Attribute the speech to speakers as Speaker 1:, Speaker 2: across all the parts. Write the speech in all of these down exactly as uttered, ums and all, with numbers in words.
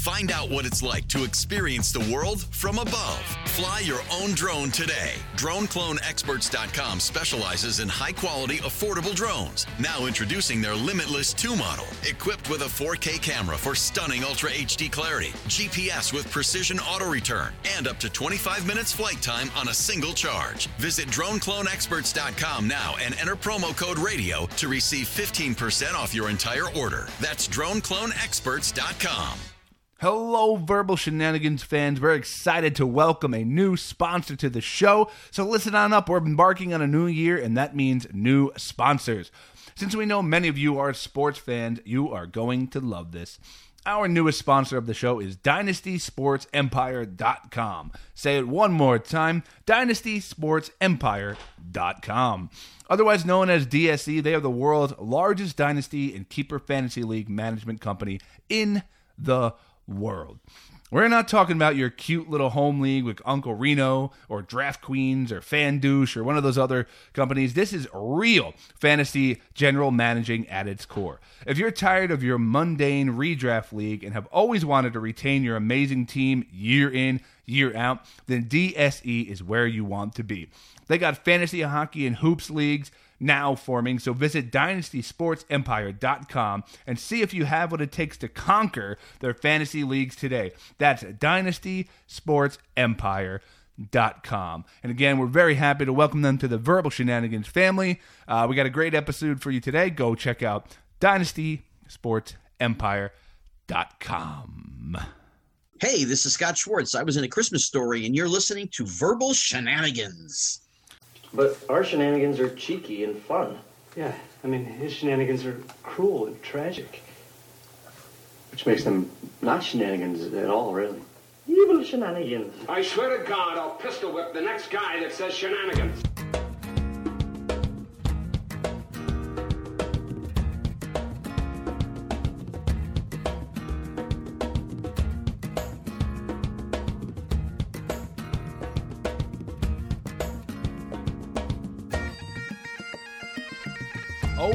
Speaker 1: Find out what it's like to experience the world from above. Fly your own drone today. Drone Clone Experts dot com specializes in high-quality, affordable drones. Now introducing their Limitless two model, equipped with a four K camera for stunning Ultra H D clarity, G P S with precision auto return, and up to twenty-five minutes flight time on a single charge. Visit Drone Clone Experts dot com now and enter promo code RADIO to receive fifteen percent off your entire order. That's Drone Clone Experts dot com.
Speaker 2: Hello, Verbal Shenanigans fans. We're excited to welcome a new sponsor to the show. So listen on up. We're embarking on a new year, and that means new sponsors. Since we know many of you are sports fans, you are going to love this. Our newest sponsor of the show is Dynasty Sports Empire dot com. Say it one more time, Dynasty Sports Empire dot com. Otherwise known as D S E, they are the world's largest dynasty and keeper fantasy league management company in the world. We're not talking about your cute little home league with Uncle Reno or Draft Queens or FanDouche or one of those other companies. This is real fantasy general managing at its core. If you're tired of your mundane redraft league and have always wanted to retain your amazing team year in, year out, then D S E is where you want to be. They got fantasy hockey and hoops leagues now forming, so visit Dynasty Sports Empire dot com and see if you have what it takes to conquer their fantasy leagues today. That's Dynasty Sports Empire dot com. And again, we're very happy to welcome them to the Verbal Shenanigans family. Uh, we got a great episode for you today. Go check out Dynasty Sports Empire dot com.
Speaker 3: Hey, this is Scott Schwartz. I was in A Christmas Story, and you're listening to Verbal Shenanigans.
Speaker 4: But our shenanigans are cheeky and fun.
Speaker 5: Yeah, I mean, his shenanigans are cruel and tragic.
Speaker 4: Which makes them not shenanigans at all, really. Evil shenanigans.
Speaker 6: I swear to God, I'll pistol whip the next guy that says shenanigans.
Speaker 2: Oh,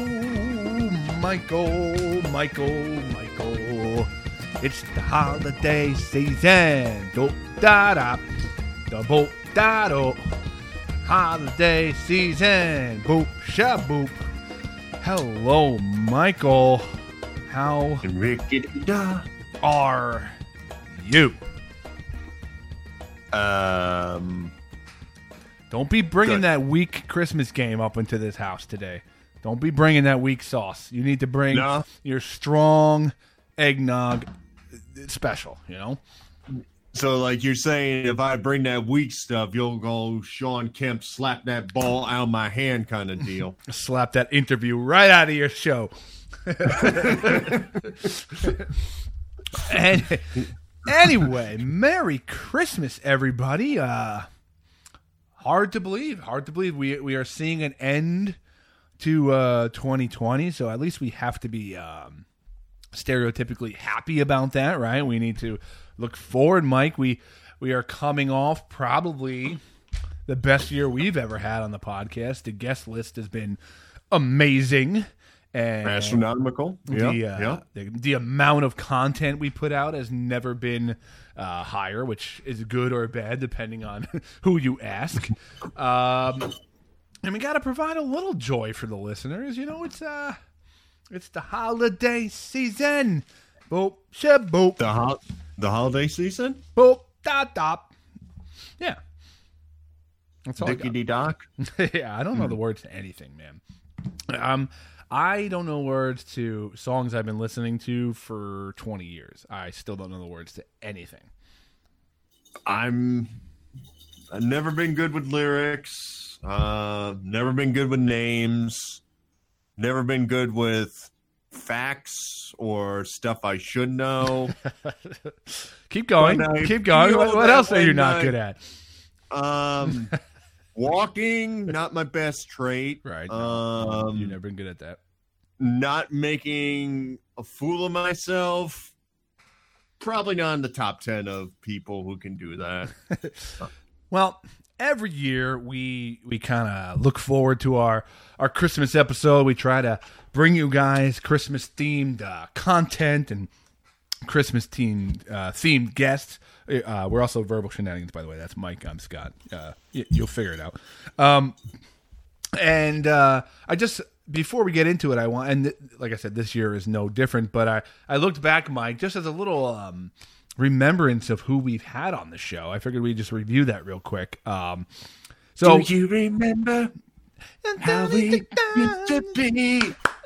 Speaker 2: Michael, Michael, Michael. It's the holiday season. Do da da. Da boop da do. Holiday season. Boop sha boop. Hello, Michael. How
Speaker 7: Rickety-da.
Speaker 2: are you?
Speaker 7: Um,
Speaker 2: Don't be bringing
Speaker 7: Good.
Speaker 2: that weak Christmas game up into this house today. Don't be bringing that weak sauce. You need to bring
Speaker 7: No.
Speaker 2: your strong eggnog special, you know?
Speaker 7: so, like you're saying, if I bring that weak stuff, you'll go Sean Kemp slap that ball out of my hand kind of deal.
Speaker 2: Slap that interview right out of your show. and anyway, Merry Christmas, everybody. Uh, hard to believe. Hard to believe we we are seeing an end to uh, twenty twenty, so at least we have to be um, stereotypically happy about that, right? We need to look forward, Mike. We we are coming off probably the best year we've ever had on the podcast. The guest list has been amazing. And
Speaker 7: Astronomical.
Speaker 2: the,
Speaker 7: Yeah,
Speaker 2: uh,
Speaker 7: yeah.
Speaker 2: the the amount of content we put out has never been uh, higher, which is good or bad depending on who you ask. Um, and we got to provide a little joy for the listeners. You know, it's uh, it's the holiday season. Boop, shab, boop,
Speaker 7: The ho- the holiday season?
Speaker 2: boop, dot, dot. Yeah. That's all I got.
Speaker 7: Dickety Doc.
Speaker 2: Yeah, I don't know the words to anything, man. Um, I don't know words to songs I've been listening to for twenty years. I still don't know the words to anything.
Speaker 7: I'm I've never been good with lyrics. Uh, never been good with names. Never been good with facts or stuff I should know.
Speaker 2: Keep going.
Speaker 7: But I
Speaker 2: Keep going.
Speaker 7: feel
Speaker 2: What, what
Speaker 7: that
Speaker 2: else are you
Speaker 7: when
Speaker 2: not
Speaker 7: I-
Speaker 2: good at?
Speaker 7: Um, walking, not my best trait.
Speaker 2: Right.
Speaker 7: Um,
Speaker 2: You've never been good at that.
Speaker 7: not making a fool of myself. Probably not in the top ten of people who can do that.
Speaker 2: Well, every year we we kind of look forward to our, our Christmas episode. We try to bring you guys Christmas themed uh, content and Christmas team uh, themed guests. Uh, we're also Verbal Shenanigans, by the way. That's Mike. I'm Scott. Uh, you, you'll figure it out. Um, and uh, I just before we get into it, I want and th- like I said, this year is no different. But I I looked back, Mike, just as a little um, remembrance of who we've had on the show. I figured we'd just review that real quick. Um, so
Speaker 7: do you remember how we used to be?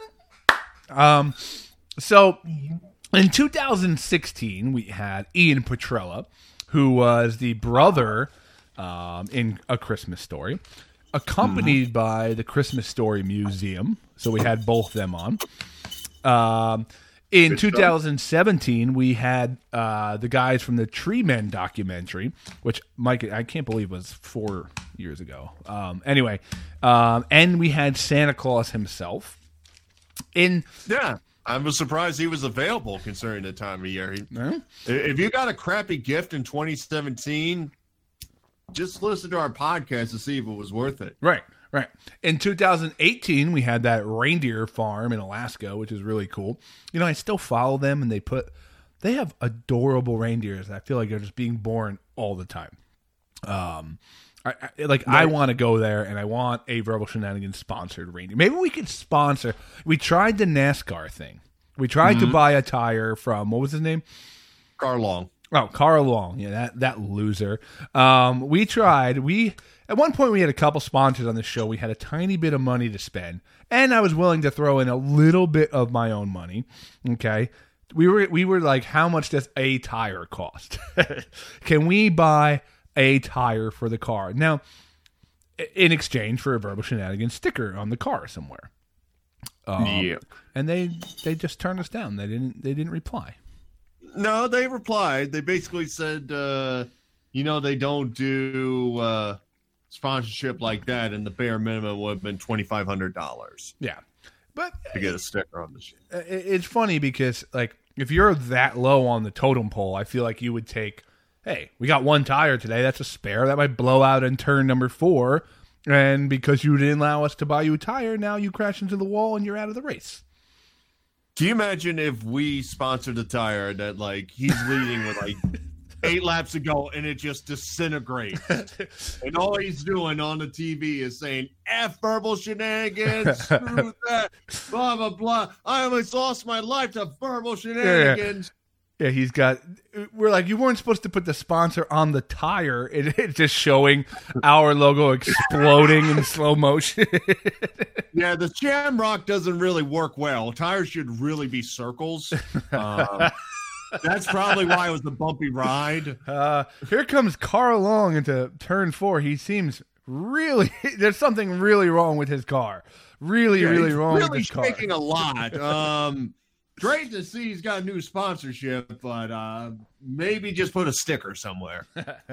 Speaker 2: Um, so. In two thousand sixteen, we had Ian Petrella, who was the brother um, in A Christmas Story, accompanied mm-hmm. by the Christmas Story Museum. So we had both them on. Um, in two thousand seventeen, we had uh, the guys from the Tree Men documentary, which, Mike, I can't believe was four years ago. Um, anyway, um, and we had Santa Claus himself. In
Speaker 7: Yeah. I was surprised he was available considering the time of year. He,
Speaker 2: mm-hmm.
Speaker 7: If you got a crappy gift in twenty seventeen, just listen to our podcast to see if it was worth it.
Speaker 2: Right, right. In two thousand eighteen, we had that reindeer farm in Alaska, which is really cool. You know, I still follow them, and they put they have adorable reindeers. I feel like they're just being born all the time. Um, I, I, like right. I want to go there, and I want a Verbal Shenanigans sponsored reindeer. Maybe we could sponsor. We tried the NASCAR thing. We tried mm-hmm. to buy a tire from what was his name?
Speaker 7: Carl Long.
Speaker 2: Oh, Carl Long. Yeah, that that loser. Um, we tried. We at one point we had a couple sponsors on the show. We had a tiny bit of money to spend, and I was willing to throw in a little bit of my own money. Okay. We were we were like, how much does a tire cost? Can we buy a tire for the car now in exchange for a Verbal Shenanigans sticker on the car somewhere? Um,
Speaker 7: yeah,
Speaker 2: and they they just turned us down. They didn't they didn't reply.
Speaker 7: No, they replied. They basically said, uh, you know, they don't do uh, sponsorship like that, and the bare minimum would have been twenty five hundred dollars.
Speaker 2: Yeah, but
Speaker 7: to get a sticker on the shit.
Speaker 2: It's funny because like if you're that low on the totem pole, I feel like you would take. Hey, we got one tire today. That's a spare. That might blow out in turn number four. And because you didn't allow us to buy you a tire, now you crash into the wall and you're out of the race.
Speaker 7: Can you imagine if we sponsored a tire that, like, he's leading with, like, eight laps to go and it just disintegrates? And all he's doing on the T V is saying, F Verbal Shenanigans, screw that, blah, blah, blah. I almost lost my life to Verbal Shenanigans.
Speaker 2: Yeah. Yeah, he's got. We're like, you weren't supposed to put the sponsor on the tire. It, it's just showing our logo exploding in slow motion.
Speaker 7: Yeah, the Shamrock doesn't really work well. Tires should really be circles. Um, that's probably why it was a bumpy ride.
Speaker 2: Uh, here comes Carl Long into turn four. He seems really. There's something really wrong with his car. Really,
Speaker 7: yeah,
Speaker 2: really wrong
Speaker 7: really
Speaker 2: with his car.
Speaker 7: Really shaking a lot. Um. Great to see he's got a new sponsorship, but uh, maybe just put a sticker somewhere.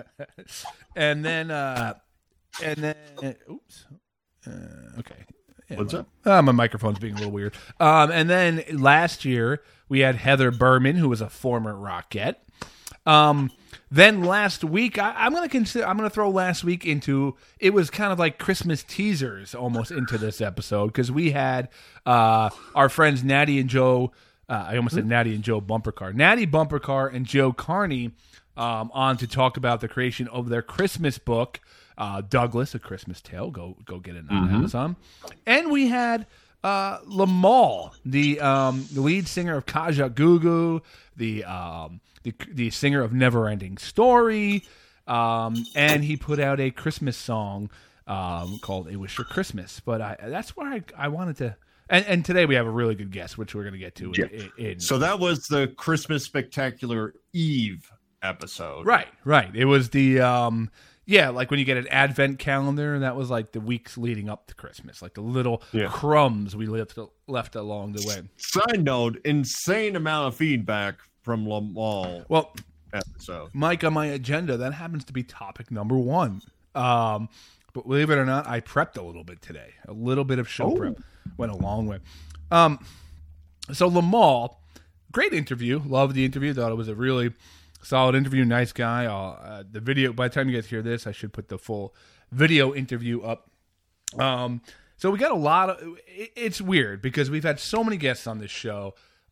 Speaker 2: and then, uh, and then, oops. Uh, okay. Yeah,
Speaker 7: What's
Speaker 2: my,
Speaker 7: up?
Speaker 2: Uh, my microphone's being a little weird. Um, and then last year we had Heather Berman, who was a former Rockette. Um, then last week, I, I'm gonna consider. I'm gonna throw last week into. It was kind of like Christmas teasers almost into this episode because we had uh, our friends Natty and Joe. Uh, I almost said Natty and Joe Bumper Car. Natty Bumper Car and Joe Carney um, on to talk about the creation of their Christmas book, uh, Douglas, A Christmas Tale. Go go get it on mm-hmm. Amazon. And we had uh, Lamal, the, um, the lead singer of Kaja Gugu, the, um, the the singer of Neverending Story, um, and he put out a Christmas song um, called "It Was Your Christmas." But I, that's where I, I wanted to. And, and today we have a really good guest, which we're going to get to.
Speaker 7: Yeah.
Speaker 2: In, in,
Speaker 7: so that was the Christmas Spectacular Eve episode.
Speaker 2: Right, right. It was the, um, yeah, like when you get an advent calendar, that was like the weeks leading up to Christmas, like the little yeah. crumbs we left, left along the way.
Speaker 7: Side note, insane amount of feedback from Lamal
Speaker 2: well,
Speaker 7: episode.
Speaker 2: Mike, on my agenda, that happens to be topic number one. Um, but believe it or not, I prepped a little bit today. A little bit of show oh. prep. Went a long way. Um, so Lamal, great interview. Loved the interview. Thought it was a really solid interview. Nice guy. Uh, the video, by the time you guys hear this, I should put the full video interview up. Um, so we got a lot of, it, it's weird because we've had so many guests on this show.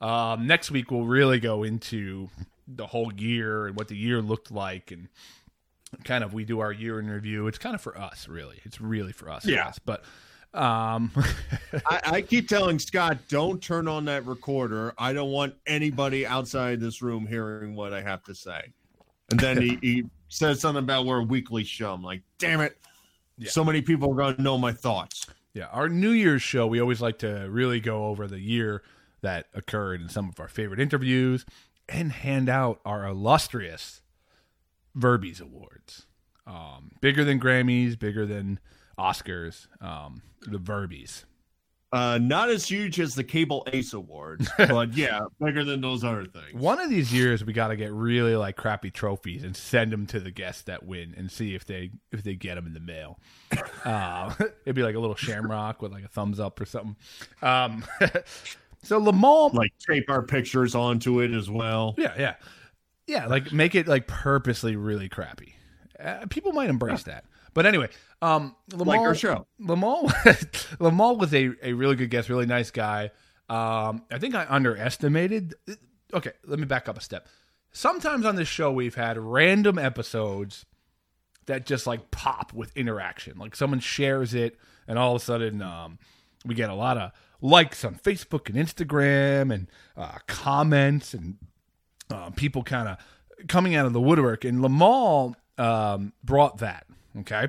Speaker 2: Um, next week, we'll really go into the whole year and what the year looked like, and kind of we do our year in review. It's kind of for us, really. It's really for us.
Speaker 7: Yeah.
Speaker 2: For us. But um,
Speaker 7: I, I keep telling Scott, don't turn on that recorder. I don't want anybody outside this room hearing what I have to say. And then he, he says something about we're a weekly show. I'm like, damn it.
Speaker 2: Yeah.
Speaker 7: So many people are going to know my thoughts.
Speaker 2: Yeah, our New Year's show, we always like to really go over the year that occurred in some of our favorite interviews and hand out our illustrious Verbies Awards. Um, bigger than Grammys, bigger than Oscars, um, the Verbies.
Speaker 7: Uh, not as huge as the Cable Ace Awards, but yeah, bigger than those other things.
Speaker 2: One of these years, we got to get really like crappy trophies and send them to the guests that win, and see if they if they get them in the mail. Uh, it'd be like a little shamrock with like a thumbs up or something. Um, so Lamar,
Speaker 7: Like tape our pictures onto it as well.
Speaker 2: yeah, yeah, yeah, like make it like purposely really crappy. Uh, people might embrace that. But anyway, um, Lamal,
Speaker 7: Like our show.
Speaker 2: Lamal, Lamal was a, a really good guest, really nice guy. Um, I think I underestimated. Okay, let me back up a step. Sometimes on this show, we've had random episodes that just like pop with interaction. Like someone shares it, and all of a sudden, um, we get a lot of likes on Facebook and Instagram, and uh, comments, and uh, people kind of coming out of the woodwork. And Lamal um, brought that. Okay.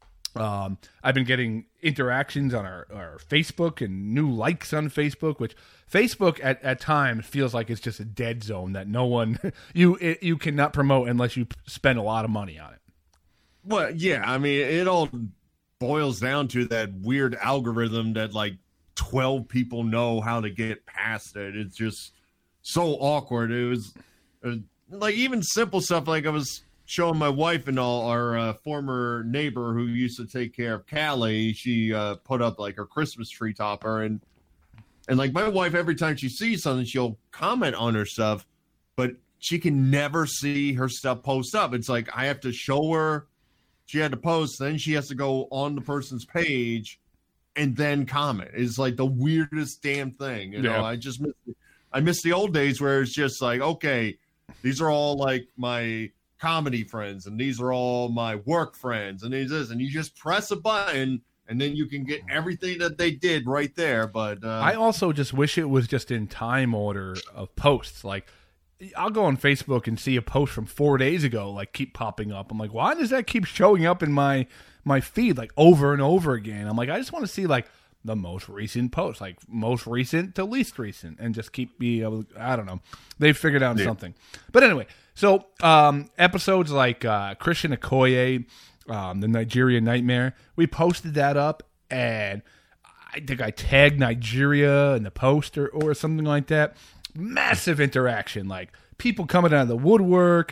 Speaker 2: Um, I've been getting interactions on our, our Facebook and new likes on Facebook, which Facebook at, at times feels like it's just a dead zone that no one, you, it, you cannot promote unless you spend a lot of money on it.
Speaker 7: Well, yeah, I mean, it all boils down to that weird algorithm that like twelve people know how to get past it. It's just so awkward. It was, it was like even simple stuff. Like I was showing my wife and all, our uh, former neighbor who used to take care of Callie, she uh, put up like her Christmas tree topper, and and like my wife, every time she sees something, she'll comment on her stuff, but she can never see her stuff post up. It's like I have to show her she had to post, then she has to go on the person's page and then comment. It's like the weirdest damn thing. You
Speaker 2: Yeah.
Speaker 7: know, I just miss, I miss the old days where it's just like, okay, these are all like my comedy friends, and these are all my work friends, and these is, and you just press a button, and then you can get everything that they did right there. But uh,
Speaker 2: I also just wish it was just in time order of posts. Like, I'll go on Facebook and see a post from four days ago, like, keep popping up. I'm like, why does that keep showing up in my my feed, like, over and over again? I'm like, I just want to see, like, the most recent post, like, most recent to least recent, and just keep being able to, I don't know. They've figured out
Speaker 7: Yeah.
Speaker 2: something. But anyway, so um, episodes like uh, Christian Okoye, um, the Nigerian Nightmare, we posted that up, and I think I tagged Nigeria in the post or, or something like that. Massive interaction, like people coming out of the woodwork,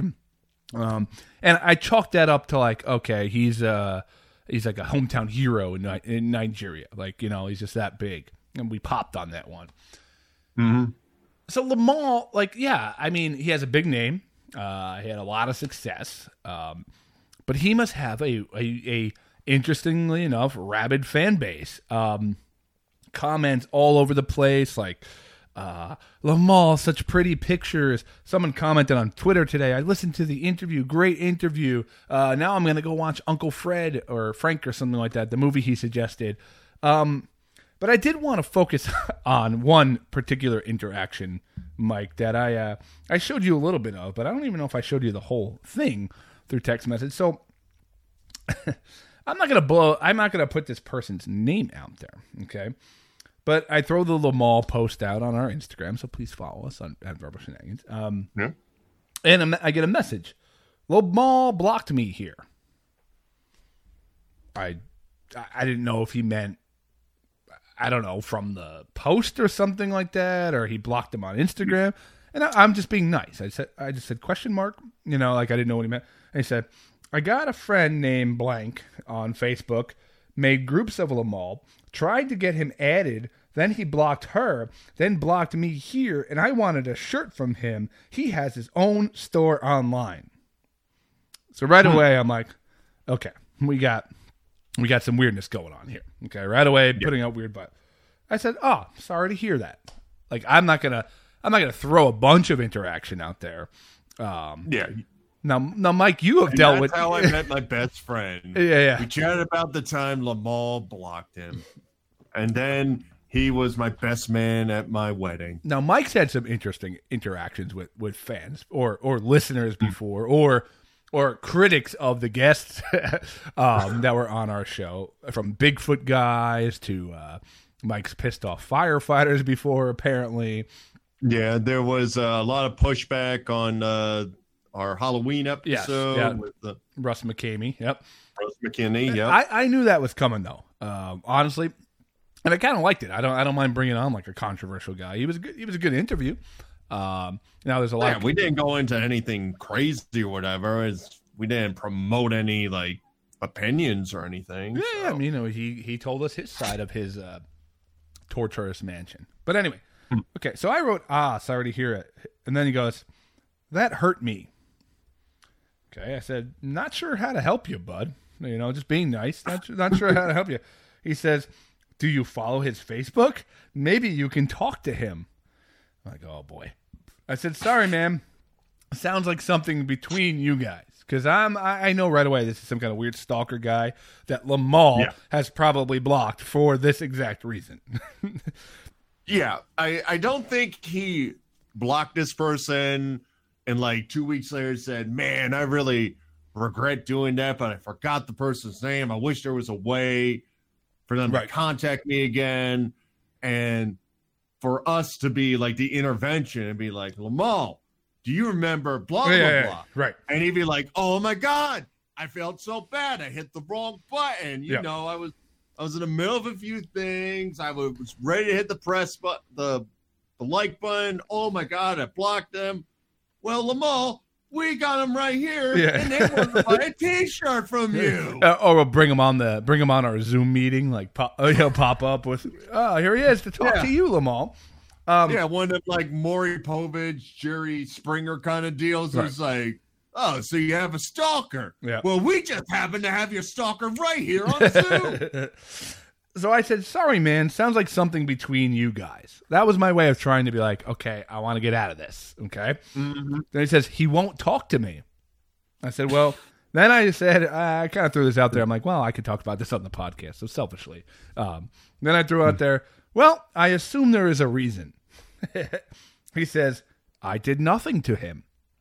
Speaker 2: um, and I chalked that up to like, okay, he's uh he's like a hometown hero in, Ni- in Nigeria, like, you know, he's just that big, and we popped on that one.
Speaker 7: mm-hmm.
Speaker 2: So Lamar, like, yeah, I mean, he has a big name, uh, he had a lot of success, um, but he must have a, a a interestingly enough rabid fan base. Um, comments all over the place, like. Uh, Lamal, such pretty pictures. Someone commented on Twitter today, I listened to the interview, great interview. Uh, now I'm going to go watch Uncle Fred or Frank or something like that, the movie he suggested. Um, but I did want to focus on one particular interaction, Mike, that I uh, I showed you a little bit of, but I don't even know if I showed you the whole thing through text message. So I'm not going to blow, I'm not going to put this person's name out there, okay? But I throw the Lamal post out on our Instagram, so please follow us on at Verbal Shenanigans. Um,
Speaker 7: Yeah.
Speaker 2: And a, I get a message. Lamal blocked me here. I I didn't know if he meant, I don't know, from the post or something like that, or he blocked him on Instagram. And I, I'm just being nice. I said, I just said question mark. You know, like I didn't know what he meant. And he said, I got a friend named blank on Facebook, made groups of Lamal, tried to get him added, then he blocked her, then blocked me here, and I wanted a shirt from him. He has his own store online. So right away, I'm like, okay, we got we got some weirdness going on here. Okay, right away, putting out weird butt. I said, oh, sorry to hear that. Like, I'm not gonna I'm not going to throw a bunch of interaction out there. Um,
Speaker 7: Yeah.
Speaker 2: Now, now, Mike, you have
Speaker 7: And
Speaker 2: dealt
Speaker 7: that's
Speaker 2: with.
Speaker 7: how I met my best friend.
Speaker 2: Yeah, yeah.
Speaker 7: We chatted about the time Lamal blocked him, and then he was my best man at my wedding.
Speaker 2: Now, Mike's had some interesting interactions with, with fans or or listeners before, or or critics of the guests um, that were on our show, from Bigfoot guys to uh, Mike's pissed off firefighters before, apparently.
Speaker 7: Yeah, there was a lot of pushback on uh, our Halloween
Speaker 2: Yes,
Speaker 7: episode
Speaker 2: yeah.
Speaker 7: with the
Speaker 2: Russ McCamey, yep.
Speaker 7: Russ McKinney. Yep.
Speaker 2: I, I knew that was coming, though, um, honestly. And I kind of liked it. I don't I don't mind bringing on like a controversial guy. He was a good, he was a good interview. Um, now there's a lot.
Speaker 7: Yeah,
Speaker 2: of,
Speaker 7: we didn't go into anything crazy or whatever. It's, we didn't promote any like opinions or anything.
Speaker 2: Yeah,
Speaker 7: so.
Speaker 2: yeah, I mean, you know, he he told us his side of his uh, torturous mansion. But anyway, okay. So I wrote, ah, sorry to hear it, and then he goes, that hurt me. Okay, I said, not sure how to help you, bud. You know, just being nice. Not not sure how to help you. He says, do you follow his Facebook? Maybe you can talk to him. I'm like, oh boy. I said, sorry, man. Sounds like something between you guys. Because I'm, I I know right away this is some kind of weird stalker guy that Lamal
Speaker 7: Yeah.
Speaker 2: has probably blocked for this exact reason.
Speaker 7: Yeah, I, I don't think he blocked this person and like two weeks later said, man, I really regret doing that, but I forgot the person's name. I wish there was a way for them
Speaker 2: Right.
Speaker 7: to contact me again. And for us to be like the intervention and be like, Lamal, do you remember blah, blah,
Speaker 2: Yeah, yeah,
Speaker 7: blah?
Speaker 2: yeah. Right.
Speaker 7: And he'd be like, oh my God, I felt so bad. I hit the wrong button. You
Speaker 2: Yeah.
Speaker 7: know, I was I was in the middle of a few things. I was ready to hit the press button, the the like button. Oh my God, I blocked them. Well, Lamal, we got them right here.
Speaker 2: Yeah.
Speaker 7: And they want to buy a t-shirt from you.
Speaker 2: Uh, or we'll bring him on the bring him on our Zoom meeting, like pop, uh, he'll pop up with, oh, here he is to talk
Speaker 7: Yeah.
Speaker 2: to you, Lamal. Um,
Speaker 7: Yeah, one of them like Maury Povich, Jerry Springer kind of deals.
Speaker 2: Right.
Speaker 7: It's like, oh, so you have a stalker.
Speaker 2: Yeah.
Speaker 7: Well, we just happen to have your stalker right here on Zoom.
Speaker 2: So I said, sorry, man. Sounds like something between you guys. That was my way of trying to be like, okay, I want to get out of this. Okay.
Speaker 7: Mm-hmm.
Speaker 2: Then he says, he won't talk to me. I said, well, then I said, I kind of threw this out there. I'm like, well, I could talk about this on the podcast. So selfishly. Um, then I threw out there, well, I assume there is a reason. He says, I did nothing to him.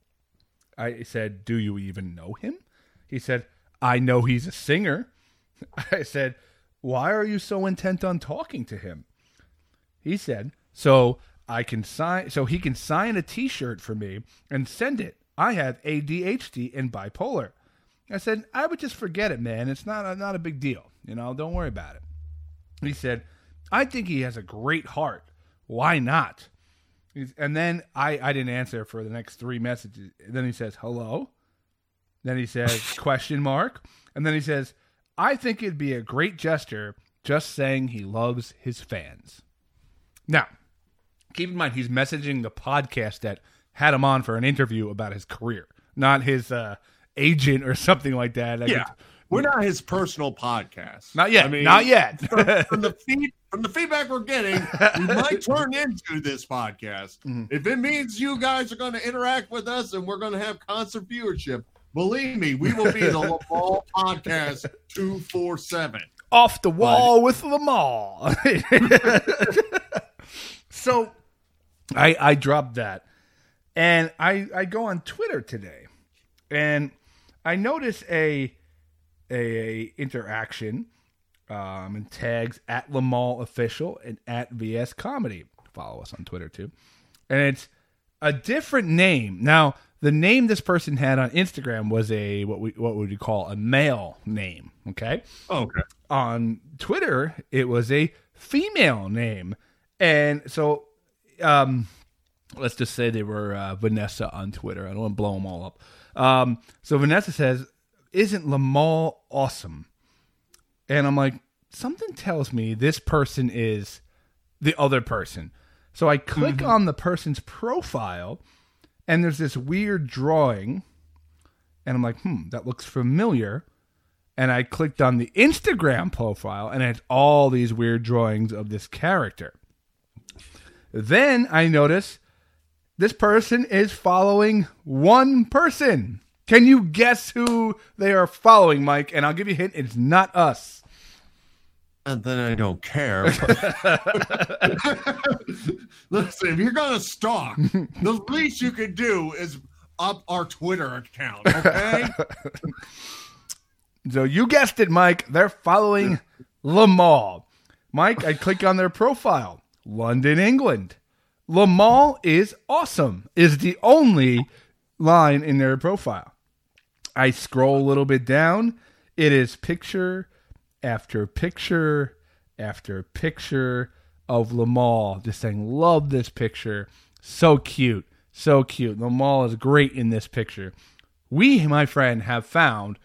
Speaker 2: I said, do you even know him? He said, I know he's a singer. I said, why are you so intent on talking to him? He said, so I can sign, so he can sign a t-shirt for me and send it. I have A D H D and bipolar. I said, I would just forget it, man. It's not a, not a big deal. You know, don't worry about it. He said, I think he has a great heart. Why not? He's, and then I, I didn't answer for the next three messages. Then he says, hello. Then he says, question mark. And then he says, I think it'd be a great gesture just saying he loves his fans. Now, keep in mind, he's messaging the podcast that had him on for an interview about his career, not his uh, agent or something like that. I
Speaker 7: Yeah.
Speaker 2: could-
Speaker 7: We're not his personal podcast.
Speaker 2: Not yet.
Speaker 7: I mean,
Speaker 2: not yet.
Speaker 7: from, from the feed, from the feedback we're getting, we might turn into this podcast.
Speaker 2: Mm-hmm.
Speaker 7: If it means you guys are going to interact with us and we're going to have constant viewership, believe me, we will be the Lamal Podcast two forty-seven.
Speaker 2: Off the wall with Lamal. So I I dropped that. And I, I go on Twitter today. And I notice a a, a interaction um, and tags at Lamal Official and at V S Comedy. Follow us on Twitter too. And it's a different name. Now, the name this person had on Instagram was a what we what would you call a male name, okay?
Speaker 7: Okay.
Speaker 2: On Twitter, it was a female name. And so um let's just say they were uh, Vanessa on Twitter. I don't want to blow them all up. Um, so Vanessa says, isn't Lamal awesome? And I'm like, something tells me this person is the other person. So I click
Speaker 7: Mm-hmm.
Speaker 2: on the person's profile, and there's this weird drawing. And I'm like, hmm, that looks familiar. And I clicked on the Instagram profile, and it's all these weird drawings of this character. Then I notice this person is following one person. Can you guess who they are following, Mike? And I'll give you a hint. It's not us.
Speaker 7: And then I don't care. Listen, if you're going to stalk, the least you could do is up our Twitter account, okay?
Speaker 2: So you guessed it, Mike. They're following Lamal. Mike, I click on their profile. London, England. Lamal is awesome is the only line in their profile. I scroll a little bit down. It is picture after picture after picture of Lamal. Just saying, love this picture. So cute. So cute. Lamal is great in this picture. We, my friend, have found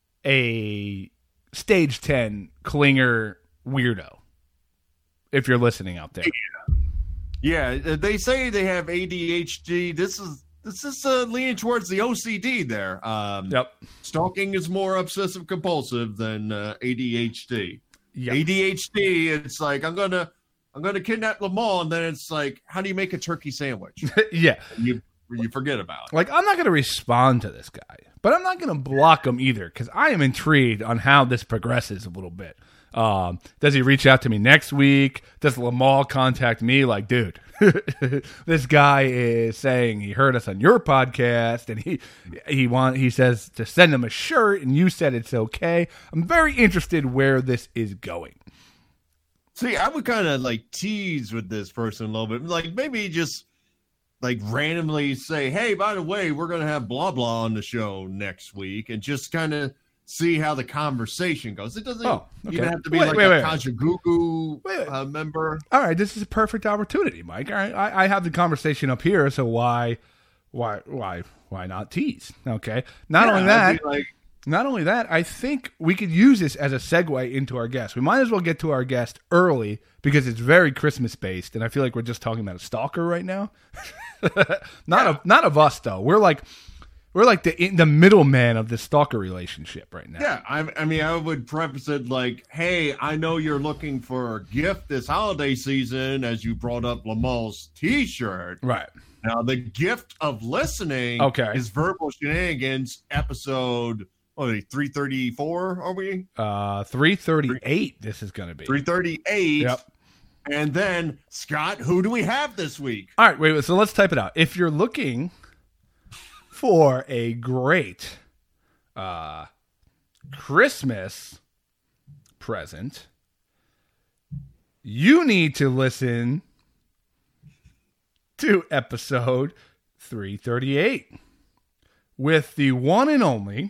Speaker 2: a stage ten clinger weirdo. If you're listening out there.
Speaker 7: Yeah, they say they have A D H D. This is this is uh, leaning towards the O C D there. Um,
Speaker 2: Yep.
Speaker 7: Stalking is more obsessive compulsive than uh, A D H D.
Speaker 2: Yep.
Speaker 7: A D H D, it's like I'm gonna I'm gonna kidnap Lamal, and then it's like, how do you make a turkey sandwich?
Speaker 2: Yeah.
Speaker 7: And you you forget about it.
Speaker 2: Like, I'm not going to respond to this guy, but I'm not going to block him either because I am intrigued on how this progresses a little bit. Um, does he reach out to me next week? Does Lamal contact me? Like, dude, this guy is saying he heard us on your podcast, and he he want he says to send him a shirt, and you said it's okay. I'm very interested where this is going.
Speaker 7: See, I would kind of like tease with this person a little bit, like maybe just like randomly say, "Hey, by the way, we're going to have blah blah on the show next week," and just kind of see how the conversation goes. It doesn't
Speaker 2: Oh, okay.
Speaker 7: even have to be
Speaker 2: Wait,
Speaker 7: like
Speaker 2: wait,
Speaker 7: a
Speaker 2: wait.
Speaker 7: Kajagoogoo
Speaker 2: Wait, wait.
Speaker 7: uh, member.
Speaker 2: All right, this is a perfect opportunity, Mike. All right, I, I have the conversation up here, so why, why, why, why not tease? Okay. Not
Speaker 7: Yeah,
Speaker 2: only
Speaker 7: I'd
Speaker 2: that,
Speaker 7: be like,
Speaker 2: not only that, I think we could use this as a segue into our guest. We might as well get to our guest early because it's very Christmas based, and I feel like we're just talking about a stalker right now. not of not of us though. We're like we're like the in, the middleman of the stalker relationship right now.
Speaker 7: yeah, I, I mean, I would preface it like, "Hey, I know you're looking for a gift this holiday season, as you brought up Lamal's T-shirt.
Speaker 2: Right.
Speaker 7: Now, the gift of listening,
Speaker 2: Okay.
Speaker 7: is Verbal Shenanigans episode. What are we, three thirty-four? Are we
Speaker 2: Uh, three thirty-eight. This is going to be
Speaker 7: three thirty-eight?
Speaker 2: Yep.
Speaker 7: And then, Scott, who do we have this week?
Speaker 2: All right, wait, wait. So let's type it out. If you're looking for a great uh, Christmas present, you need to listen to episode three thirty-eight with the one and only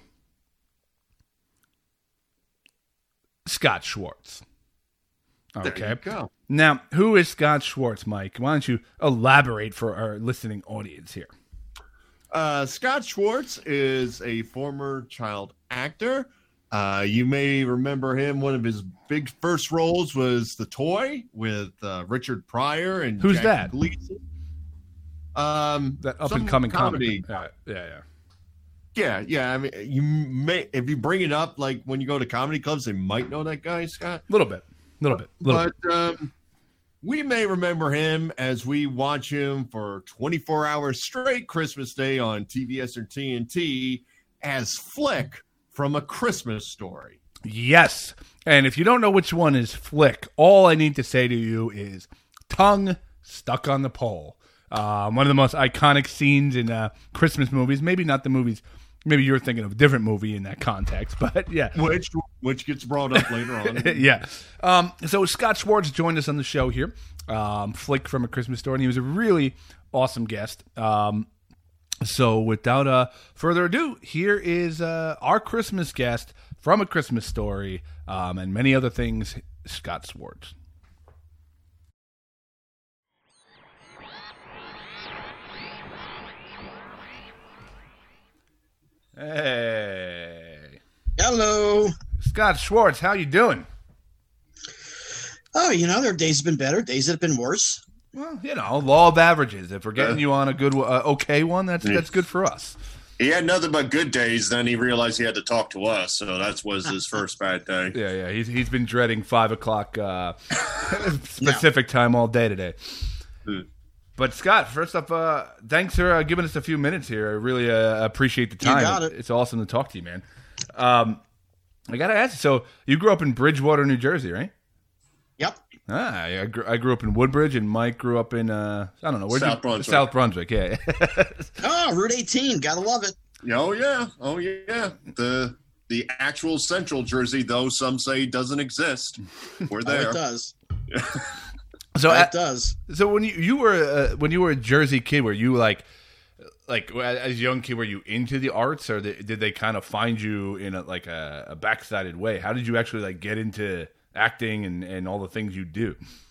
Speaker 2: Scott Schwartz.
Speaker 7: There
Speaker 2: Okay.
Speaker 7: you go.
Speaker 2: Now, who is Scott Schwartz, Mike? Why don't you elaborate for our listening audience here?
Speaker 7: Uh, Scott Schwartz is a former child actor. Uh, you may remember him. One of his big first roles was The Toy with uh, Richard Pryor and
Speaker 2: Who's
Speaker 7: Jackie
Speaker 2: that?
Speaker 7: Gleason. Um,
Speaker 2: That up
Speaker 7: some
Speaker 2: and coming
Speaker 7: comedy.
Speaker 2: comedy. Yeah, yeah, yeah.
Speaker 7: Yeah, yeah. I mean, you may if you bring it up like when you go to comedy clubs, they might know that guy, Scott.
Speaker 2: A little bit, a little bit, little
Speaker 7: But
Speaker 2: bit.
Speaker 7: um, we may remember him as we watch him for twenty-four hours straight Christmas Day on T B S or T N T as Flick from A Christmas Story.
Speaker 2: Yes. And if you don't know which one is Flick, all I need to say to you is tongue stuck on the pole. Um, one of the most iconic scenes in uh, Christmas movies. Maybe not the movies. Maybe you're thinking of a different movie in that context, but yeah.
Speaker 7: Which which gets brought up later on.
Speaker 2: Yeah. Um, so Scott Schwartz joined us on the show here, um, Flick from A Christmas Story, and he was a really awesome guest. Um, so without uh, further ado, here is uh, our Christmas guest from A Christmas Story um, and many other things, Scott Schwartz. Hey.
Speaker 3: Hello.
Speaker 2: Scott Schwartz, how you doing?
Speaker 3: Oh, you know, there are days have been better, days that have been worse.
Speaker 2: Well, you know, law of averages. If we're getting you on a good, uh, okay one, that's that's good for us.
Speaker 8: He had nothing but good days. Then he realized he had to talk to us, so that was his first bad day.
Speaker 2: Yeah, yeah. He's he's been dreading five o'clock uh, specific time all day today. But Scott, first up, uh, thanks for uh, giving us a few minutes here. I really uh, appreciate the time.
Speaker 3: You got it.
Speaker 2: It's awesome to talk to you, man. Um, I got to ask you, so you grew up in Bridgewater, New Jersey, right?
Speaker 3: Yep.
Speaker 2: Ah, I grew, I grew up in Woodbridge, and Mike grew up in, uh, I don't know. Where'd
Speaker 8: South
Speaker 2: you,
Speaker 8: Brunswick.
Speaker 2: South Brunswick, yeah.
Speaker 3: Oh, Route eighteen. Gotta love it.
Speaker 8: Oh yeah, oh yeah. The the actual Central Jersey, though some say doesn't exist. We're
Speaker 3: Oh,
Speaker 8: there.
Speaker 3: it does.
Speaker 2: So
Speaker 3: it
Speaker 2: at,
Speaker 3: does.
Speaker 2: So when you you were uh, when you were a Jersey kid, were you like like as a young kid, were you into the arts, or did they kind of find you in a, like a, a backsided way? How did you actually like get into acting and, and all the things you do?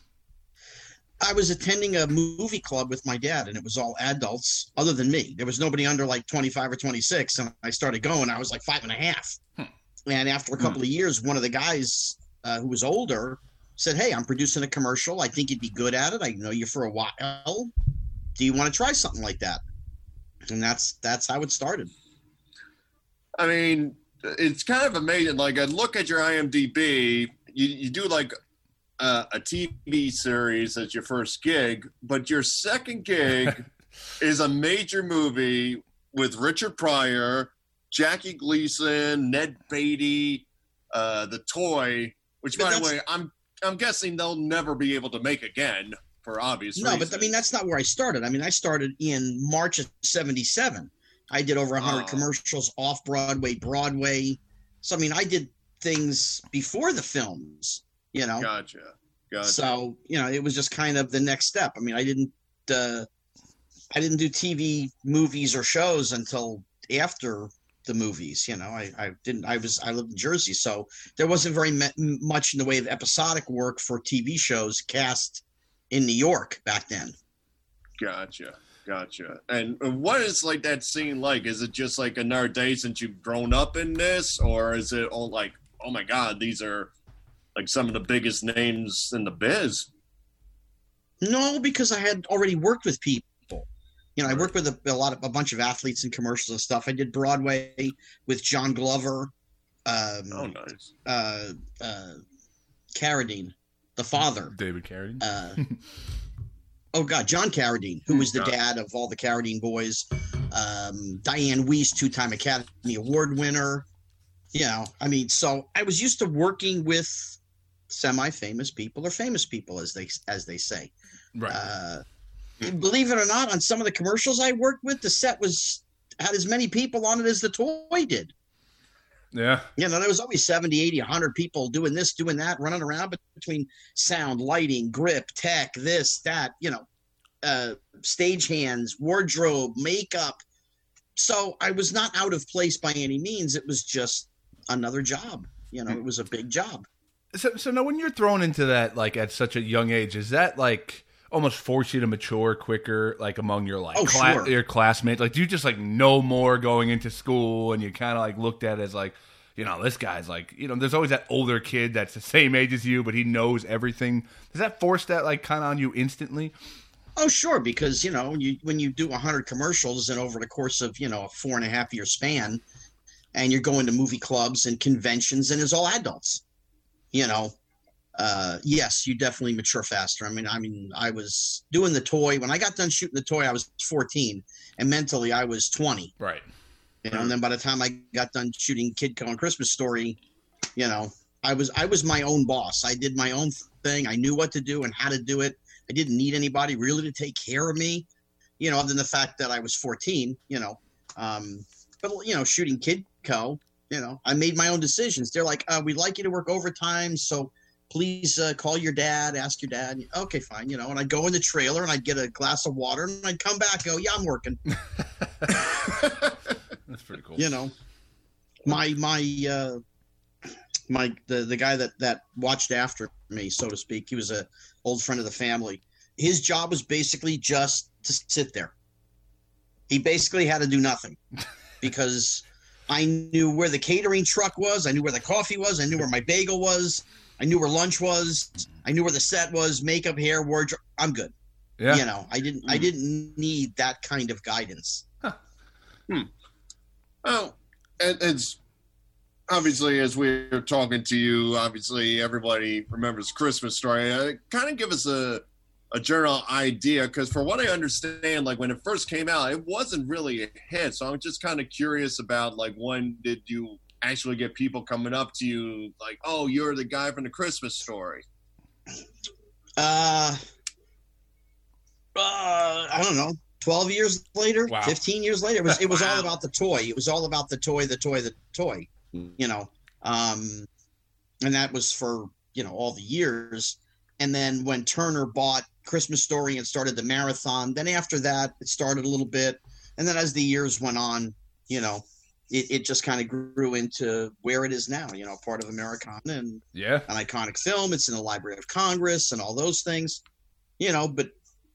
Speaker 3: I was attending a movie club with my dad, and it was all adults other than me. There was nobody under like twenty-five or twenty-six, and I started going. I was like five and a half. Hmm. And after a couple hmm. of years, one of the guys uh, who was older said, "Hey, I'm producing a commercial. I think you'd be good at it. I know you for a while. Do you want to try something like that?" And that's that's how it started.
Speaker 8: I mean, it's kind of amazing. Like, I look at your I M D B, you, you do like uh, a T V series as your first gig, but your second gig is a major movie with Richard Pryor, Jackie Gleason, Ned Beatty, uh, The Toy, which, by the way, I'm I'm guessing they'll never be able to make again for obvious
Speaker 3: no,
Speaker 8: reasons.
Speaker 3: But I mean, that's not where I started. I mean, I started in March of seventy-seven. I did over one hundred oh. commercials, off-Broadway, Broadway. So, I mean, I did things before the films, you know.
Speaker 8: Gotcha. Gotcha.
Speaker 3: So, you know, it was just kind of the next step. I mean, I didn't uh, I didn't do T V movies or shows until after the movies, you know. I, I didn't I was I lived in Jersey, so there wasn't very me- much in the way of episodic work for T V shows cast in New York back then.
Speaker 8: Gotcha. Gotcha. And what is like that scene like? Is it just like another day since you've grown up in this, or is it all like, oh my God, these are like some of the biggest names in the biz?
Speaker 3: No, because I had already worked with people. You know, I worked with a, a lot of a bunch of athletes and commercials and stuff. I did Broadway with John Glover. Um,
Speaker 8: oh, nice.
Speaker 3: Uh, uh, Carradine, the father.
Speaker 2: David Carradine.
Speaker 3: Uh, oh God, John Carradine, who was the dad of all the Carradine boys. Um, Diane Weiss, two-time Academy Award winner. You know, I mean, so I was used to working with semi-famous people or famous people, as they as they say.
Speaker 2: Right.
Speaker 3: Uh, believe it or not, on some of the commercials I worked with, the set was had as many people on it as the toy did.
Speaker 2: Yeah.
Speaker 3: You know, there was always seventy, eighty, one hundred people doing this, doing that, running around between sound, lighting, grip, tech, this, that, you know, uh, stage hands, wardrobe, makeup. So I was not out of place by any means. It was just another job. You know, it was a big job.
Speaker 2: So, so now when you're thrown into that, like at such a young age, is that like almost force you to mature quicker, like among your like
Speaker 3: oh,
Speaker 2: cla-
Speaker 3: sure.
Speaker 2: your classmates? Like, do you just like know more going into school, and you kind of like looked at it as like, you know, this guy's like, you know, there's always that older kid that's the same age as you, but he knows everything. Does that force that like kind of on you instantly?
Speaker 3: Oh, sure, because, you know, you, when you do one hundred commercials and over the course of, you know, a four and a half year span, and you're going to movie clubs and conventions, and it's all adults, you know, uh, yes, you definitely mature faster. I mean, I mean, I was doing the toy. When I got done shooting the toy, I was fourteen, and mentally I was twenty.
Speaker 2: Right.
Speaker 3: You know, and then by the time I got done shooting Kidco and Christmas Story, you know, I was I was my own boss. I did my own thing. I knew what to do and how to do it. I didn't need anybody really to take care of me, you know, other than the fact that I was fourteen, you know. Um, but, you know, shooting Kidco, you know, I made my own decisions. They're like, uh, we'd like you to work overtime, so please uh, call your dad, ask your dad. Okay, fine, you know. And I'd go in the trailer and I'd get a glass of water and I'd come back and go, yeah, I'm working.
Speaker 2: That's pretty cool.
Speaker 3: You know, my my uh, my the the guy that that watched after me, so to speak, he was a old friend of the family. His job was basically just to sit there. He basically had to do nothing because I knew where the catering truck was, I knew where the coffee was, I knew where my bagel was, I knew where lunch was, I knew where the set was, makeup, hair, wardrobe. I'm good.
Speaker 2: Yeah.
Speaker 3: You know, I didn't mm. I didn't need that kind of guidance.
Speaker 2: Huh.
Speaker 8: Hmm. Well, it, it's obviously, as we're talking to you, obviously everybody remembers Christmas Story. Uh, kind of give us a a general idea, because for what I understand, like when it first came out, it wasn't really a hit. So I'm just kind of curious about like when did you actually get people coming up to you like, oh, you're the guy from the Christmas Story?
Speaker 3: Uh, uh I don't know. twelve years later,
Speaker 2: wow.
Speaker 3: fifteen years later, it was it was
Speaker 8: Wow.
Speaker 3: all about the toy. It was all about the toy, the toy, the toy. You know, um, and that was for you know all the years. And then when Turner bought Christmas Story and started the marathon, then after that it started a little bit, and then as the years went on, you know, it, it just kind of grew into where it is now. You know, part of Americana and
Speaker 2: Yeah.
Speaker 3: an iconic film. It's in the Library of Congress and all those things. You know, but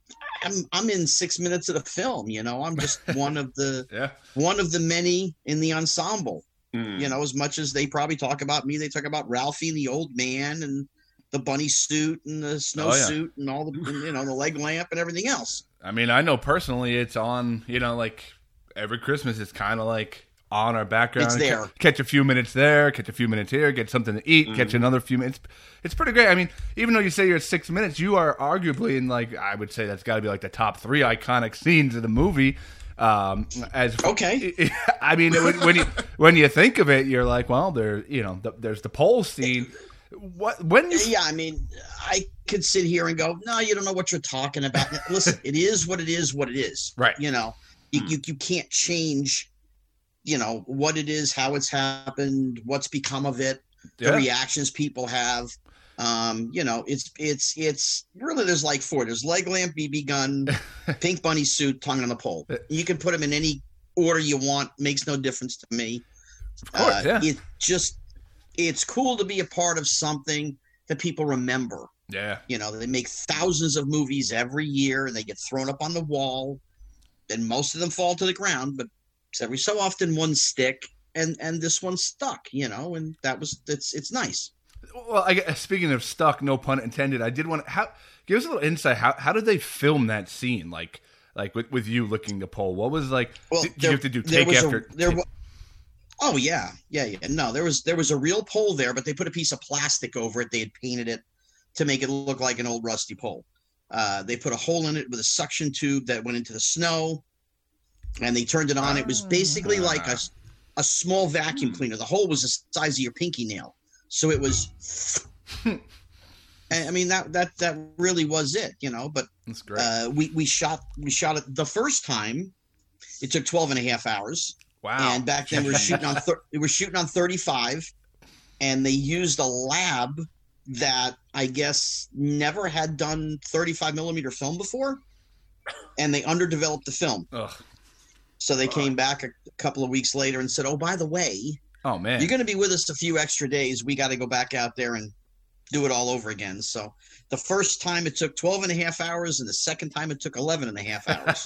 Speaker 3: I'm I'm in six minutes of the film. You know, I'm just one of the
Speaker 2: Yeah.
Speaker 3: one of the many in the ensemble.
Speaker 8: Hmm.
Speaker 3: You know, as much as they probably talk about me, they talk about Ralphie and the old man and the bunny suit and the snow
Speaker 2: Oh, yeah.
Speaker 3: suit and all the you know the leg lamp and everything else.
Speaker 2: I mean, I know personally it's on, you know, like every Christmas it's kind of like on our background.
Speaker 3: It's there.
Speaker 2: Ca- Catch a few minutes there, catch a few minutes here, get something to eat, catch another few minutes. It's pretty great. I mean, even though you say you're at six minutes, you are arguably in like, I would say that's got to be like the top three iconic scenes of the movie. Um, as
Speaker 3: Okay.
Speaker 2: I mean, when, when you when you think of it, you're like, well, there, you know, the, there's the pole scene. What when you
Speaker 3: Yeah, I mean, I could sit here and go, no, you don't know what you're talking about. Listen, it is what it is, what it is.
Speaker 2: Right.
Speaker 3: You know, you, you you can't change, you know, what it is, how it's happened, what's become of it, the
Speaker 2: Yeah.
Speaker 3: reactions people have. Um, you know, it's it's it's really there's like four. There's leg lamp, B B gun, pink bunny suit, tongue on the pole. You can put them in any order you want. Makes no difference to me.
Speaker 2: Of course,
Speaker 3: Uh,
Speaker 2: yeah.
Speaker 3: It just it's cool to be a part of something that people remember.
Speaker 2: Yeah.
Speaker 3: You know, they make thousands of movies every year and they get thrown up on the wall and most of them fall to the ground, but every so often one stick and and this one stuck, you know, and that was it's it's nice.
Speaker 2: Well, I guess, speaking of stuck, no pun intended. I did want to how give us a little insight. How how did they film that scene? Like like with, with you licking the pole. What was like?
Speaker 3: Well,
Speaker 2: did, did
Speaker 3: there-
Speaker 2: you have to do
Speaker 3: there
Speaker 2: take
Speaker 3: was a-
Speaker 2: after?
Speaker 3: there wa- Oh yeah, yeah, yeah. No, there was there was a real pole there, but they put a piece of plastic over it. They had painted it to make it look like an old rusty pole. Uh, they put a hole in it with a suction tube that went into the snow, and they turned it on. It was basically like a a small vacuum cleaner. The hole was the size of your pinky nail, so it was. I mean that that that really was it, you know. But
Speaker 2: That's great.
Speaker 3: uh, we we shot we shot it the first time. It took twelve and a half hours.
Speaker 2: wow.
Speaker 3: And back then we were shooting on thir- we were shooting on thirty-five, and they used a lab that I guess never had done thirty-five millimeter film before, and they underdeveloped the film.
Speaker 2: Ugh.
Speaker 3: So they came back a couple of weeks later and said, "Oh, by the way,
Speaker 2: Oh man.
Speaker 3: you're going to be with us a few extra days. We got to go back out there and do it all over again." So the first time it took twelve and a half hours, and the second time it took eleven and a half hours.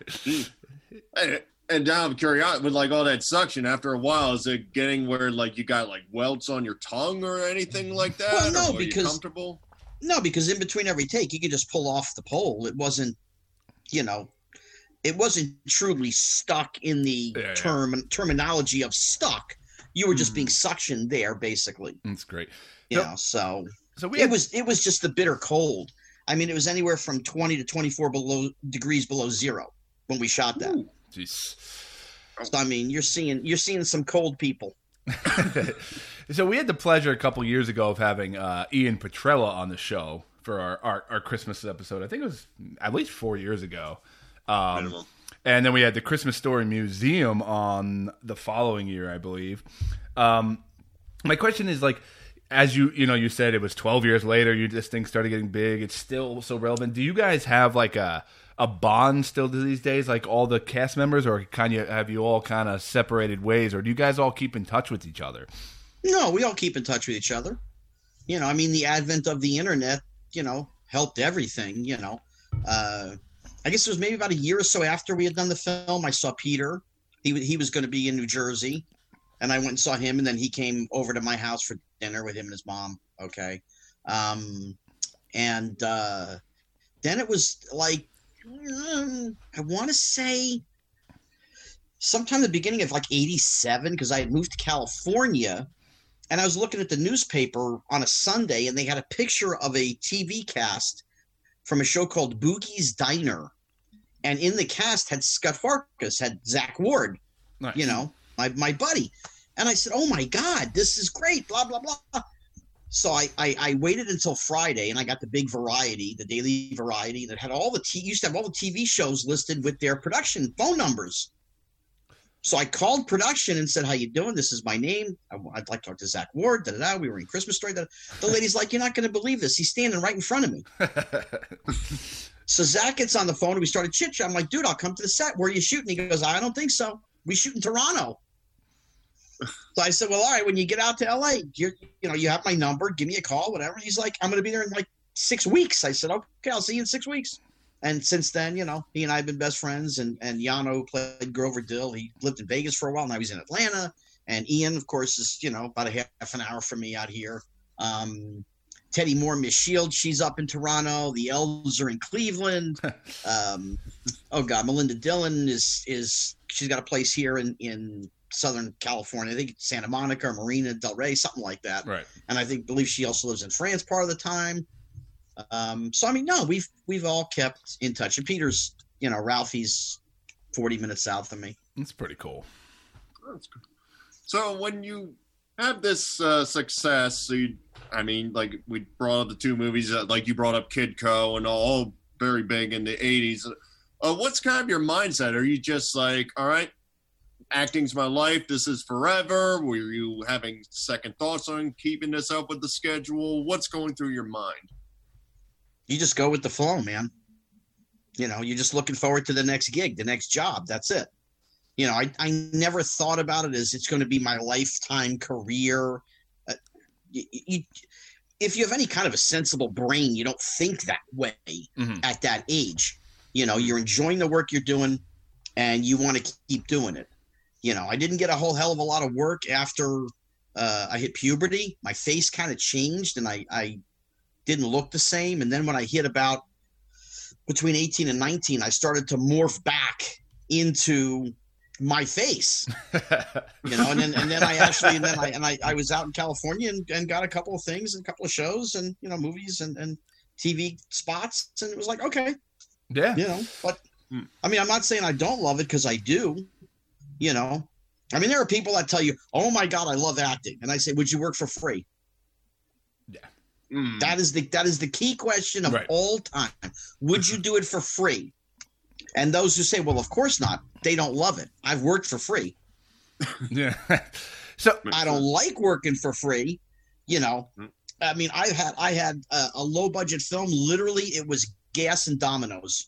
Speaker 8: And, and now I'm curious, with like all that suction, after a while, is it getting where like you got like welts on your tongue or anything like that?
Speaker 3: Well, no,
Speaker 8: or are you
Speaker 3: because-
Speaker 8: comfortable?
Speaker 3: No, because in between every take, you could just pull off the pole. It wasn't, you know, it wasn't truly stuck in the
Speaker 2: Yeah, yeah.
Speaker 3: term terminology of stuck. You were just being suctioned there, basically.
Speaker 2: That's great.
Speaker 3: You
Speaker 2: So-
Speaker 3: know, so
Speaker 2: So we
Speaker 3: it
Speaker 2: had,
Speaker 3: was it was just the bitter cold. I mean, it was anywhere from twenty to twenty-four below degrees below zero when we shot that.
Speaker 8: Ooh.
Speaker 2: Jeez.
Speaker 3: So I mean, you're seeing you're seeing some cold people.
Speaker 2: So we had the pleasure a couple years ago of having uh, Ian Petrella on the show for our, our, our Christmas episode. I think it was at least four years ago. Um,
Speaker 8: Minimum.
Speaker 2: and then we had the Christmas Story Museum on the following year, I believe. Um, my question is like, as you you know, you said it was twelve years later. You this thing started getting big. It's still so relevant. Do you guys have like a a bond still to these days, like all the cast members, or kind of have you all kind of separated ways, or do you guys all keep in touch with each other?
Speaker 3: No, we all keep in touch with each other. You know, I mean, the advent of the internet, you know, helped everything. You know, uh, I guess it was maybe about a year or so after we had done the film. I saw Peter. He wa- he was going to be in New Jersey, and I went and saw him. And then he came over to my house for dinner with him and his mom. Okay, um, and uh, then it was like mm, I want to say sometime the beginning of like eighty-seven, because I had moved to California. And I was looking at the newspaper on a Sunday, and they had a picture of a T V cast from a show called Boogie's Diner. And in the cast had Scott Farkas, had Zach Ward,
Speaker 2: Nice.
Speaker 3: you know, my, my buddy. And I said, oh, my God, this is great, blah, blah, blah. So I, I, I waited until Friday, and I got the big Variety, the Daily Variety, that had all the t- used to have all the T V shows listed with their production phone numbers. So I called production and said, how you doing? This is my name. I, I'd like to talk to Zach Ward. Da, da, da. We were in Christmas Story. Da. The lady's like, you're not going to believe this. He's standing right in front of me. So Zach gets on the phone, and we started chit-chat. I'm like, dude, I'll come to the set. Where are you shooting? He goes, I don't think so. We shoot in Toronto. So I said, well, all right, when you get out to L A, you're, you know, you have my number. Give me a call, whatever. He's like, I'm going to be there in like six weeks. I said, okay, I'll see you in six weeks. And since then, you know, he and I have been best friends. And, and Yano played Grover Dill. He lived in Vegas for a while. Now he's in Atlanta. And Ian, of course, is, you know, about a half an hour from me out here. Um, Teddy Moore, Miss Shields, she's up in Toronto. The Elves are in Cleveland. um, oh, God, Melinda Dillon is, is she's got a place here in, in Southern California. I think it's Santa Monica or Marina Del Rey, something like that.
Speaker 2: Right.
Speaker 3: And I think believe she also lives in France part of the time. Um, so I mean, no, we've we've all kept in touch. And Peter's, you know, Ralphie's forty minutes south of me.
Speaker 2: That's pretty cool.
Speaker 8: That's good. So when you have this uh, success, so you, I mean, like we brought up the two movies, uh, like you brought up Kid Co. and all very big in the eighties. Uh, what's kind of your mindset? Are you just like, all right, acting's my life, this is forever? Were you having second thoughts on keeping this up with the schedule? What's going through your mind?
Speaker 3: You just go with the flow, man. You know, you're just looking forward to the next gig, the next job. That's it. You know, I, I never thought about it as it's going to be my lifetime career. Uh, you, you, if you have any kind of a sensible brain, you don't think that way mm-hmm. at that age. You know, you're enjoying the work you're doing and you want to keep doing it. You know, I didn't get a whole hell of a lot of work after uh, I hit puberty. My face kind of changed and I, I didn't look the same. And then when I hit about between eighteen and nineteen, I started to morph back into my face, you know, and then, and then I actually, and then I, and I, I was out in California and, and got a couple of things and a couple of shows and, you know, movies and, and T V spots. And it was like, okay.
Speaker 2: Yeah.
Speaker 3: You know, but I mean, I'm not saying I don't love it, because I do, you know. I mean, there are people that tell you, oh my God, I love acting. And I say, would you work for free?
Speaker 2: Yeah.
Speaker 3: Mm. That is the, that is the key question of right. all time. Would you do it for free? And those who say, well, of course not, they don't love it. I've worked for free.
Speaker 2: Yeah. So
Speaker 3: I don't like working for free. You know, I mean, I had, I had a, a low budget film. Literally it was gas and dominoes.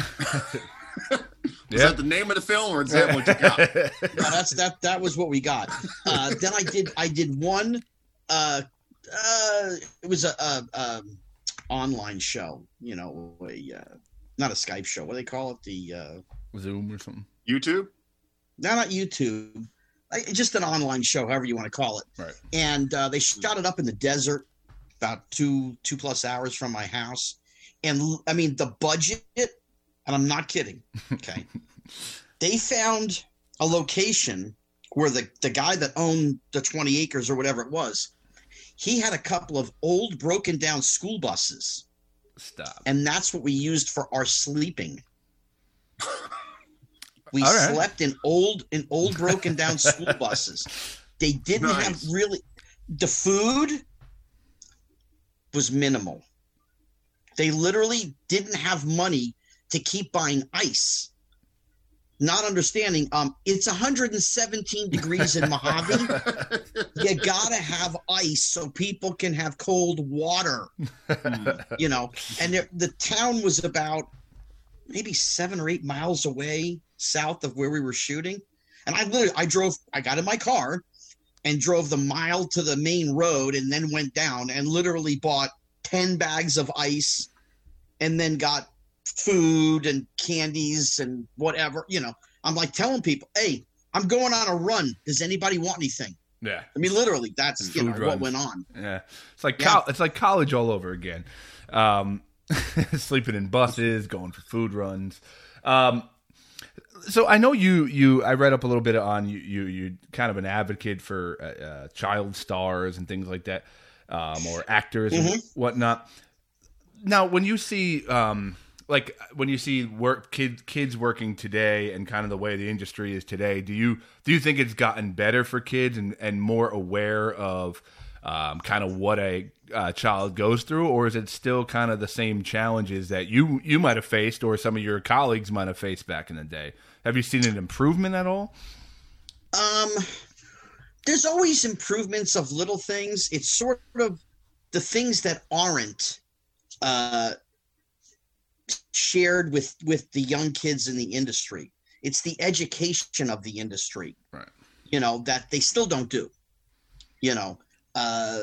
Speaker 8: Is that the name of the film, or is that what you got?
Speaker 3: No, that's that. That was what we got. Uh, then I did. I did one. Uh, uh, it was a, a, a online show. You know, a uh, not a Skype show. What do they call it? The uh,
Speaker 2: Zoom or something.
Speaker 8: YouTube?
Speaker 3: No, not YouTube. I, just an online show, however you want to call it.
Speaker 2: Right.
Speaker 3: And uh, they shot it up in the desert, about two two plus hours from my house. And I mean, the budget. And I'm not kidding. Okay. They found a location where the, the guy that owned the twenty acres or whatever it was, he had a couple of old broken down school buses.
Speaker 2: Stop.
Speaker 3: And that's what we used for our sleeping. We
Speaker 2: All right.
Speaker 3: slept in old in old broken down school buses. They didn't
Speaker 8: Nice.
Speaker 3: have really the food was minimal. They literally didn't have money to keep buying ice, not understanding um it's one hundred seventeen degrees in Mojave. You gotta have ice so people can have cold water. You know, and there, the town was about maybe seven or eight miles away south of where we were shooting. And I literally I drove I got in my car and drove the mile to the main road and then went down and literally bought ten bags of ice and then got food and candies and whatever, you know. I'm like telling people, hey, I'm going on a run. Does anybody want anything?
Speaker 2: Yeah.
Speaker 3: I mean, literally, that's, you know,
Speaker 2: Food
Speaker 3: what
Speaker 2: runs.
Speaker 3: went on.
Speaker 2: Yeah. It's like
Speaker 3: Yeah.
Speaker 2: col- it's like college all over again. Um, sleeping in buses, going for food runs. Um, so I know you, you, I read up a little bit on you, you, you kind of an advocate for uh, uh, child stars and things like that, um, or actors
Speaker 3: Mm-hmm.
Speaker 2: and whatnot. now when you see, um, like when you see work kids kids working today and kind of the way the industry is today, do you do you think it's gotten better for kids and, and more aware of um, kind of what a uh, child goes through, or is it still kind of the same challenges that you you might have faced or some of your colleagues might have faced back in the day? Have you seen an improvement at all?
Speaker 3: Um, there's always improvements of little things. It's sort of the things that aren't uh, shared with, with the young kids in the industry. It's the education of the industry,
Speaker 2: right?
Speaker 3: You know, that they still don't do. You know, uh,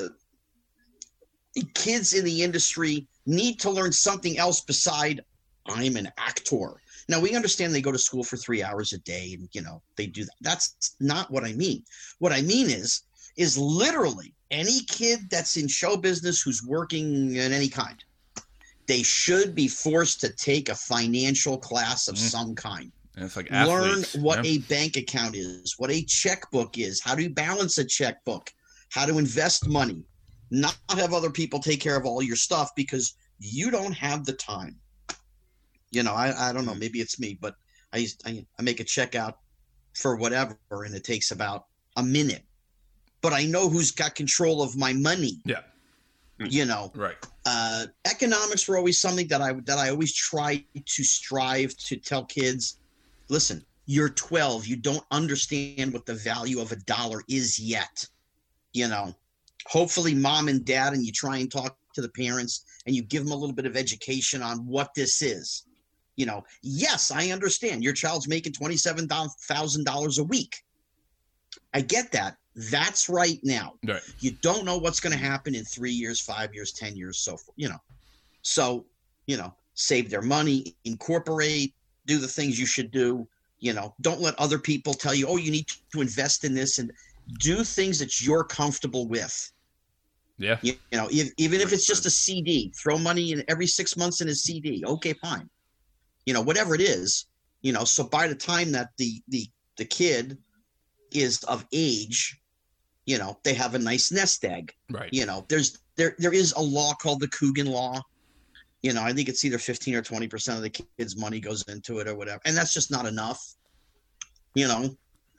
Speaker 3: kids in the industry need to learn something else beside I'm an actor. Now, we understand they go to school for three hours a day and, you know, they do that. That's not what I mean. What I mean is, is literally any kid that's in show business who's working in any kind, they should be forced to take a financial class of mm-hmm. some kind.
Speaker 2: And it's like
Speaker 3: learn
Speaker 2: athletes,
Speaker 3: what
Speaker 2: yeah.
Speaker 3: a bank account is, what a checkbook is, how to balance a checkbook, how to invest money, not have other people take care of all your stuff because you don't have the time. You know, I, I don't know, maybe it's me, but I, I I make a check out for whatever and it takes about a minute. But I know who's got control of my money.
Speaker 2: Yeah.
Speaker 3: You know.
Speaker 2: Right.
Speaker 3: Uh, economics were always something that I that I always try to strive to tell kids, listen, you're twelve, you don't understand what the value of a dollar is yet. You know. Hopefully mom and dad and you try and talk to the parents and you give them a little bit of education on what this is. You know, yes, I understand your child's making twenty-seven thousand dollars a week. I get that. That's right now.
Speaker 2: Right.
Speaker 3: You don't know what's going to happen in three years, five years, ten years, so forth, you know. So, you know, save their money, incorporate, do the things you should do. You know, don't let other people tell you, oh, you need to invest in this, and do things that you're comfortable with.
Speaker 2: Yeah.
Speaker 3: You, you know, if, even if it's just a C D, throw money in every six months in a C D. Okay, fine. You know, whatever it is, you know, so by the time that the, the, the kid is of age, you know, they have a nice nest egg.
Speaker 2: Right.
Speaker 3: You know, there's, there, there is a law called the Coogan Law. You know, I think it's either fifteen or twenty percent of the kid's money goes into it or whatever. And that's just not enough. You know,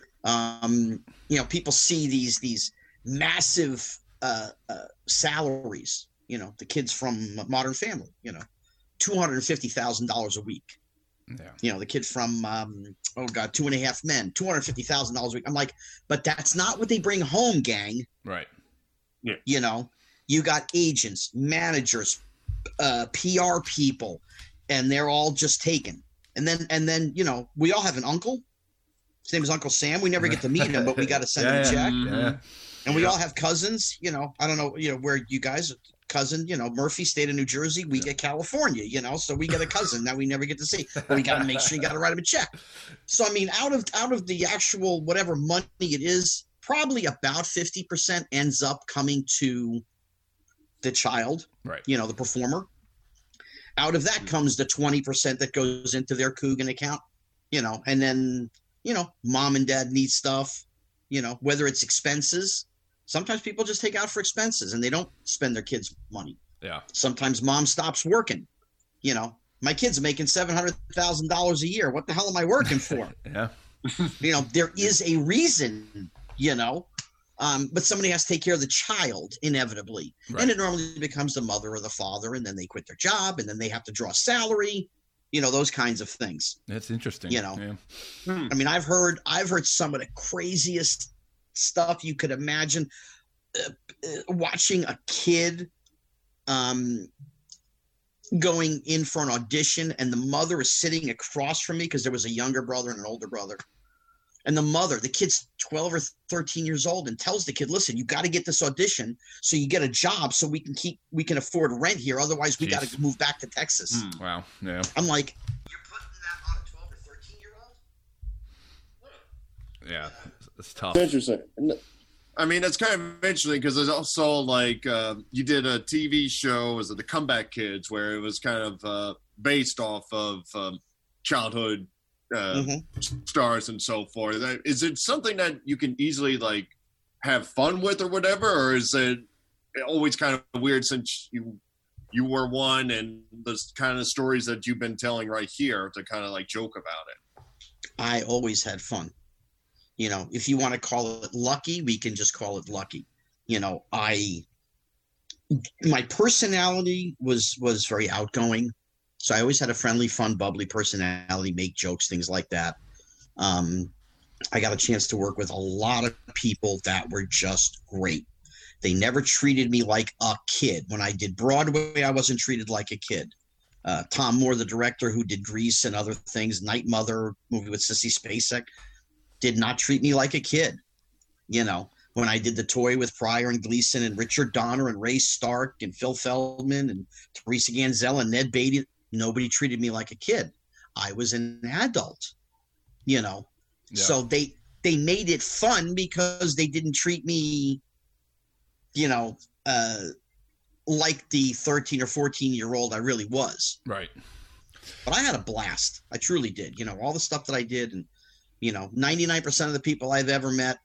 Speaker 3: um, you know, people see these, these massive uh, uh, salaries, you know, the kids from Modern Family, you know, two hundred fifty thousand dollars a week.
Speaker 2: Yeah.
Speaker 3: You know, the kid from, um, oh God, Two and a Half Men, two hundred fifty thousand dollars a week. I'm like, but that's not what they bring home, gang.
Speaker 2: Right.
Speaker 8: Yeah.
Speaker 3: You know, you got agents, managers, uh, P R people, and they're all just taken. And then, and then, you know, we all have an uncle. His name is Uncle Sam. We never get to meet him, but we got to send
Speaker 2: yeah,
Speaker 3: him a check.
Speaker 2: Yeah. yeah.
Speaker 3: And we all have cousins, you know, I don't know, you know, where you guys, cousin, you know, Murphy, state of New Jersey, we get California, you know, so we get a cousin that we never get to see. But we got to make sure you got to write him a check. So, I mean, out of out of the actual whatever money it is, probably about fifty percent ends up coming to the child,
Speaker 2: right?
Speaker 3: You know, the performer. Out of that comes the twenty percent that goes into their Coogan account, you know, and then, you know, mom and dad need stuff, you know, whether it's expenses. Sometimes people just take out for expenses and they don't spend their kids' money.
Speaker 2: Yeah.
Speaker 3: Sometimes mom stops working. You know, my kid's making seven hundred thousand dollars a year. What the hell am I working for?
Speaker 2: Yeah.
Speaker 3: You know, there is a reason, you know, um, but somebody has to take care of the child inevitably.
Speaker 2: Right.
Speaker 3: And it normally becomes the mother or the father, and then they quit their job, and then they have to draw salary, you know, those kinds of things.
Speaker 2: That's interesting.
Speaker 3: You know,
Speaker 2: yeah.
Speaker 3: I mean, I've heard, I've heard some of the craziest stuff you could imagine. Uh, uh, watching a kid um, going in for an audition, and the mother is sitting across from me because there was a younger brother and an older brother. And the mother, the kid's twelve or thirteen years old, and tells the kid, listen, you got to get this audition so you get a job so we can keep, we can afford rent here. Otherwise, we got to move back to Texas.
Speaker 2: Mm, wow. Yeah.
Speaker 3: I'm like, you're putting that on a twelve or thirteen year old?
Speaker 2: Yeah. It's tough.
Speaker 8: Interesting. I mean, it's kind of interesting because there's also like uh, you did a T V show, was it The Comeback Kids, where it was kind of uh, based off of um, childhood uh, mm-hmm. stars and so forth. Is it something that you can easily like have fun with or whatever, or is it always kind of weird since you you were one, and the kind of stories that you've been telling right here to kind of like joke about it.
Speaker 3: I always had fun. You know, if you want to call it lucky, we can just call it lucky. You know, I, my personality was, was very outgoing. So I always had a friendly, fun, bubbly personality, make jokes, things like that. Um, I got a chance to work with a lot of people that were just great. They never treated me like a kid. When I did Broadway, I wasn't treated like a kid. Uh, Tom Moore, the director who did Grease and other things, Night Mother, movie with Sissy Spacek, did not treat me like a kid. You know, when I did The Toy with Pryor and Gleason and Richard Donner and Ray Stark and Phil Feldman and Teresa Ganzel and Ned Beatty, nobody treated me like a kid. I was an adult, you know. Yeah. So they they made it fun because they didn't treat me, you know, uh, like the thirteen or fourteen year old I really was.
Speaker 2: Right.
Speaker 3: But I had a blast. I truly did. You know, all the stuff that I did, and, you know, ninety-nine percent of the people I've ever met,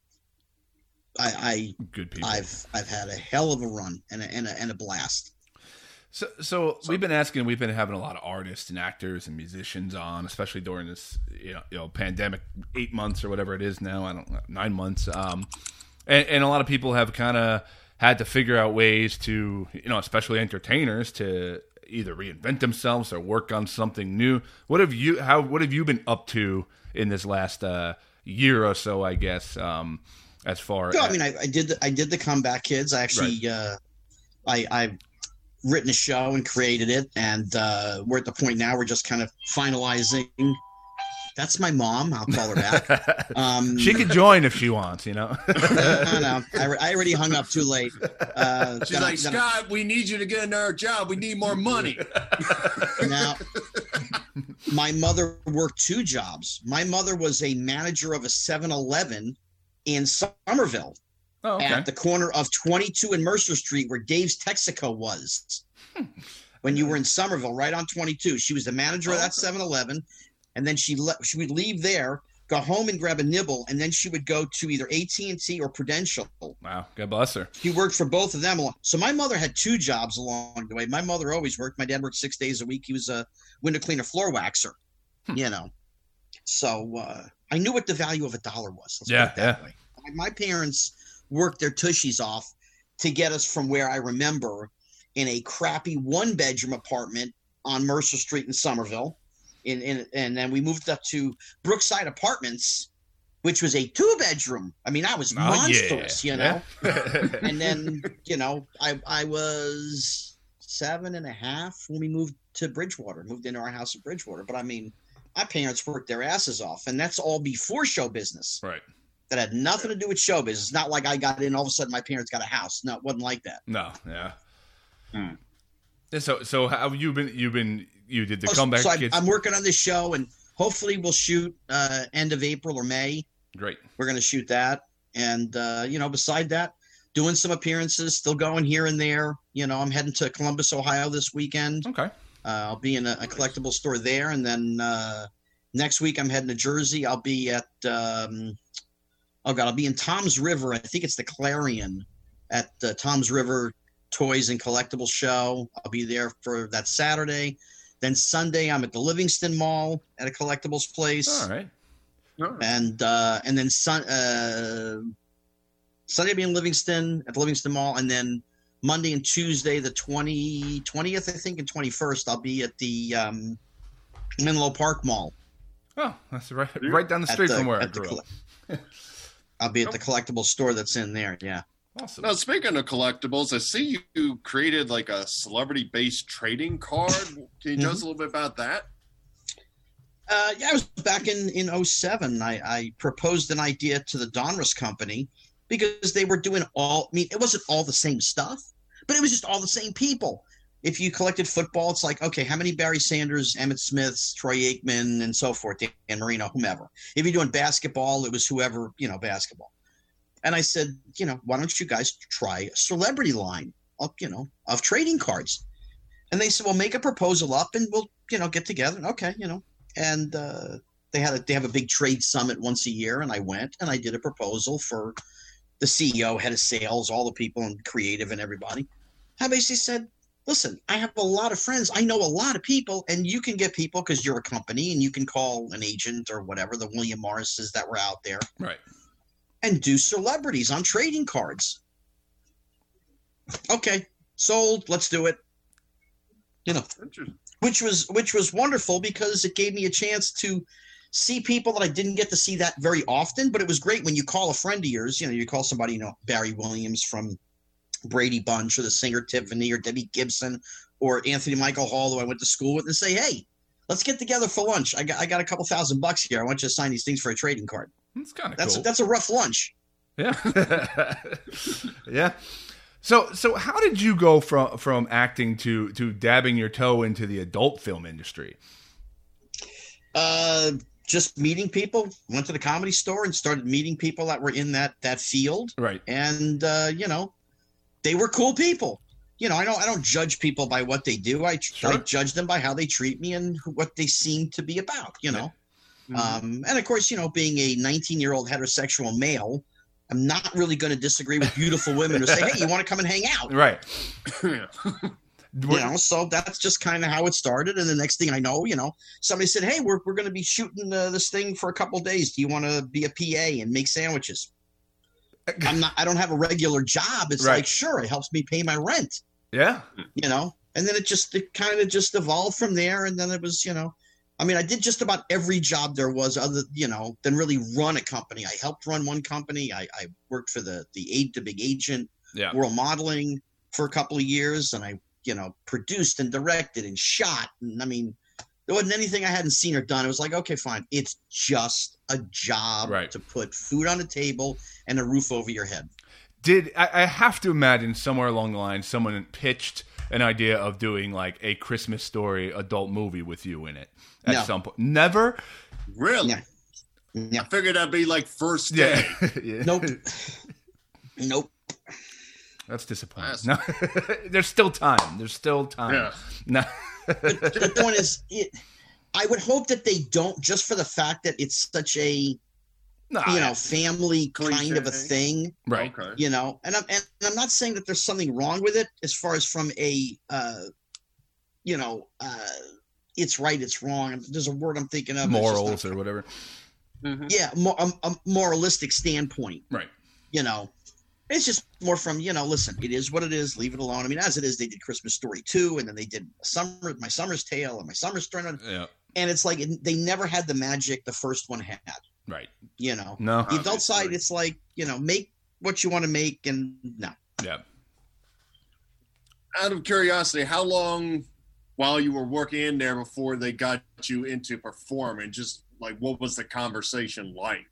Speaker 3: I, I
Speaker 2: good people.
Speaker 3: I've I've had a hell of a run and a, and a, and a blast.
Speaker 2: So, so we've been asking, we've been having a lot of artists and actors and musicians on, especially during this, you know, you know, pandemic, eight months or whatever it is now. I don't know, nine months. Um, and, and a lot of people have kind of had to figure out ways to, you know, especially entertainers, to either reinvent themselves or work on something new. What have you, how, what have you been up to in this last uh, year or so, I guess, um, as far
Speaker 3: no,
Speaker 2: as.
Speaker 3: I mean, I, I did, the, I did the Comeback Kids. I actually, right. uh, I, I, written a show and created it, and uh, we're at the point now we're just kind of finalizing. That's my mom. I'll call her back. Um,
Speaker 2: she could join if she wants, you know.
Speaker 3: I know. I, I already hung up too late. Uh,
Speaker 8: She's like, Scott, I, we need you to get another job. We need more money.
Speaker 3: Now, my mother worked two jobs. My mother was a manager of a seven eleven in Somerville.
Speaker 2: Oh, okay.
Speaker 3: At the corner of twenty-two and Mercer Street, where Dave's Texaco was. Hmm. When you were in Somerville, right on twenty-two. She was the manager oh, of that seven eleven, and then she le- she would leave there, go home and grab a nibble, and then she would go to either A T and T or Prudential.
Speaker 2: Wow, God bless her.
Speaker 3: She worked for both of them. So my mother had two jobs along the way. My mother always worked. My dad worked six days a week. He was a window cleaner, floor waxer, hmm. you know. So uh, I knew what the value of a dollar was. Let's
Speaker 2: yeah,
Speaker 3: put it that
Speaker 2: yeah.
Speaker 3: way. My parents worked their tushies off to get us from where I remember in a crappy one bedroom apartment on Mercer Street in Somerville. In, in, and then we moved up to Brookside Apartments, which was a two bedroom. I mean, I was oh, monstrous, yeah. you know? Yeah. And then, you know, I, I was seven and a half when we moved to Bridgewater, moved into our house in Bridgewater. But I mean, my parents worked their asses off, and that's all before show business.
Speaker 2: Right.
Speaker 3: That had nothing to do with show business. It's not like I got in, all of a sudden my parents got a house. No, it wasn't like that.
Speaker 2: No, yeah. Hmm. So, so how have you been? You've been, you did the oh, Comeback
Speaker 3: so I,
Speaker 2: Kids.
Speaker 3: I'm working on this show, and hopefully we'll shoot uh, end of April or May.
Speaker 2: Great.
Speaker 3: We're going to shoot that, and uh, you know, beside that, doing some appearances, still going here and there. You know, I'm heading to Columbus, Ohio this weekend.
Speaker 2: Okay.
Speaker 3: Uh, I'll be in a, a collectible store there, and then uh, next week I'm heading to Jersey. I'll be at. Um, Oh, God, I'll be in Tom's River. I think it's the Clarion at the Tom's River Toys and Collectibles Show. I'll be there for that Saturday. Then Sunday, I'm at the Livingston Mall at a collectibles place.
Speaker 2: All right. All right.
Speaker 3: And uh, and then sun, uh, Sunday, I'll be in Livingston at the Livingston Mall. And then Monday and Tuesday, the twentieth, twentieth I think, and twenty-first, I'll be at the um, Menlo Park Mall.
Speaker 2: Oh, that's right, right down the street the, from where I grew up.
Speaker 3: I'll be at the collectible store that's in there. Yeah.
Speaker 2: Awesome.
Speaker 8: Now, speaking of collectibles, I see you created like a celebrity-based trading card. Can you tell us a little bit about that?
Speaker 3: Uh, yeah, I was back in, in oh seven. I, I proposed an idea to the Donruss Company because they were doing all, I mean, it wasn't all the same stuff, but it was just all the same people. If you collected football, it's like, okay, how many Barry Sanders, Emmitt Smiths, Troy Aikman, and so forth, Dan Marino, whomever. If you're doing basketball, it was whoever, you know, basketball. And I said, you know, why don't you guys try a celebrity line, of, you know, of trading cards? And they said, well, make a proposal up and we'll, you know, get together. Okay, you know. And uh, they had a, they have a big trade summit once a year, and I went and I did a proposal for the C E O, head of sales, all the people and creative and everybody. I basically said, listen, I have a lot of friends. I know a lot of people, and you can get people because you're a company, and you can call an agent or whatever, the William Morrises that were out there,
Speaker 2: Right.
Speaker 3: and do celebrities on trading cards. Okay, sold. Let's do it. You know, which was which was wonderful because it gave me a chance to see people that I didn't get to see that very often. But it was great when you call a friend of yours. You know, you call somebody, you know, Barry Williams from Brady Bunch, or the singer Tiffany, or Debbie Gibson, or Anthony Michael Hall, who I went to school with, and say, hey, let's get together for lunch. I got I got a couple thousand bucks here. I want you to sign these things for a trading card.
Speaker 2: That's kind of
Speaker 3: That's
Speaker 2: cool.
Speaker 3: that's a rough lunch.
Speaker 2: Yeah. Yeah. So so how did you go from from acting to to dabbing your toe into the adult film industry?
Speaker 3: Uh, just meeting people. Went to the Comedy Store and started meeting people that were in that that field.
Speaker 2: Right.
Speaker 3: And uh, you know, they were cool people. You know, I don't I don't judge people by what they do. I,
Speaker 2: Sure.
Speaker 3: I judge them by how they treat me and what they seem to be about. You know,
Speaker 2: Mm-hmm.
Speaker 3: um, and of course, you know, being a nineteen-year-old heterosexual male, I'm not really going to disagree with beautiful women who say, "Hey, you want to come and hang out?"
Speaker 2: Right.
Speaker 3: You know, so that's just kind of how it started. And the next thing I know, you know, somebody said, "Hey, we're we're going to be shooting uh, this thing for a couple of days. Do you want to be a P A and make sandwiches?" I'm not. I don't have a regular job. It's
Speaker 2: Right.
Speaker 3: like, sure, it helps me pay my rent.
Speaker 2: Yeah.
Speaker 3: You know, and then it just it kind of just evolved from there. And then it was, you know, I mean, I did just about every job there was, other, you know, than really run a company. I helped run one company. I, I worked for the the aid the big agent,
Speaker 2: Yeah.
Speaker 3: World Modeling, for a couple of years, and I, you know, produced and directed and shot. And I mean, there wasn't anything I hadn't seen or done. It was like, okay, fine. It's just a job
Speaker 2: Right.
Speaker 3: to put food on the table and a roof over your head.
Speaker 2: Did I, I have to imagine somewhere along the line someone pitched an idea of doing like a Christmas Story adult movie with you in it at
Speaker 3: No.
Speaker 2: some point? Never.
Speaker 8: Really?
Speaker 3: Yeah. Yeah.
Speaker 8: I figured that'd be like first
Speaker 2: Yeah.
Speaker 8: day.
Speaker 2: Yeah.
Speaker 3: Nope. Nope.
Speaker 2: That's disappointing.
Speaker 8: That's-
Speaker 2: No. There's still time. There's still time.
Speaker 8: Yeah.
Speaker 2: No.
Speaker 3: But the point is, it, I would hope that they don't, just for the fact that it's such a,
Speaker 2: No,
Speaker 3: you know, family kind of a
Speaker 8: Cliche.
Speaker 3: thing.
Speaker 2: right.
Speaker 8: Okay.
Speaker 3: You know, and I'm and I'm not saying that there's something wrong with it as far as from a, uh, you know, uh, it's right, it's wrong. There's a word I'm thinking of. it's just
Speaker 2: Morals
Speaker 3: not-
Speaker 2: or whatever.
Speaker 3: Yeah, more, a, a moralistic standpoint.
Speaker 2: Right.
Speaker 3: You know, it's just more from, you know, listen, it is what it is. Leave it alone. I mean, as it is, they did Christmas Story two, and then they did summer, my Summer's Tale, and my Summer's Turn.
Speaker 2: Yeah.
Speaker 3: And it's like it, they never had the magic the first one had.
Speaker 2: Right.
Speaker 3: You know,
Speaker 2: No.
Speaker 3: the adult side,
Speaker 8: Obviously.
Speaker 3: it's like, you know, make what you want to make, and no.
Speaker 2: Yeah.
Speaker 8: Out of curiosity, how long while you were working in there before they got you into performing? Just like, what was the conversation like?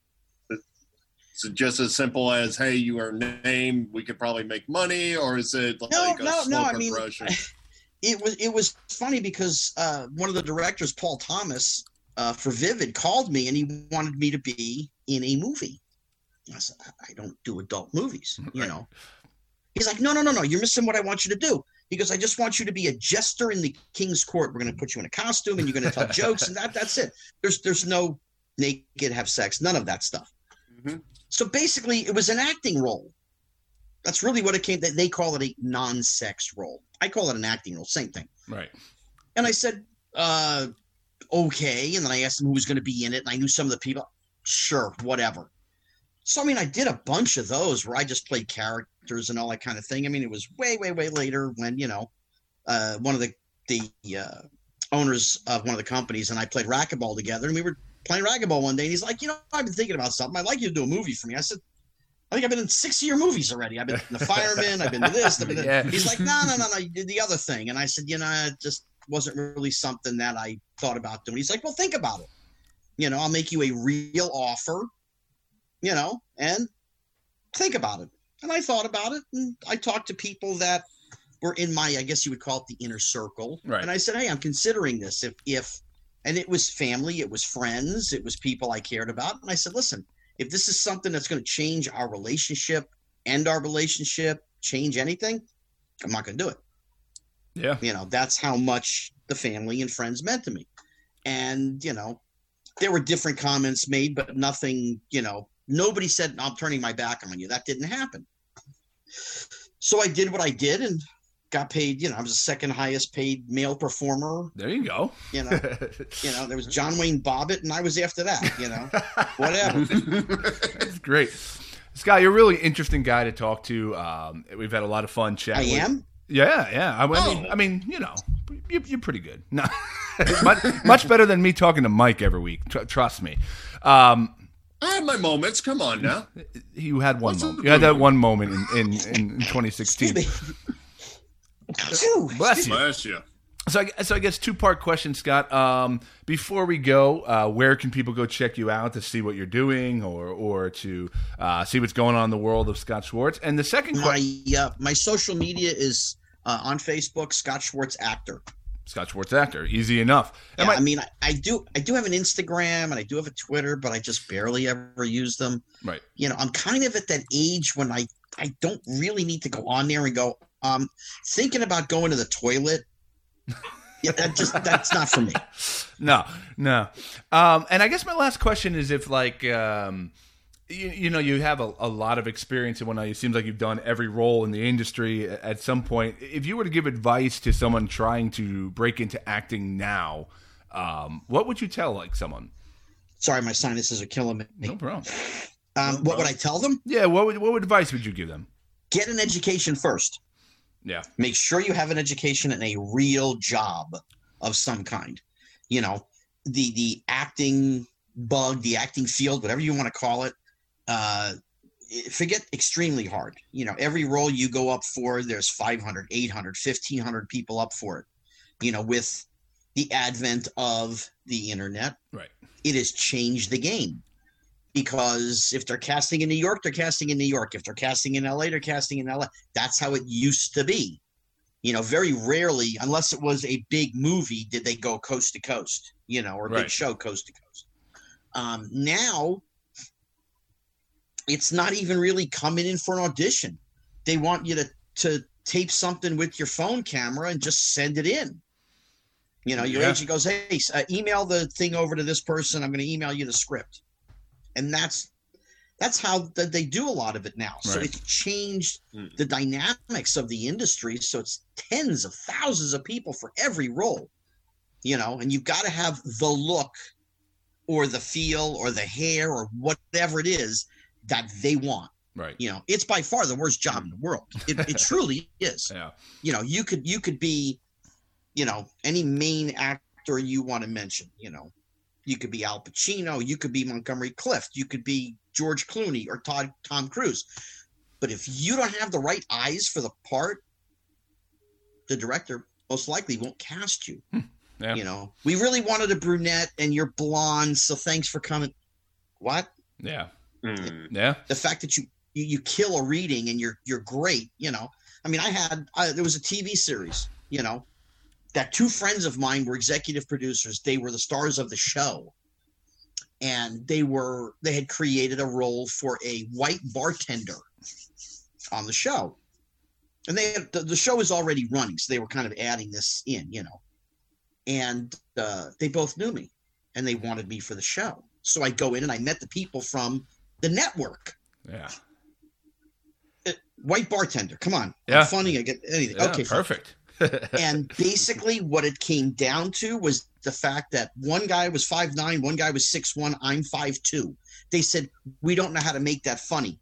Speaker 8: Is it just as simple as, hey, you are named, we could probably make money, or is it like
Speaker 3: No,
Speaker 8: a
Speaker 3: no,
Speaker 8: slow
Speaker 3: no, I mean,
Speaker 8: progression?
Speaker 3: It was it was funny because uh, one of the directors, Paul Thomas, uh, for Vivid, called me and he wanted me to be in a movie. I said, I don't do adult movies, you
Speaker 2: Right.
Speaker 3: know. He's like, no, no, no, no, you're missing what I want you to do. He goes, I just want you to be a jester in the King's Court. We're going to put you in a costume and you're going to tell jokes, and that that's it. There's there's no naked, have sex, none of that stuff.
Speaker 8: Mhm.
Speaker 3: So basically, it was an acting role. That's really what it came. They they call it a non-sex role. I call it an acting role. Same thing.
Speaker 2: Right.
Speaker 3: And I said, uh, okay. And then I asked him who was going to be in it, and I knew some of the people. Sure, whatever. So, I mean, I did a bunch of those where I just played characters and all that kind of thing. I mean, it was way, way, way later when, you know, uh, one of the, the uh, owners of one of the companies and I played racquetball together, and we were playing racquetball one day, and he's like, you know, I've been thinking about something. I'd like you to do a movie for me. I said, I think I've been in six of your movies already. I've been in The Fireman. I've been to this. I've been to
Speaker 2: Yeah.
Speaker 3: He's like, no, no, no, no. You did the other thing. And I said, you know, it just wasn't really something that I thought about doing. He's like, well, think about it. You know, I'll make you a real offer, you know, and think about it. And I thought about it, and I talked to people that were in my, I guess you would call it the inner circle.
Speaker 2: Right.
Speaker 3: And I said, hey, I'm considering this. If, if, and it was family, it was friends, it was people I cared about. And I said, listen, if this is something that's going to change our relationship, end our relationship, change anything, I'm not going to do it.
Speaker 2: Yeah.
Speaker 3: You know, that's how much the family and friends meant to me. And, you know, there were different comments made, but nothing, you know, nobody said, I'm turning my back on you. That didn't happen. So I did what I did, and got paid. You know, I was the second highest paid male performer.
Speaker 2: There you go.
Speaker 3: You know, you know, there was John Wayne Bobbitt, and I was after that. You know, whatever.
Speaker 2: That's great, Scott. You're a really interesting guy to talk to. Um, we've had a lot of fun chatting.
Speaker 3: I
Speaker 2: with-
Speaker 3: am.
Speaker 2: Yeah, yeah. I, I mean,
Speaker 8: Oh.
Speaker 2: I mean, you know, you, you're pretty good. No, much, much better than me talking to Mike every week. Tr- trust me. Um,
Speaker 8: I have my moments. Come on now.
Speaker 2: you had one
Speaker 8: What's a
Speaker 2: moment. You had that
Speaker 8: moment?
Speaker 2: one moment in in, in twenty sixteen.
Speaker 3: Ooh,
Speaker 2: Bless you.
Speaker 8: Bless you.
Speaker 2: So, I, so I guess two part question, Scott. Um, before we go, uh, where can people go check you out to see what you're doing, or or to uh, see what's going on in the world of Scott Schwartz? And the second question,
Speaker 3: my uh, my social media is uh, on Facebook, Scott Schwartz actor.
Speaker 2: Scott Schwartz actor, easy enough. And
Speaker 3: Yeah,
Speaker 2: my-
Speaker 3: I mean, I, I do I do have an Instagram and I do have a Twitter, but I just barely ever use them.
Speaker 2: right.
Speaker 3: You know, I'm kind of at that age when I I don't really need to go on there and go. Um, thinking about going to the toilet. Yeah, that just that's not for me.
Speaker 2: No, no. Um, and I guess my last question is if, like, um, you, you know, you have a, a lot of experience in whatnot. It seems like you've done every role in the industry at some point. If you were to give advice to someone trying to break into acting now, um, what would you tell, like, someone?
Speaker 3: Sorry, my sinuses are killing me.
Speaker 2: No problem.
Speaker 3: Um, what would I tell them?
Speaker 2: Yeah, what would, what advice would you give them?
Speaker 3: Get an education first.
Speaker 2: Yeah.
Speaker 3: Make sure you have an education and a real job of some kind. You know, the the acting bug, the acting field, whatever you want to call it, uh, forget extremely hard. You know, every role you go up for, there's five hundred, eight hundred, fifteen hundred people up for it. You know, with the advent of the internet,
Speaker 2: Right.
Speaker 3: it has changed the game. Because if they're casting in New York, they're casting in New York. If they're casting in L A, they're casting in L A. That's how it used to be. You know, very rarely, unless it was a big movie, did they go coast to coast, you know, or a
Speaker 2: Right.
Speaker 3: big show coast to coast. Um, now, it's not even really coming in for an audition. They want you to, to tape something with your phone camera and just send it in. You know, your
Speaker 2: Yeah.
Speaker 3: agent goes, hey, uh, email the thing over to this person. I'm going to email you the script. And that's that's how th- they do a lot of it now. So
Speaker 2: Right.
Speaker 3: it's changed
Speaker 8: Mm.
Speaker 3: the dynamics of the industry. So it's tens of thousands of people for every role, you know, and you've got to have the look or the feel or the hair or whatever it is that they want.
Speaker 2: Right.
Speaker 3: You know, it's by far the worst job in the world. It, it truly is.
Speaker 2: Yeah.
Speaker 3: You know, you could you could be, you know, any main actor you want to mention, you know. You could be Al Pacino, you could be Montgomery Clift, you could be George Clooney or Todd Tom Cruise. But if you don't have the right eyes for the part, the director most likely won't cast you.
Speaker 2: Yeah.
Speaker 3: You know, we really wanted a brunette and you're blonde, so thanks for coming. What?
Speaker 2: Yeah.
Speaker 8: Mm.
Speaker 2: Yeah.
Speaker 3: The fact that you you, you kill a reading and you're you're great, you know. I mean, I had I, there was a T V series, you know, that two friends of mine were executive producers. They were the stars of the show. And they were they had created a role for a white bartender on the show. And they had, the, the show is already running, so they were kind of adding this in, you know. And uh, they both knew me and they wanted me for the show. So I go in and I met the people from the network.
Speaker 2: Yeah.
Speaker 3: Uh, White bartender, come on.
Speaker 2: Yeah.
Speaker 3: I'm funny. I get anything.
Speaker 2: Yeah,
Speaker 3: okay, fine.
Speaker 2: perfect.
Speaker 3: And basically what it came down to was the fact that one guy was five nine, one guy was six one, I'm five two. They said, we don't know how to make that funny.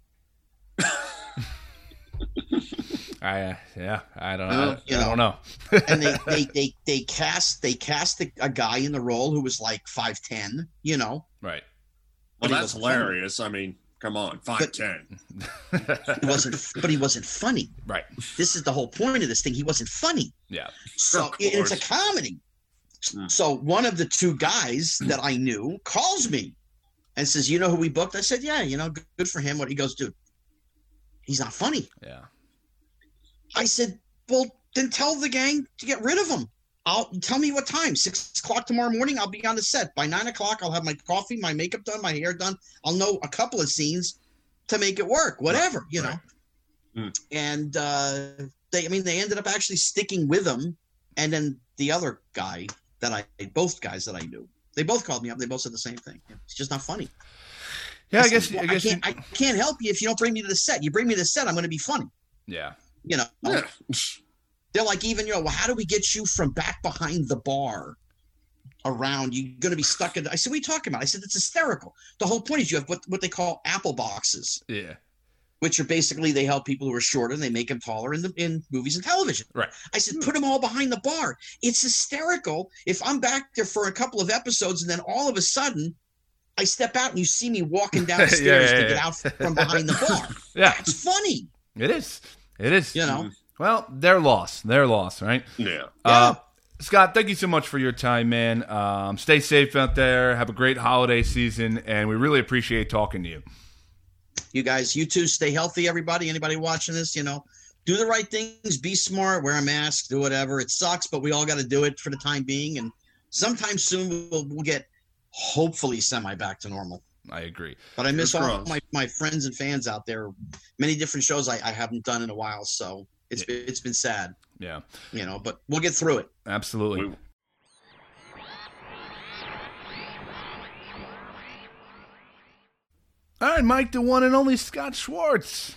Speaker 2: I uh, yeah, I don't know.
Speaker 3: Uh,
Speaker 2: I,
Speaker 3: you
Speaker 2: I don't know.
Speaker 3: And they they they, they cast they cast a, a guy in the role who was like five ten, you know.
Speaker 2: Right.
Speaker 8: Well,
Speaker 3: But he
Speaker 8: that's
Speaker 3: wasn't funny.
Speaker 8: hilarious. I mean, come on, five ten.
Speaker 3: He wasn't but he wasn't funny.
Speaker 2: Right.
Speaker 3: This is the whole point of this thing. He wasn't funny.
Speaker 2: Yeah.
Speaker 3: So
Speaker 8: Of
Speaker 3: it- it's a
Speaker 8: course.
Speaker 3: comedy.
Speaker 8: Hmm.
Speaker 3: So one of the two guys that I knew calls me and says, "You know who we booked?" I said, "Yeah, you know, good, good for him." What he goes, "Dude, he's not funny."
Speaker 2: Yeah.
Speaker 3: I said, "Well, then tell the gang to get rid of him. I'll tell me what time. Six o'clock tomorrow morning. I'll be on the set by nine o'clock. I'll have my coffee, my makeup done, my hair done. I'll know a couple of scenes to make it work. Whatever, you know."
Speaker 8: Hmm.
Speaker 3: And uh, they, I mean, they ended up actually sticking with him. And then the other guy that I, both guys that I knew, they both called me up. They both said the same thing. It's just not funny.
Speaker 2: Yeah, I
Speaker 3: said,
Speaker 2: guess
Speaker 3: "Well,
Speaker 2: I guess
Speaker 3: can't, I can't help you if you don't bring me to the set. You bring me to the set, I'm going to be funny.
Speaker 2: yeah.
Speaker 3: You know,
Speaker 8: Yeah.
Speaker 3: They're like, even, you know, well, how do we get you from back behind the bar around? You're going to be stuck in. I said, what are you talking about? I said, it's hysterical. The whole point is you have what, what they call apple boxes.
Speaker 2: Yeah.
Speaker 3: Which are basically, they help people who are shorter and they make them taller in the in movies and television.
Speaker 2: Right.
Speaker 3: I said, put them all behind the bar. It's hysterical. If I'm back there for a couple of episodes and then all of a sudden I step out and you see me walking down the stairs
Speaker 2: yeah, yeah,
Speaker 3: to
Speaker 2: yeah.
Speaker 3: get out from behind the bar.
Speaker 2: Yeah.
Speaker 3: That's funny.
Speaker 2: It is. It is.
Speaker 3: You know?
Speaker 2: Well, they're lost. They're lost, right?
Speaker 8: Yeah.
Speaker 2: Uh, Scott, thank you so much for your time, man. Um, stay safe out there. Have a great holiday season, and we really appreciate talking to you.
Speaker 3: You guys, you too, stay healthy, everybody. Anybody watching this, you know, do the right things, be smart, wear a mask, do whatever. It sucks, but we all got to do it for the time being. And sometime soon we'll, we'll get hopefully semi back to normal.
Speaker 2: I agree.
Speaker 3: But I miss
Speaker 8: Good
Speaker 3: all
Speaker 8: cross.
Speaker 3: my, my friends and fans out there. Many different shows I, I haven't done in a while, so it's been, it's been sad,
Speaker 2: Yeah,
Speaker 3: you know, but we'll get through it.
Speaker 2: absolutely.
Speaker 8: We-
Speaker 2: All right, Mike, the one and only Scott Schwartz.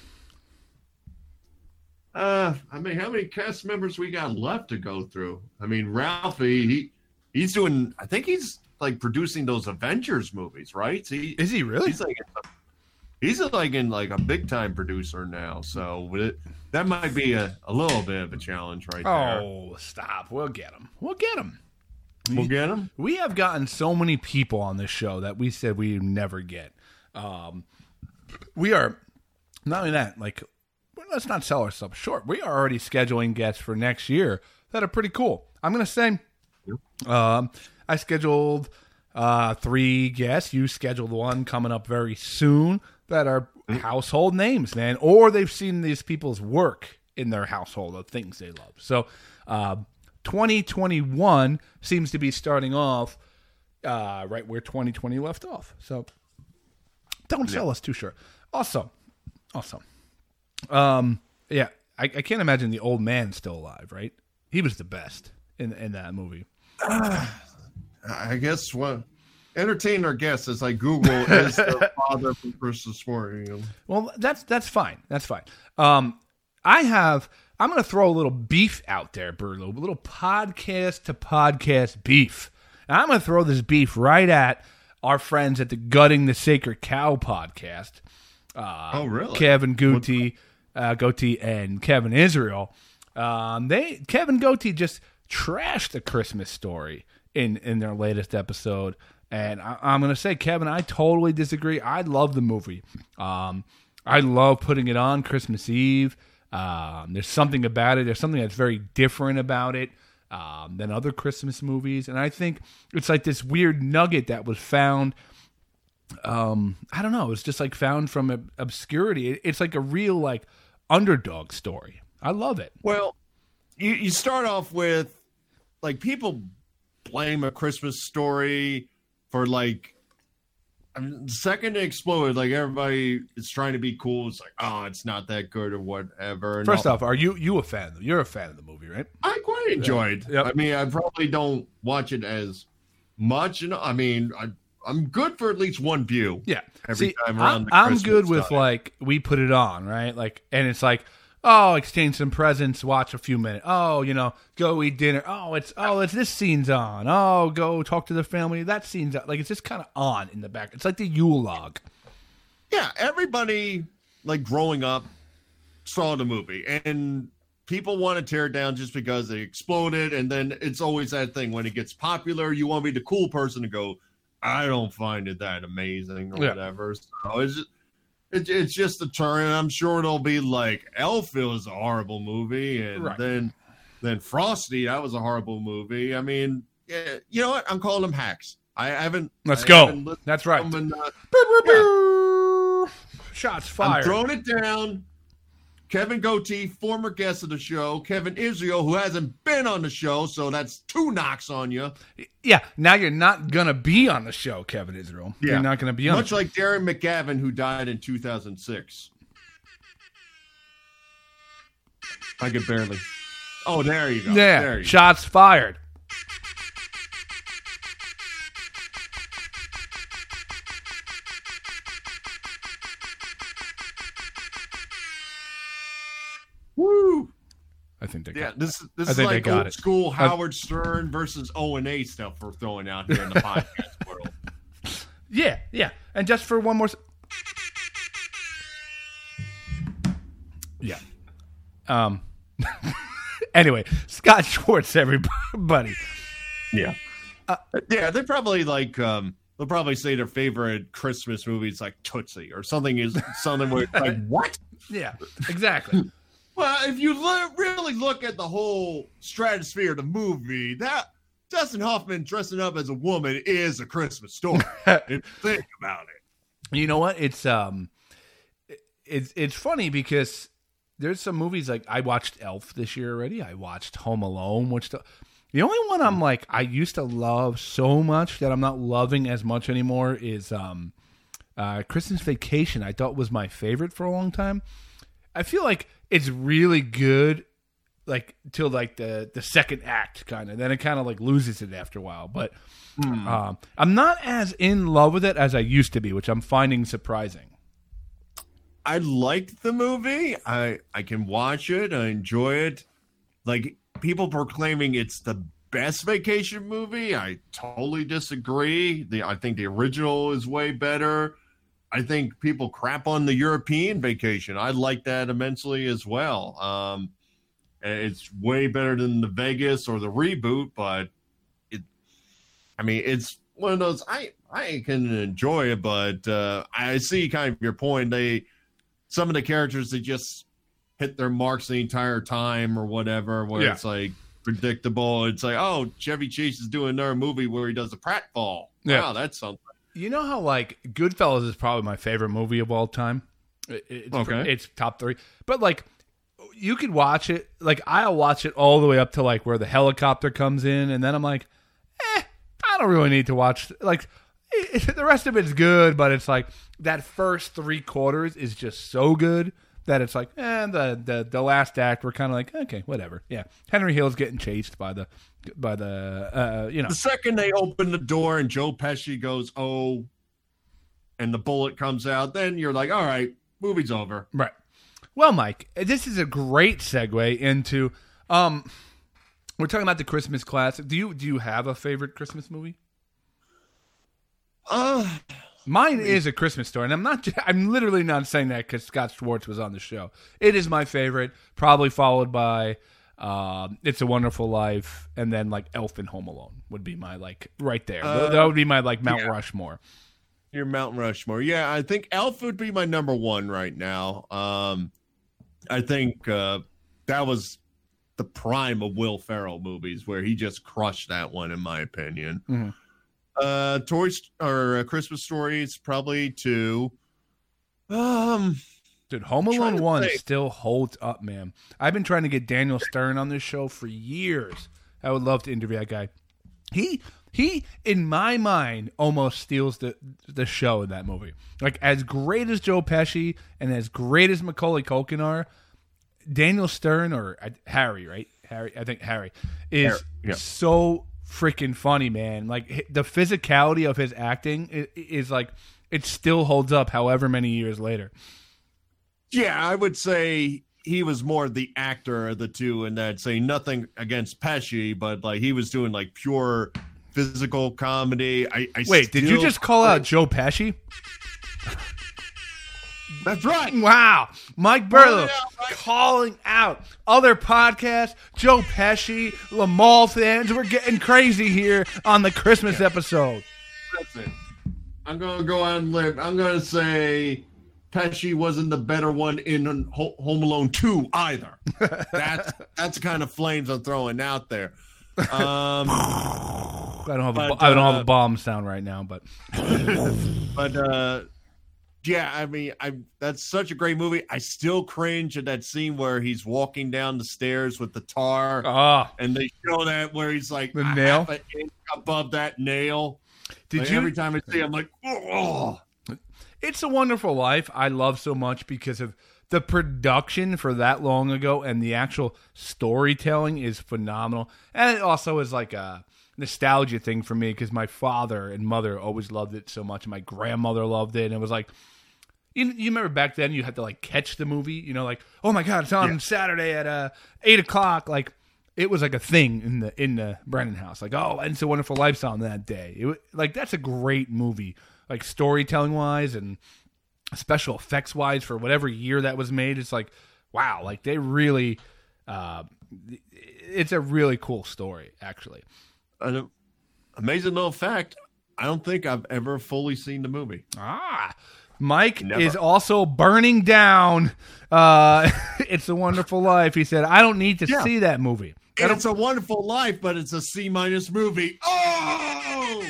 Speaker 7: Uh, I mean, how many cast members we got left to go through? I mean, Ralphie, he he's doing. I think he's like producing those Avengers movies, right? He,
Speaker 2: Is he really?
Speaker 7: He's like, he's like in like a big time producer now. So it, that might be a, a little bit of a challenge right there.
Speaker 2: Oh, stop. We'll get him. We'll get him.
Speaker 7: We'll get him.
Speaker 2: We have gotten so many people on this show that we said we would never get. Um, we are, not only that, like, let's not sell ourselves short. We are already scheduling guests for next year that are pretty cool. I'm going to say, um, I scheduled uh, three guests. You scheduled one coming up very soon that are household names, man. Or they've seen these people's work in their household of things they love. So uh, twenty twenty-one seems to be starting off uh, right where twenty twenty left off. So don't sell us too short. Also, also, um, yeah, I, I can't imagine the old man's still alive, right? He was the best in in that movie.
Speaker 7: Uh, I guess what entertain our guests as I Google is the father from Christmas Morning.
Speaker 2: Well, that's that's fine. That's fine. Um, I have. I'm going to throw a little beef out there, Berlo. A little podcast to podcast beef. And I'm going to throw this beef right at our friends at the Gutting the Sacred Cow podcast. Uh,
Speaker 7: Oh, really?
Speaker 2: Kevin Gootee, uh, Gootee and Kevin Israel. Um, they Kevin Gootee just trashed A Christmas Story in, in their latest episode. And I, I'm going to say, Kevin, I totally disagree. I love the movie. Um, I love putting it on Christmas Eve. Um, there's something about it. There's something that's very different about it um, than other Christmas movies. And I think it's like this weird nugget that was found. Um, I don't know. It's just like found from ob- obscurity. It, it's like a real like underdog story. I love it.
Speaker 7: Well, you, you start off with like people blame A Christmas Story for like I mean, the second it exploded, like everybody is trying to be cool. It's like, oh, it's not that good or whatever. And
Speaker 2: First
Speaker 7: all-
Speaker 2: off, are you you a fan? Of, you're a fan of the movie, right?
Speaker 7: I quite enjoyed.
Speaker 2: Yep.
Speaker 7: I mean, I probably don't watch it as much. You know, I mean, I, I'm good for at least one view.
Speaker 2: Yeah.
Speaker 7: Every
Speaker 2: See,
Speaker 7: time
Speaker 2: I'm,
Speaker 7: around the
Speaker 2: I'm
Speaker 7: Christmas
Speaker 2: good with
Speaker 7: time.
Speaker 2: like we put it on, right? Like, and it's like, oh, exchange some presents, watch a few minutes. Oh, you know, go eat dinner. Oh, it's oh, it's this scene's on. Oh, go talk to the family. That scene's on. Like it's just kind of on in the back. It's like the Yule log.
Speaker 7: Yeah, everybody like growing up saw the movie, and people want to tear it down just because it exploded. And then it's always that thing when it gets popular, you want to be the cool person to go, I don't find it that amazing or
Speaker 2: Yeah.
Speaker 7: whatever. So it's just, it, it's just a turn. And I'm sure it'll be like Elfville is a horrible movie, and
Speaker 2: Right.
Speaker 7: then then Frosty, that was a horrible movie. I mean, yeah, you know what? I'm calling them hacks. I haven't.
Speaker 2: Let's
Speaker 7: I
Speaker 2: go.
Speaker 7: haven't listened
Speaker 2: That's
Speaker 7: to
Speaker 2: right.
Speaker 7: them and, uh,
Speaker 2: Shots
Speaker 7: I'm
Speaker 2: fired.
Speaker 7: throwing it down. Kevin Gootee, former guest of the show. Kevin Israel, who hasn't been on the show, so that's two knocks on you.
Speaker 2: Yeah, now you're not gonna be on the show, Kevin Israel.
Speaker 7: Yeah.
Speaker 2: You're not gonna be on.
Speaker 7: Much
Speaker 2: the
Speaker 7: like Darren McGavin, who died in two thousand six. I could barely. Oh, there you go.
Speaker 2: yeah,
Speaker 7: There you
Speaker 2: shots fired.
Speaker 7: go. Woo!
Speaker 2: I think they
Speaker 7: Yeah,
Speaker 2: got
Speaker 7: this this
Speaker 2: I
Speaker 7: is
Speaker 2: think they
Speaker 7: like
Speaker 2: got
Speaker 7: old
Speaker 2: it.
Speaker 7: school Howard Stern versus O and A stuff we're throwing out here in the podcast world.
Speaker 2: Yeah, yeah. And just for one more... s- Yeah. Um. Anyway, Scott Schwartz, everybody.
Speaker 7: Yeah. Uh, yeah, they probably like um they'll probably say their favorite Christmas movie is like Tootsie or something is something where it's like what?
Speaker 2: Yeah, exactly.
Speaker 7: Well, if you lo- really look at the whole stratosphere of the movie, that Dustin Hoffman dressing up as a woman is a Christmas story. If you think about it.
Speaker 2: You know what? It's um, it's it's funny because there's some movies like I watched Elf this year already. I watched Home Alone, which the, the only one I'm like I used to love so much that I'm not loving as much anymore is um, uh, Christmas Vacation. I thought was my favorite for a long time. I feel like it's really good, like till like the the second act kind of. Then it kind of like loses it after a while. But mm. um, I'm not as in love with it as I used to be, which I'm finding surprising.
Speaker 7: I like the movie. I I can watch it. I enjoy it. Like people proclaiming it's the best vacation movie, I totally disagree. The I think the original is way better. I think people crap on the European Vacation. I like that immensely as well. Um, it's way better than the Vegas or the reboot, but it. I mean, it's one of those I I can enjoy it, but uh, I see kind of your point. They. Some of the characters that just hit their marks the entire time or whatever, where
Speaker 2: yeah.
Speaker 7: it's like predictable. It's like, oh, Chevy Chase is doing another movie where he does a pratfall.
Speaker 2: Yeah.
Speaker 7: Wow, that's something.
Speaker 2: You know how like Goodfellas is probably my favorite movie of all time. It, it's,
Speaker 7: okay,
Speaker 2: it's top three. But like, you could watch it. Like I'll watch it all the way up to like where the helicopter comes in, and then I'm like, eh, I don't really need to watch like. It, the rest of it's good, but it's like that first three quarters is just so good that it's like, eh, the the, the last act we're kind of like, okay, whatever. Yeah, Henry Hill's getting chased by the by the uh, you know.
Speaker 7: The second they open the door and Joe Pesci goes, oh, and the bullet comes out, then you're like, all right, movie's over.
Speaker 2: Right. Well, Mike, this is a great segue into um, we're talking about the Christmas classic. Do you do you have a favorite Christmas movie?
Speaker 7: Uh,
Speaker 2: Mine is A Christmas Story, and I'm not. I'm literally not saying that because Scott Schwartz was on the show. It is my favorite, probably followed by uh, It's a Wonderful Life, and then like Elf and Home Alone would be my like right there. Uh, that would be my like Mount
Speaker 7: yeah.
Speaker 2: Rushmore.
Speaker 7: Your Mount Rushmore, yeah. I think Elf would be my number one right now. Um, I think uh, that was the prime of Will Ferrell movies, where he just crushed that one, in my opinion.
Speaker 2: Mm-hmm.
Speaker 7: Uh, Toy St- or uh, Christmas Story is probably two. Um,
Speaker 2: dude, Home Alone one
Speaker 7: think.
Speaker 2: still holds up, man. I've been trying to get Daniel Stern on this show for years. I would love to interview that guy. He he, in my mind, almost steals the the show in that movie. Like as great as Joe Pesci and as great as Macaulay Culkin are, Daniel Stern or uh, Harry, right? Harry, I think Harry is
Speaker 7: Harry, yeah.
Speaker 2: so freaking funny, man. Like the physicality of his acting is, is like it still holds up however many years later.
Speaker 7: Yeah, I would say he was more the actor of the two, and that say nothing against Pesci, but like he was doing like pure physical comedy. I, I
Speaker 2: wait, did you just call out Joe Pesci?
Speaker 7: That's right.
Speaker 2: Wow. Mike Burlow calling out other podcasts, Joe Pesci, Lamal fans. We're getting crazy here on the Christmas episode.
Speaker 7: That's it. I'm going to go out and live. I'm going to say Pesci wasn't the better one in Home Alone two either. That's that's the kind of flames I'm throwing out there. Um,
Speaker 2: I don't have
Speaker 7: but,
Speaker 2: a, I don't
Speaker 7: uh,
Speaker 2: have a bomb sound right now, but
Speaker 7: but uh, yeah, I mean, I that's such a great movie. I still cringe at that scene where he's walking down the stairs with the tar,
Speaker 2: oh.
Speaker 7: and they show that where he's like
Speaker 2: the
Speaker 7: a
Speaker 2: nail
Speaker 7: half an inch above that nail.
Speaker 2: Did
Speaker 7: like,
Speaker 2: you?
Speaker 7: Every time I see, it, I'm like, oh.
Speaker 2: It's a Wonderful Life. I love so much because of the production for that long ago, and the actual storytelling is phenomenal. And it also is like a nostalgia thing for me because my father and mother always loved it so much. My grandmother loved it, and it was like, You, you remember back then you had to like catch the movie, you know, like, oh my God, it's on yeah. Saturday at uh, eight o'clock. Like it was like a thing in the in the Brennan house. Like, oh, It's a Wonderful Life's on that day. It, like that's a great movie, like storytelling wise and special effects wise for whatever year that was made. It's like, wow, like they really, uh, it's a really cool story actually.
Speaker 7: An amazing little fact, I don't think I've ever fully seen the movie.
Speaker 2: Ah. Mike
Speaker 7: Never.
Speaker 2: is also burning down uh, It's a Wonderful Life. He said, I don't need to yeah. see that movie.
Speaker 7: And It's a Wonderful Life, but it's a C minus movie. Oh!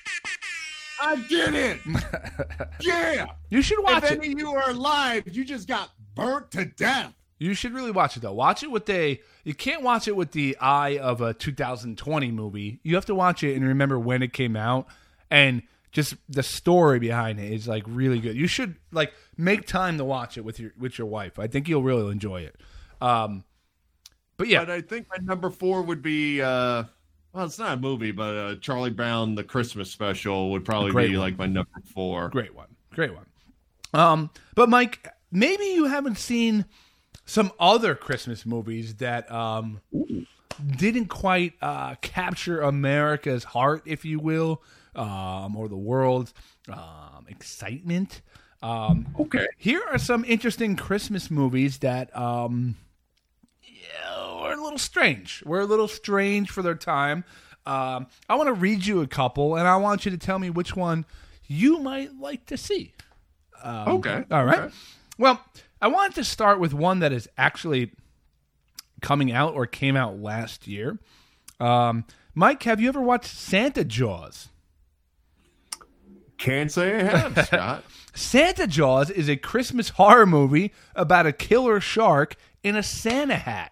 Speaker 7: I get it. Yeah.
Speaker 2: You should watch
Speaker 7: if
Speaker 2: it.
Speaker 7: If any of you are alive, you just got burnt to death.
Speaker 2: You should really watch it, though. Watch it with a... You can't watch it with the eye of a two thousand twenty movie. You have to watch it and remember when it came out. And... just the story behind it is like really good. You should like make time to watch it with your with your wife. I think you'll really enjoy it. Um, but yeah,
Speaker 7: but I think my number four would be uh, well, it's not a movie, but uh, Charlie Brown the Christmas Special would probably be
Speaker 2: one.
Speaker 7: like my number four.
Speaker 2: Great one, great one. Um, but Mike, maybe you haven't seen some other Christmas movies that um didn't quite uh, capture America's heart, if you will. Um, or the world's um, excitement. Um,
Speaker 7: okay.
Speaker 2: Here are some interesting Christmas movies that um, yeah, were a little strange. Were a little strange for their time. Um, I want to read you a couple, and I want you to tell me which one you might like to see. Um,
Speaker 7: okay.
Speaker 2: All right.
Speaker 7: Okay.
Speaker 2: Well, I wanted to start with one that is actually coming out or came out last year. Um, Mike, have you ever watched Santa Jaws?
Speaker 7: Can't say I have, Scott.
Speaker 2: Santa Jaws is a Christmas horror movie about a killer shark in a Santa hat.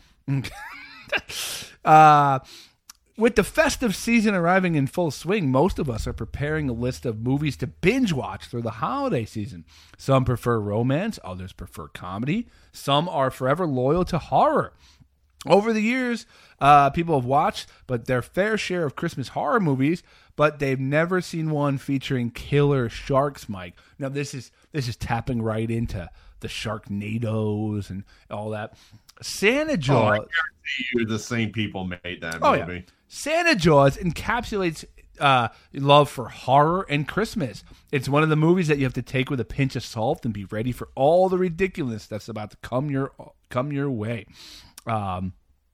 Speaker 2: uh, with the festive season arriving in full swing, most of us are preparing a list of movies to binge watch through the holiday season. Some prefer romance, others prefer comedy. Some are forever loyal to horror. Over the years, uh, people have watched but their fair share of Christmas horror movies, but they've never seen one featuring killer sharks, Mike. Now, this is this is tapping right into the Sharknadoes and all that. Santa Jaws...
Speaker 7: Oh, I guarantee you the same people made that
Speaker 2: oh,
Speaker 7: movie.
Speaker 2: Yeah. Santa Jaws encapsulates uh, love for horror and Christmas. It's one of the movies that you have to take with a pinch of salt and be ready for all the ridiculousness that's about to come your come your way. Um,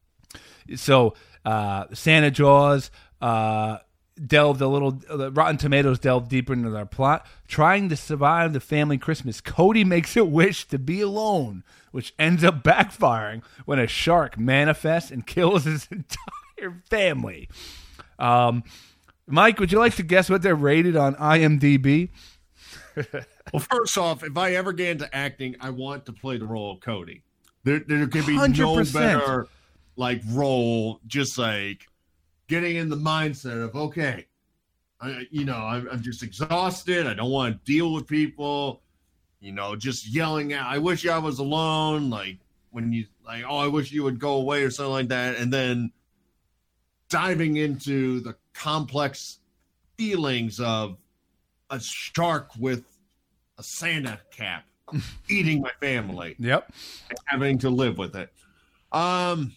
Speaker 2: so uh, Santa Jaws uh, delved a little. Uh, Rotten Tomatoes delved deeper into their plot, trying to survive the family Christmas. Cody makes a wish to be alone, which ends up backfiring when a shark manifests and kills his entire family. Um, Mike, would you like to guess what they're rated on IMDb?
Speaker 7: Well, first off, if I ever get into acting, I want to play the role of Cody. There, there could be
Speaker 2: one hundred percent.
Speaker 7: No better like role. Just like getting in the mindset of okay, I, you know, I'm, I'm just exhausted. I don't want to deal with people. You know, just yelling out. I wish I was alone. Like when you like, oh, I wish you would go away or something like that. And then diving into the complex feelings of a shark with a Santa cap eating my family.
Speaker 2: Yep.
Speaker 7: And having to live with it. Um,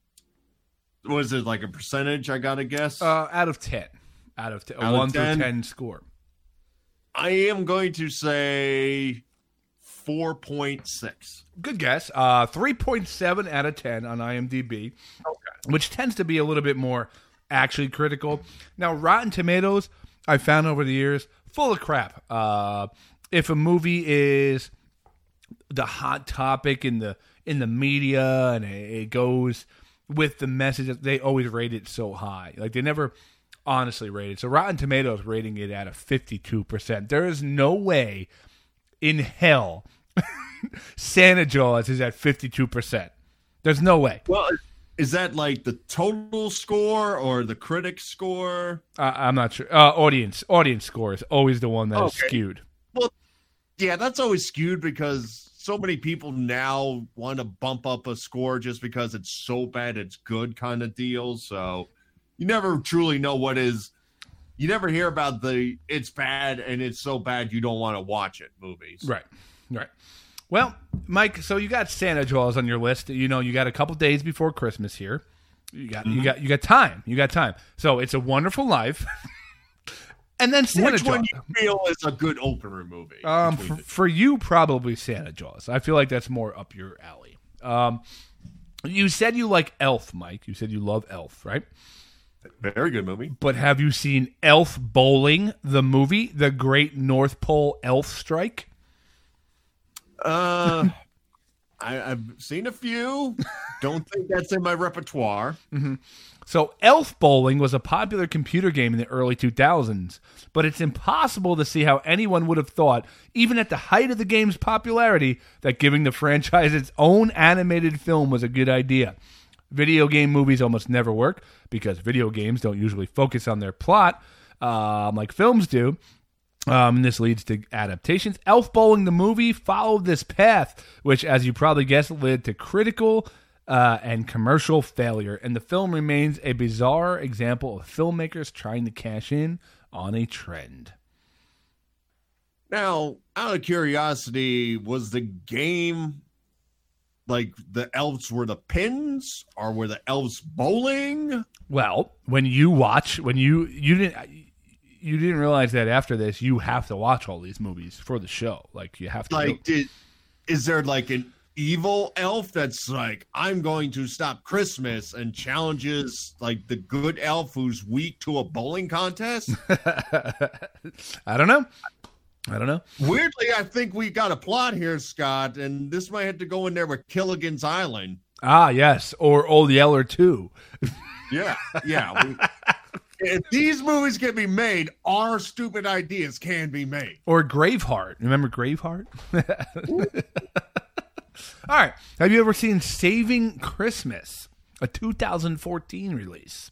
Speaker 7: was it like a percentage I got to guess?
Speaker 2: Uh, out of ten. Out of ten. A
Speaker 7: out
Speaker 2: one
Speaker 7: of ten?
Speaker 2: through ten score.
Speaker 7: I am going to say four point six.
Speaker 2: Good guess. Uh, three point seven out of ten on IMDb, okay. Which tends to be a little bit more actually critical. Now, Rotten Tomatoes, I've found over the years, full of crap. Uh, if a movie is the hot topic in the in the media and it, it goes with the message, they always rate it so high. Like they never honestly rate it. So Rotten Tomatoes rating it at a fifty-two percent. There is no way in hell Santa Jaws is at fifty-two percent. There's no way.
Speaker 7: Well, is that like the total score or the critic score?
Speaker 2: Uh, I'm not sure. Uh, audience audience score is always the one that is
Speaker 7: okay.
Speaker 2: skewed.
Speaker 7: Well, yeah, that's always skewed because so many people now want to bump up a score just because it's so bad it's good kind of deal. So you never truly know what is you never hear about the it's bad and it's so bad you don't want to watch it movies.
Speaker 2: Right, right. Well, Mike, so you got Santa Jaws on your list. You know, you got a couple days before Christmas here. You got, mm-hmm. you got, you got time. You got time. So It's a Wonderful Life, and then Santa
Speaker 7: Which
Speaker 2: Jaws.
Speaker 7: one you feel is a good opener movie?
Speaker 2: Um, for, for you, probably Santa Jaws. I feel like that's more up your alley. Um, you said you like Elf, Mike. You said you love Elf, right?
Speaker 7: Very good movie.
Speaker 2: But have you seen Elf Bowling, the movie, the Great North Pole Elf Strike?
Speaker 7: Uh, I, I've seen a few. Don't think that's in my repertoire.
Speaker 2: Mm-hmm. So Elf Bowling was a popular computer game in the early two thousands, but it's impossible to see how anyone would have thought, even at the height of the game's popularity, that giving the franchise its own animated film was a good idea. Video game movies almost never work because video games don't usually focus on their plot um, like films do. Um, and this leads to adaptations. Elf Bowling, the movie, followed this path, which, as you probably guessed, led to critical uh, and commercial failure. And the film remains a bizarre example of filmmakers trying to cash in on a trend.
Speaker 7: Now, out of curiosity, was the game like the elves were the pins, or were the elves bowling?
Speaker 2: Well, when you watch, when you you didn't. You didn't realize that after this, you have to watch all these movies for the show. Like, you have to.
Speaker 7: Like, did, is there like an evil elf that's like, I'm going to stop Christmas and challenges like the good elf who's weak to a bowling contest?
Speaker 2: I don't know. I don't know.
Speaker 7: Weirdly, I think we got a plot here, Scott, and this might have to go in there with Killigan's Island.
Speaker 2: Ah, yes. Or Old Yeller two.
Speaker 7: Yeah, yeah. We, if these movies can be made, our stupid ideas can be made.
Speaker 2: Or Graveheart. Remember Graveheart? All right. Have you ever seen Saving Christmas, a two thousand fourteen release?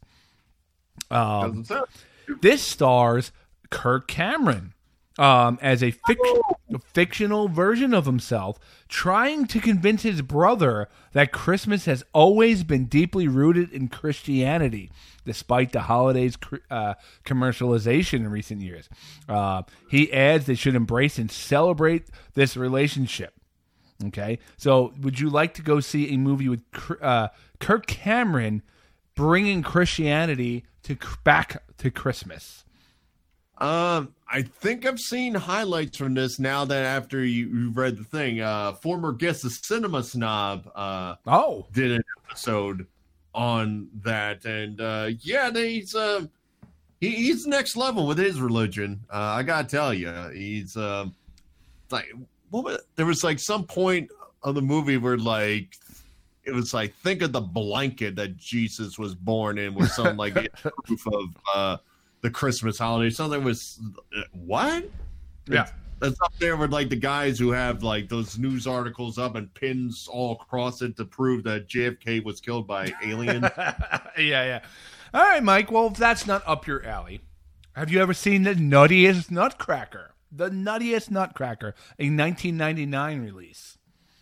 Speaker 2: Um, this stars Kirk Cameron um, as a, fic- a fictional version of himself, trying to convince his brother that Christmas has always been deeply rooted in Christianity, despite the holiday's uh, commercialization in recent years. Uh, he adds they should embrace and celebrate this relationship. Okay, so would you like to go see a movie with uh, Kirk Cameron bringing Christianity to back to Christmas?
Speaker 7: Um, I think I've seen highlights from this now that after you, you've read the thing. Uh, former guest, the Cinema Snob, uh,
Speaker 2: oh,
Speaker 7: did an episode on that, and uh, yeah, he's uh, he, he's next level with his religion. Uh, I gotta tell you, he's uh, like, what was, there was like some point of the movie where like it was like, think of the blanket that Jesus was born in with some like proof of uh, the Christmas holiday. Something was what?
Speaker 2: Yeah.
Speaker 7: It's, That's up there with like the guys who have like those news articles up and pins all across it to prove that J F K was killed by aliens.
Speaker 2: yeah, yeah. All right, Mike. Well, if that's not up your alley, have you ever seen The Nuttiest Nutcracker? The Nuttiest Nutcracker, a nineteen ninety-nine release.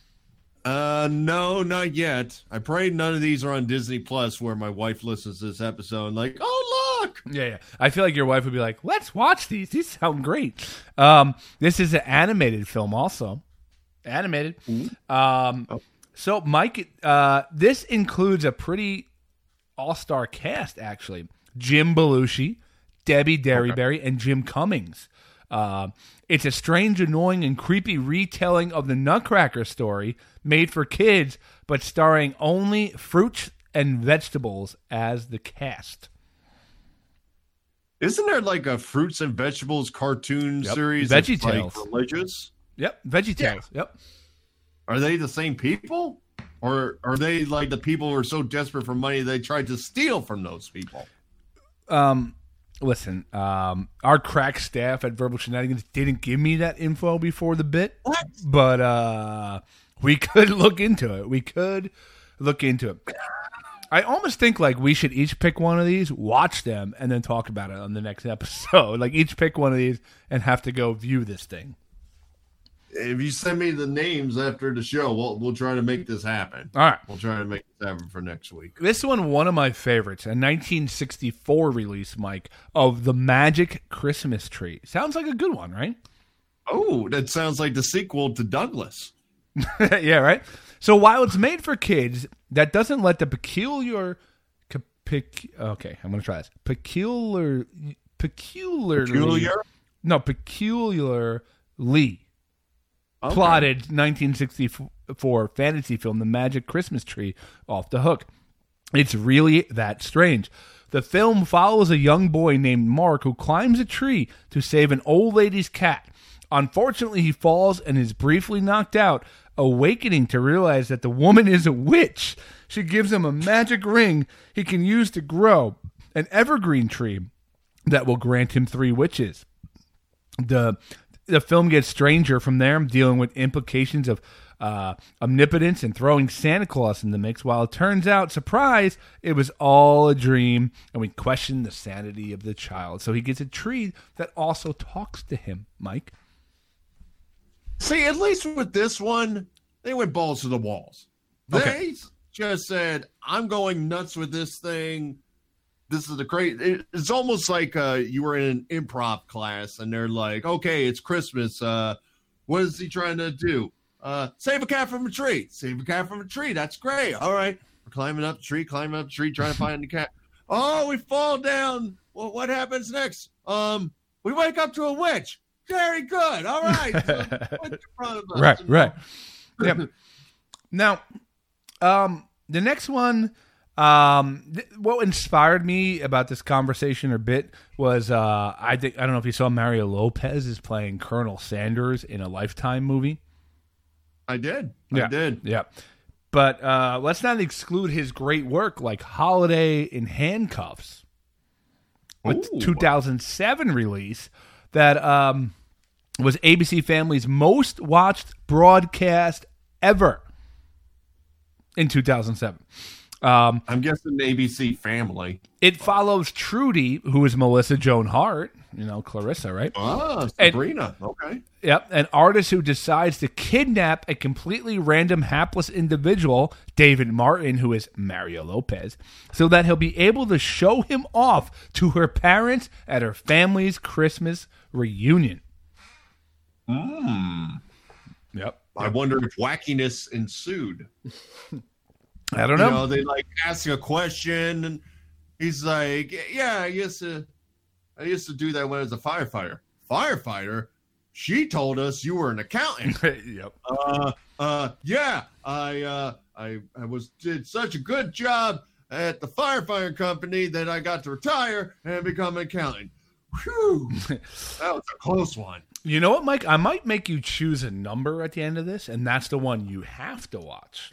Speaker 7: Uh, no, not yet. I pray none of these are on Disney Plus, where my wife listens to this episode and like, oh look.
Speaker 2: Yeah, yeah. I feel like your wife would be like, let's watch these. These sound great. Um, this is an animated film, also animated. Mm-hmm. Um, oh. So Mike, uh, this includes a pretty all-star cast actually: Jim Belushi, Debbie Derryberry, okay. and Jim Cummings. Uh, it's a strange, annoying, and creepy retelling of the Nutcracker story, made for kids, but starring only fruits and vegetables as the cast.
Speaker 7: Isn't there like a fruits and vegetables cartoon
Speaker 2: yep.
Speaker 7: series
Speaker 2: Veggie
Speaker 7: that's
Speaker 2: Tales.
Speaker 7: Like religious?
Speaker 2: Yep, Veggie Tales. Yeah. Yep.
Speaker 7: Are they the same people? Or are they like the people who are so desperate for money they tried to steal from those people?
Speaker 2: Um... Listen, um, our crack staff at Verbal Shenanigans didn't give me that info before the bit,
Speaker 7: what?
Speaker 2: but uh, we could look into it. We could look into it. I almost think like we should each pick one of these, watch them, and then talk about it on the next episode. Like each pick one of these and have to go view this thing.
Speaker 7: if you send me the names after the show, we'll we'll try to make this happen.
Speaker 2: All right.
Speaker 7: We'll try to make this happen for next week.
Speaker 2: This one, one of my favorites, a nineteen sixty-four release, Mike, of The Magic Christmas Tree. Sounds like a good one, right?
Speaker 7: Oh, that sounds like the sequel to Douglas.
Speaker 2: Yeah, right? So while it's made for kids, that doesn't let the peculiar... Pec, okay, I'm going to try this. Peculiar... Peculiarly...
Speaker 7: Peculiar?
Speaker 2: No, peculiarly
Speaker 7: Okay.
Speaker 2: plotted nineteen sixty-four fantasy film, The Magic Christmas Tree, off the hook. It's really that strange. The film follows a young boy named Mark who climbs a tree to save an old lady's cat. Unfortunately, he falls and is briefly knocked out, awakening to realize that the woman is a witch. She gives him a magic ring he can use to grow an evergreen tree that will grant him three wishes. The the film gets stranger from there, dealing with implications of uh, omnipotence and throwing Santa Claus in the mix, while it turns out, surprise, it was all a dream, and we question the sanity of the child. So he gets a tree that also talks to him, Mike.
Speaker 7: See, at least with this one, they went balls to the walls. They
Speaker 2: Okay.
Speaker 7: just said, I'm going nuts with this thing. This is the crazy. It, it's almost like uh, you were in an improv class and they're like, okay, it's Christmas. Uh, what is he trying to do? Uh, save a cat from a tree. Save a cat from a tree. That's great. All right. We're climbing up the tree, climbing up the tree, trying to find the cat. Oh, we fall down. Well, what happens next? Um, we wake up to a witch. Very good. All right. So, what's in front of us?
Speaker 2: Right, right. Yep. Now, um, the next one, um, th- what inspired me about this conversation or bit was uh, I think I don't know if you saw Mario Lopez is playing Colonel Sanders in a Lifetime movie.
Speaker 7: I did.
Speaker 2: Yeah.
Speaker 7: I did.
Speaker 2: Yeah. But uh, let's not exclude his great work like Holiday in Handcuffs, with
Speaker 7: Ooh.
Speaker 2: two thousand seven release that um, was A B C Family's most watched broadcast ever in two thousand seven. Um,
Speaker 7: I'm guessing A B C Family.
Speaker 2: it follows Trudy, who is Melissa Joan Hart, you know, Clarissa, right?
Speaker 7: Oh,
Speaker 2: And-
Speaker 7: Sabrina. okay.
Speaker 2: Yep, an artist who decides to kidnap a completely random hapless individual, David Martin, who is Mario Lopez, so that he'll be able to show him off to her parents at her family's Christmas reunion.
Speaker 7: Hmm.
Speaker 2: Yep.
Speaker 7: I wonder if wackiness ensued.
Speaker 2: I don't
Speaker 7: You
Speaker 2: know.
Speaker 7: know, they like ask a question, and he's like, "Yeah, I used to, I used to do that when I was a firefighter. Firefighter? She told us you were an accountant.
Speaker 2: Yep.
Speaker 7: Uh, uh, yeah, I, uh, I, I was did such a good job at the firefighter company that I got to retire and become an accountant. Whew, that was a close one.
Speaker 2: You know what, Mike? I might make you choose a number at the end of this, and that's the one you have to watch.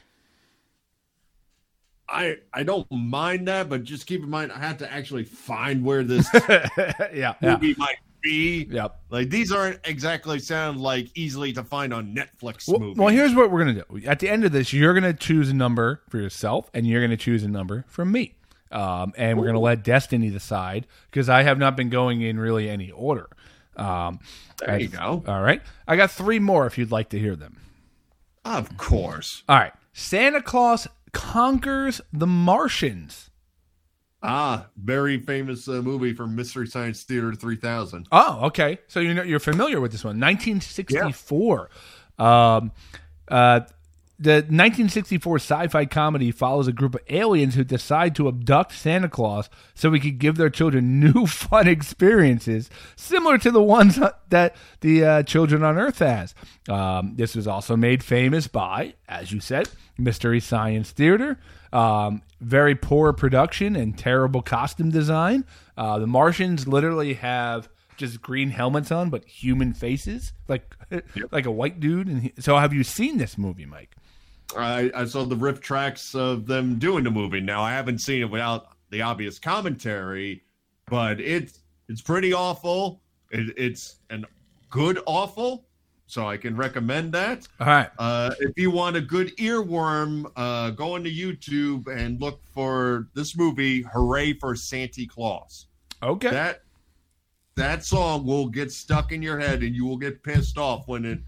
Speaker 7: I, I don't mind that, but just keep in mind I have to actually find where this
Speaker 2: yeah. Yeah.
Speaker 7: movie might be.
Speaker 2: Yep.
Speaker 7: Like these aren't exactly sound like easily to find on Netflix
Speaker 2: Well,
Speaker 7: movies.
Speaker 2: well, here's what we're gonna do. At the end of this, you're gonna choose a number for yourself, and you're gonna choose a number from me. Um, and we're gonna let Destiny decide because I have not been going in really any order. Um,
Speaker 7: There you go.
Speaker 2: All right, I got three more if you'd like to hear them.
Speaker 7: Of course.
Speaker 2: All right, Santa Claus Conquers the Martians.
Speaker 7: Ah, very famous uh, movie from Mystery Science Theater three thousand.
Speaker 2: Oh, okay. So you know you're familiar with this one, nineteen sixty-four. Um, uh, the nineteen sixty-four sci-fi comedy follows a group of aliens who decide to abduct Santa Claus so he could give their children new fun experiences, similar to the ones that the uh, children on Earth has. Um, this was also made famous by, as you said, Mystery Science Theater. Um, very poor production and terrible costume design. Uh, the Martians literally have just green helmets on, but human faces, like like a white dude. And he, so, have you seen this movie, Mike?
Speaker 7: I, I saw the riff tracks of them doing the movie. Now I haven't seen it without the obvious commentary, but it's it's pretty awful. It, it's an good awful, so I can recommend that.
Speaker 2: All right.
Speaker 7: Uh, if you want a good earworm, uh, go into YouTube and look for this movie, Hooray for Santa Claus.
Speaker 2: Okay.
Speaker 7: That that song will get stuck in your head and you will get pissed off when it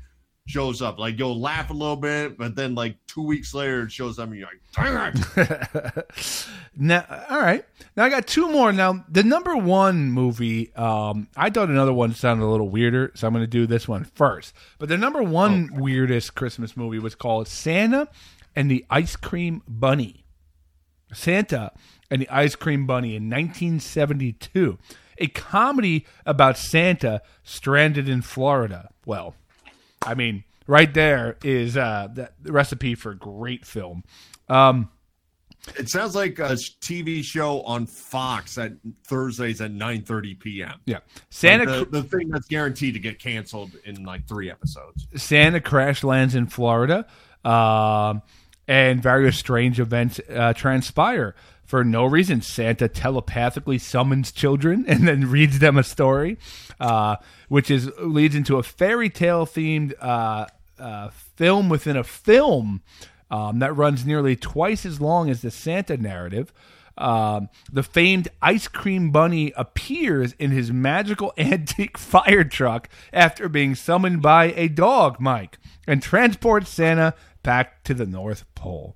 Speaker 7: shows up. Like you'll laugh a little bit, but then like two weeks later it shows up and you're like, dang it.
Speaker 2: Now, all right. Now I got two more. Now the number one movie, um, I thought another one sounded a little weirder, so I'm going to do this one first. But the number one okay. weirdest Christmas movie was called Santa and the Ice Cream Bunny. Santa and the Ice Cream Bunny in nineteen seventy-two. A comedy about Santa stranded in Florida. Well, I mean, right there is uh, the recipe for a great film. Um,
Speaker 7: it sounds like a T V show on Fox at Thursdays at nine thirty p.m.
Speaker 2: Yeah. Santa,
Speaker 7: like the, the thing that's guaranteed to get canceled in like three episodes.
Speaker 2: Santa crash lands in Florida, uh, and various strange events uh, transpire. For no reason, Santa telepathically summons children and then reads them a story, uh, which is leads into a fairy tale themed uh, uh, film within a film um, that runs nearly twice as long as the Santa narrative. Um, the famed Ice Cream Bunny appears in his magical antique fire truck after being summoned by a dog, Mike, and transports Santa back to the North Pole.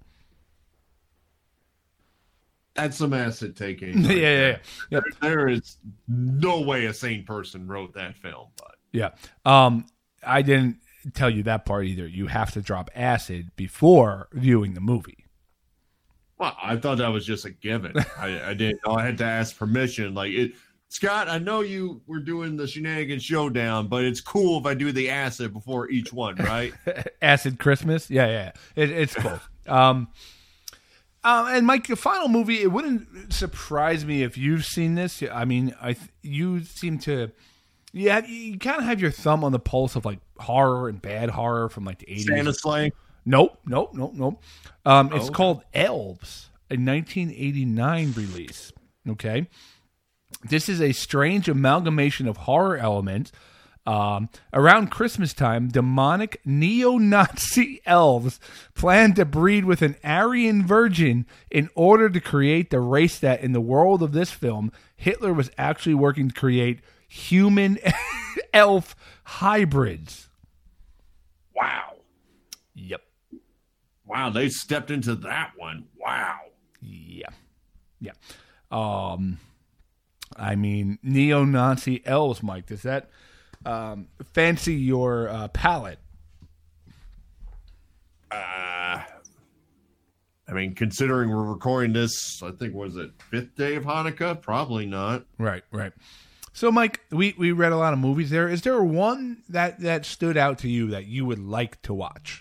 Speaker 7: That's some acid taking.
Speaker 2: Like yeah, yeah, yeah.
Speaker 7: There, there is no way a sane person wrote that film. But
Speaker 2: yeah, um, I didn't tell you that part either. You have to drop acid before viewing the movie.
Speaker 7: Well, I thought that was just a given. I, I didn't know I had to ask permission. Like it, Scott, I know you were doing the Shenanigans Showdown, but it's cool if I do the acid before each one, right?
Speaker 2: Acid Christmas, yeah, yeah, it, it's cool. um. Um, and Mike, the final movie, it wouldn't surprise me if you've seen this. I mean, I th- you seem to, yeah, you kind of have your thumb on the pulse of like horror and bad horror from like the eighties.
Speaker 7: Santa Slang?
Speaker 2: Nope, nope, nope, nope. Um, it's
Speaker 7: oh.
Speaker 2: called Elves, a nineteen eighty-nine release. Okay, this is a strange amalgamation of horror elements. Um, around Christmas time, demonic neo-Nazi elves plan to breed with an Aryan virgin in order to create the race that, in the world of this film, Hitler was actually working to create human elf hybrids.
Speaker 7: Wow.
Speaker 2: Yep.
Speaker 7: Wow, they stepped into that one. Wow.
Speaker 2: Yeah. Yeah. Um, I mean, neo-Nazi elves, Mike, does that... Um, fancy your uh, palate?
Speaker 7: Uh, I mean, considering we're recording this, I think, was it fifth day of Hanukkah? Probably not.
Speaker 2: Right, right. So, Mike, we, we read a lot of movies there. Is there one that, that stood out to you that you would like to watch?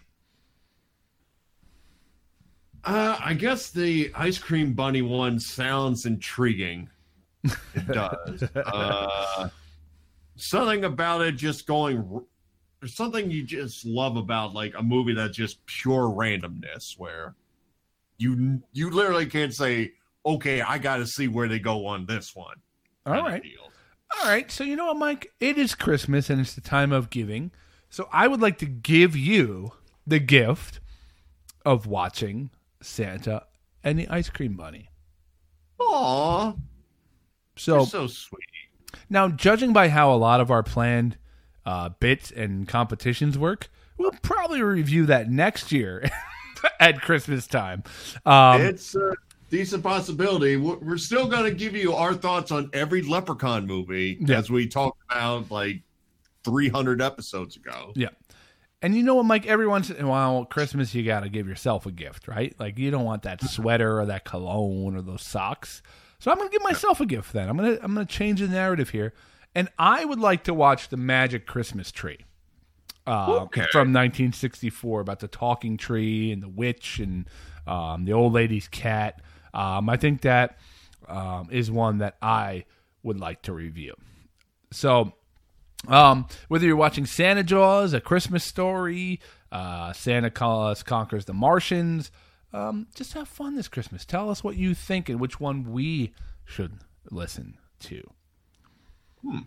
Speaker 7: Uh, I guess the Ice Cream Bunny one sounds intriguing. It does. uh... Something about it just going, there's something you just love about like a movie that's just pure randomness where you you literally can't say, okay, I got to see where they go on this one.
Speaker 2: All right. All right. So you know what, Mike? It is Christmas and it's the time of giving. So I would like to give you the gift of watching Santa and the Ice Cream Bunny.
Speaker 7: Aw.
Speaker 2: So,
Speaker 7: You're so sweet.
Speaker 2: Now, judging by how a lot of our planned uh, bits and competitions work, we'll probably review that next year at Christmas time. Um,
Speaker 7: it's a decent possibility. We're still going to give you our thoughts on every Leprechaun movie, yeah. as we talked about like three hundred episodes ago.
Speaker 2: Yeah. And you know what, Mike? Every once in a while, Christmas, you got to give yourself a gift, right? Like, you don't want that sweater or that cologne or those socks. So I'm going to give myself a gift then. I'm going to I'm going to change the narrative here. And I would like to watch The Magic Christmas Tree uh, okay. from nineteen sixty-four about the talking tree and the witch and um, the old lady's cat. Um, I think that um, is one that I would like to review. So um, whether you're watching Santa Jaws, A Christmas Story, uh, Santa Claus Conquers the Martians, Um, just have fun this Christmas. Tell us what you think and which one we should listen to. Hmm.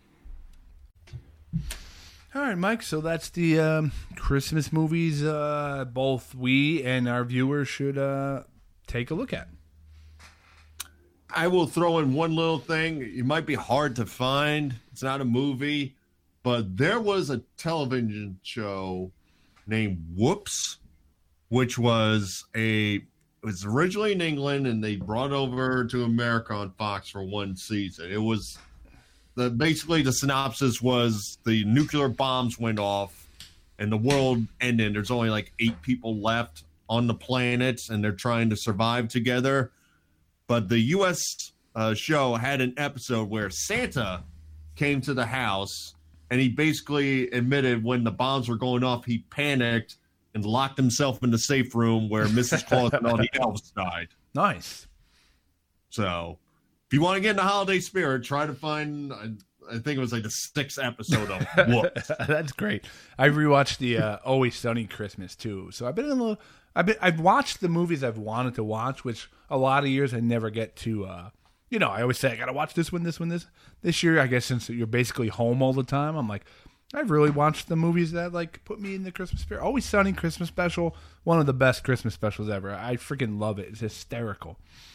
Speaker 2: All right, Mike. So that's the um, Christmas movies uh, both we and our viewers should uh, take a look at.
Speaker 7: I will throw in one little thing. It might be hard to find. It's not a movie, but there was a television show named Whoops, which was a it was originally in England, and they brought over to America on Fox for one season. It was the basically the synopsis was the nuclear bombs went off and the world ended. There's only like eight people left on the planet, and they're trying to survive together. But the U S uh, show had an episode where Santa came to the house, and he basically admitted when the bombs were going off, he panicked and locked himself in the safe room where Missus Claus and all the elves died.
Speaker 2: Nice.
Speaker 7: So, if you want to get in the holiday spirit, try to find, I, I think it was like the sixth episode of Whoops.
Speaker 2: That's great. I rewatched the uh, Always Sunny Christmas too. So I've been in a little, I've been, I've watched the movies I've wanted to watch, which a lot of years I never get to. Uh, you know, I always say I gotta watch this one, this one, this. This year, I guess since you're basically home all the time, I'm like, I've really watched the movies that like put me in the Christmas spirit. Always Sunny Christmas special, one of the best Christmas specials ever. I freaking love it. It's hysterical.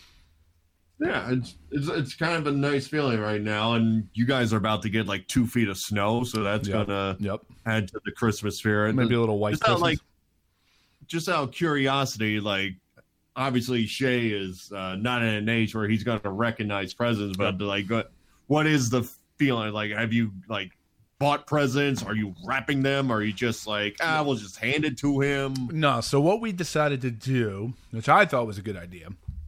Speaker 7: Yeah, it's, it's it's kind of a nice feeling right now, and you guys are about to get like two feet of snow, so that's
Speaker 2: Yep.
Speaker 7: gonna
Speaker 2: Yep.
Speaker 7: add to the Christmas spirit.
Speaker 2: Maybe a little white
Speaker 7: Just out,
Speaker 2: Christmas.
Speaker 7: like, just out of curiosity, like obviously Shay is uh, not at an age where he's going to recognize presents, but like, what what is the feeling? Like, have you like bought presents? Are you wrapping them? Or are you just like, ah, we'll just hand it to him?
Speaker 2: No, so what we decided to do, which I thought was a good idea,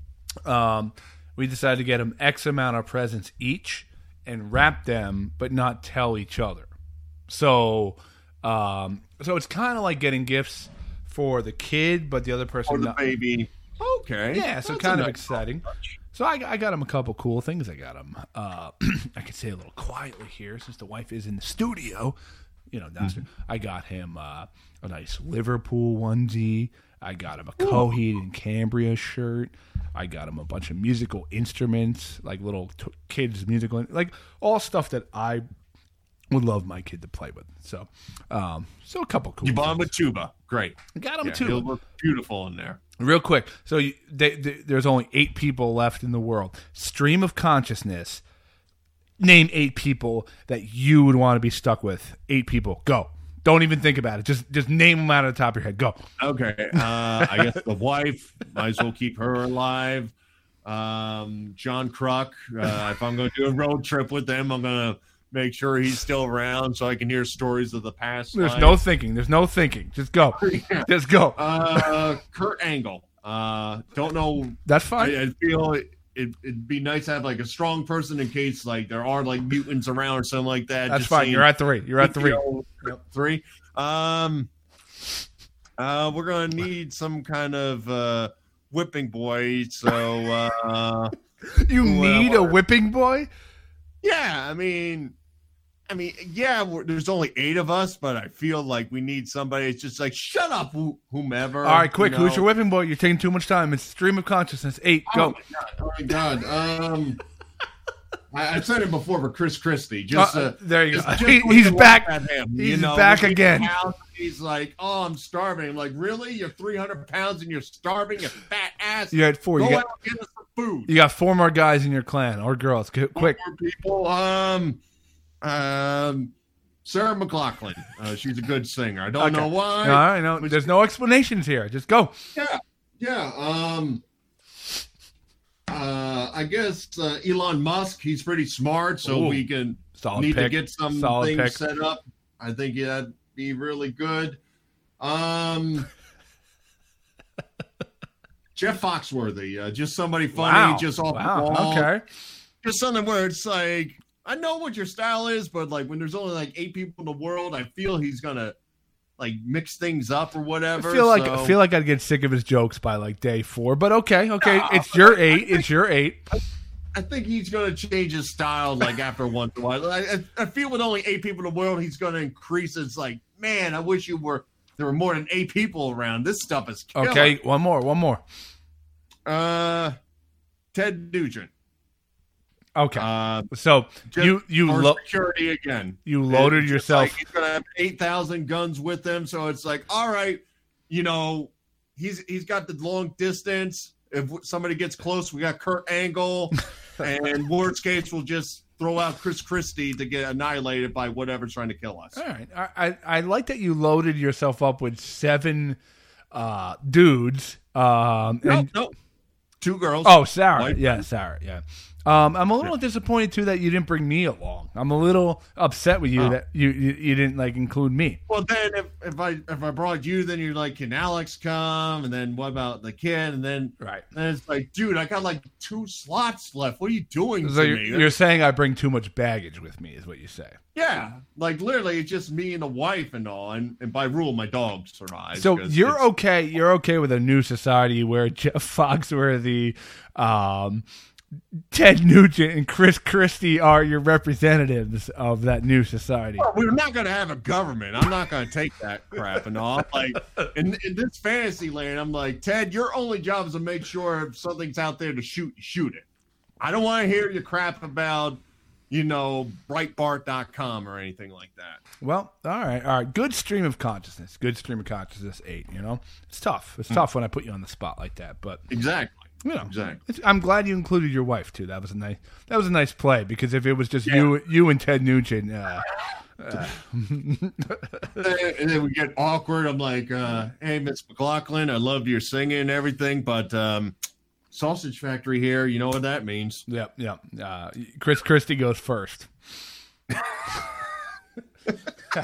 Speaker 2: um, we decided to get them X amount of presents each and wrap them, but not tell each other. So, um, so it's kind of like getting gifts for the kid, but the other person
Speaker 7: Or the
Speaker 2: not,
Speaker 7: baby. Okay.
Speaker 2: Yeah, so
Speaker 7: That's
Speaker 2: kind
Speaker 7: a
Speaker 2: of
Speaker 7: nice
Speaker 2: exciting.
Speaker 7: touch.
Speaker 2: So I, I got him a couple cool things. I got him. Uh, I could say a little quietly here since the wife is in the studio. You know, that's,
Speaker 7: Mm-hmm.
Speaker 2: I got him uh, a nice Liverpool onesie. I got him a Coheed and Cambria shirt. I got him a bunch of musical instruments, like little t- kids' musical, like all stuff that I would love my kid to play with. So, um, so a couple cool.
Speaker 7: You bought him a
Speaker 2: things.
Speaker 7: tuba. Great.
Speaker 2: Got him
Speaker 7: Yeah,
Speaker 2: a tuba.
Speaker 7: He'll look beautiful in there.
Speaker 2: Real quick, so you, they, they, there's only eight people left in the world. Stream of consciousness. Name eight people that you would want to be stuck with. Eight people. Go. Don't even think about it. Just just name them out of the top of your head. Go.
Speaker 7: Okay. Uh, I guess the wife, might as well keep her alive. Um, John Kruk. Uh, if I'm going to do a road trip with them, I'm going to make sure he's still around so I can hear stories of the past.
Speaker 2: There's
Speaker 7: life.
Speaker 2: no thinking. There's no thinking. Just go.
Speaker 7: Yeah.
Speaker 2: Just go.
Speaker 7: Uh, Kurt Angle. Uh, don't know.
Speaker 2: That's fine.
Speaker 7: I, I feel it, it, it'd be nice to have like a strong person in case like there are like mutants around or something like that.
Speaker 2: That's
Speaker 7: Just
Speaker 2: fine.
Speaker 7: saying-
Speaker 2: You're at three. You're at three.
Speaker 7: Yep, three. Um, uh, we're gonna need some kind of uh, whipping boy. So uh,
Speaker 2: You need a whipping boy?
Speaker 7: yeah, I mean, I mean, yeah. We're, there's only eight of us, but I feel like we need somebody. It's just like shut up, wh- whomever.
Speaker 2: All right, quick.
Speaker 7: you
Speaker 2: Who's
Speaker 7: know?
Speaker 2: your whipping boy? You're taking too much time. It's stream of consciousness. Eight.
Speaker 7: Oh
Speaker 2: Go.
Speaker 7: my god! Oh my god! Um, I, I said it before for Chris Christie. Just
Speaker 2: Uh,
Speaker 7: uh,
Speaker 2: there you
Speaker 7: just-
Speaker 2: go.
Speaker 7: just
Speaker 2: He-
Speaker 7: we
Speaker 2: he's
Speaker 7: can
Speaker 2: back.
Speaker 7: laugh at him,
Speaker 2: He's
Speaker 7: you know?
Speaker 2: back
Speaker 7: He's
Speaker 2: again.
Speaker 7: out, He's like, "Oh, I'm starving." I'm like, "Really? You're three hundred pounds and you're starving, you fat ass."
Speaker 2: You had four.
Speaker 7: Go
Speaker 2: You
Speaker 7: out
Speaker 2: got,
Speaker 7: and get us some food.
Speaker 2: you got four more guys in your clan or girls. Qu- Quick.
Speaker 7: More people. Um, um, Sarah McLaughlin. Uh, she's a good singer. I don't
Speaker 2: Okay.
Speaker 7: know why.
Speaker 2: All right. No, there's no explanations here. Just go.
Speaker 7: Yeah, yeah. Um, uh, I guess uh, Elon Musk. He's pretty smart, so
Speaker 2: Ooh.
Speaker 7: we can
Speaker 2: Solid
Speaker 7: need to
Speaker 2: pick.
Speaker 7: get some
Speaker 2: Solid
Speaker 7: things
Speaker 2: pick.
Speaker 7: set up. I think that'd be really good. Um, Jeff Foxworthy, uh, just somebody funny,
Speaker 2: Wow.
Speaker 7: just off
Speaker 2: Wow.
Speaker 7: the wall.
Speaker 2: Okay.
Speaker 7: Just something where it's like, I know what your style is, but like when there's only like eight people in the world, I feel he's gonna like mix things up or
Speaker 2: I
Speaker 7: whatever.
Speaker 2: feel like
Speaker 7: so-
Speaker 2: I feel like I'd get sick of his jokes by like day four. But okay, okay.
Speaker 7: No,
Speaker 2: It's your eight. It's your eight.
Speaker 7: I think he's going to change his style like after once in a while. I, I, I feel with only eight people in the world, he's going to increase. It's like, man, I wish you were there were more than eight people around. This stuff is killer.
Speaker 2: Okay. One more. One more.
Speaker 7: Uh, Ted Nugent.
Speaker 2: Okay.
Speaker 7: Uh,
Speaker 2: so
Speaker 7: just
Speaker 2: you you
Speaker 7: for
Speaker 2: lo-
Speaker 7: security again.
Speaker 2: you loaded
Speaker 7: It's just
Speaker 2: yourself.
Speaker 7: like he's going to have eight thousand guns with him, so it's like, all right, you know, he's he's got the long distance. If somebody gets close, we got Kurt Angle, and worst case, we'll just throw out Chris Christie to get annihilated by whatever's trying to kill us.
Speaker 2: All right. I, I, I like that you loaded yourself up with seven uh, dudes. Um,
Speaker 7: No,
Speaker 2: and,
Speaker 7: no. Two girls.
Speaker 2: Oh, Sarah.
Speaker 7: White.
Speaker 2: Yeah, Sarah. Yeah. Um, I'm a little disappointed too that you didn't bring me along. I'm a little upset with you
Speaker 7: Oh.
Speaker 2: that you, you you didn't like include me.
Speaker 7: Well, then if, if I if I brought you, then you're like, can Alex come? And then what about the kid? And then
Speaker 2: Right.
Speaker 7: then it's like, dude, I got like two slots left. What are you doing
Speaker 2: So
Speaker 7: to
Speaker 2: you're,
Speaker 7: me?
Speaker 2: you're saying I bring too much baggage with me, is what you say.
Speaker 7: Yeah, like literally, it's just me and the wife and all, and, and by rule, my dog survives.
Speaker 2: So
Speaker 7: 'cause
Speaker 2: you're
Speaker 7: it's-
Speaker 2: okay. You're okay with a new society where Jeff Foxworthy, um, Ted Nugent, and Chris Christie are your representatives of that new society.
Speaker 7: We're not going to have a government. I'm not going to take that crap and all. Like in, in this fantasy land, I'm like, Ted, your only job is to make sure if something's out there to shoot, shoot it. I don't want to hear your crap about, you know, Breitbart dot com or anything like that.
Speaker 2: Well, all right, all right. Good stream of consciousness. Good stream of consciousness. Eight. You know, it's tough. It's tough when I put you on the spot like that. But
Speaker 7: Exactly.
Speaker 2: you know,
Speaker 7: Exactly.
Speaker 2: it's, I'm glad you included your wife too. That was a nice. That was a nice play because if it was just
Speaker 7: Yeah.
Speaker 2: you, you and Ted Nugent. Uh,
Speaker 7: And then we get awkward. I'm like, uh, hey, Miss McLaughlin, I love your singing and everything, but um, Sausage Factory here, you know what that means.
Speaker 2: Yep, yep. Uh, Chris Christie goes first. All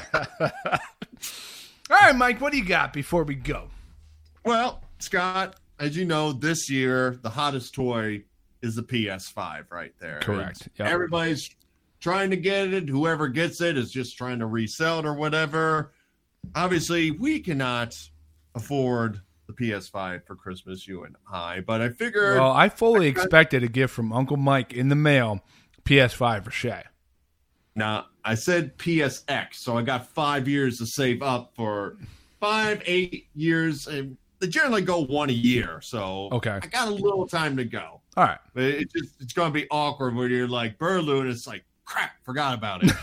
Speaker 2: right, Mike, what do you got before we go?
Speaker 7: Well, Scott, as you know, this year, the hottest toy is the P S five right there.
Speaker 2: Correct.
Speaker 7: It's-
Speaker 2: Yep.
Speaker 7: Everybody's trying to get it. Whoever gets it is just trying to resell it or whatever. Obviously, we cannot afford the P S five for Christmas, you and I, but I figured...
Speaker 2: Well, I fully expected a gift from Uncle Mike in the mail, P S five for Shay.
Speaker 7: Now, I said P S X, so I got five years to save up for five, eight years. And they generally go one a year, so
Speaker 2: Okay.
Speaker 7: I got a little time to go.
Speaker 2: All right.
Speaker 7: But it just it's going to be awkward when you're like Burlew, and it's like, crap, forgot about it.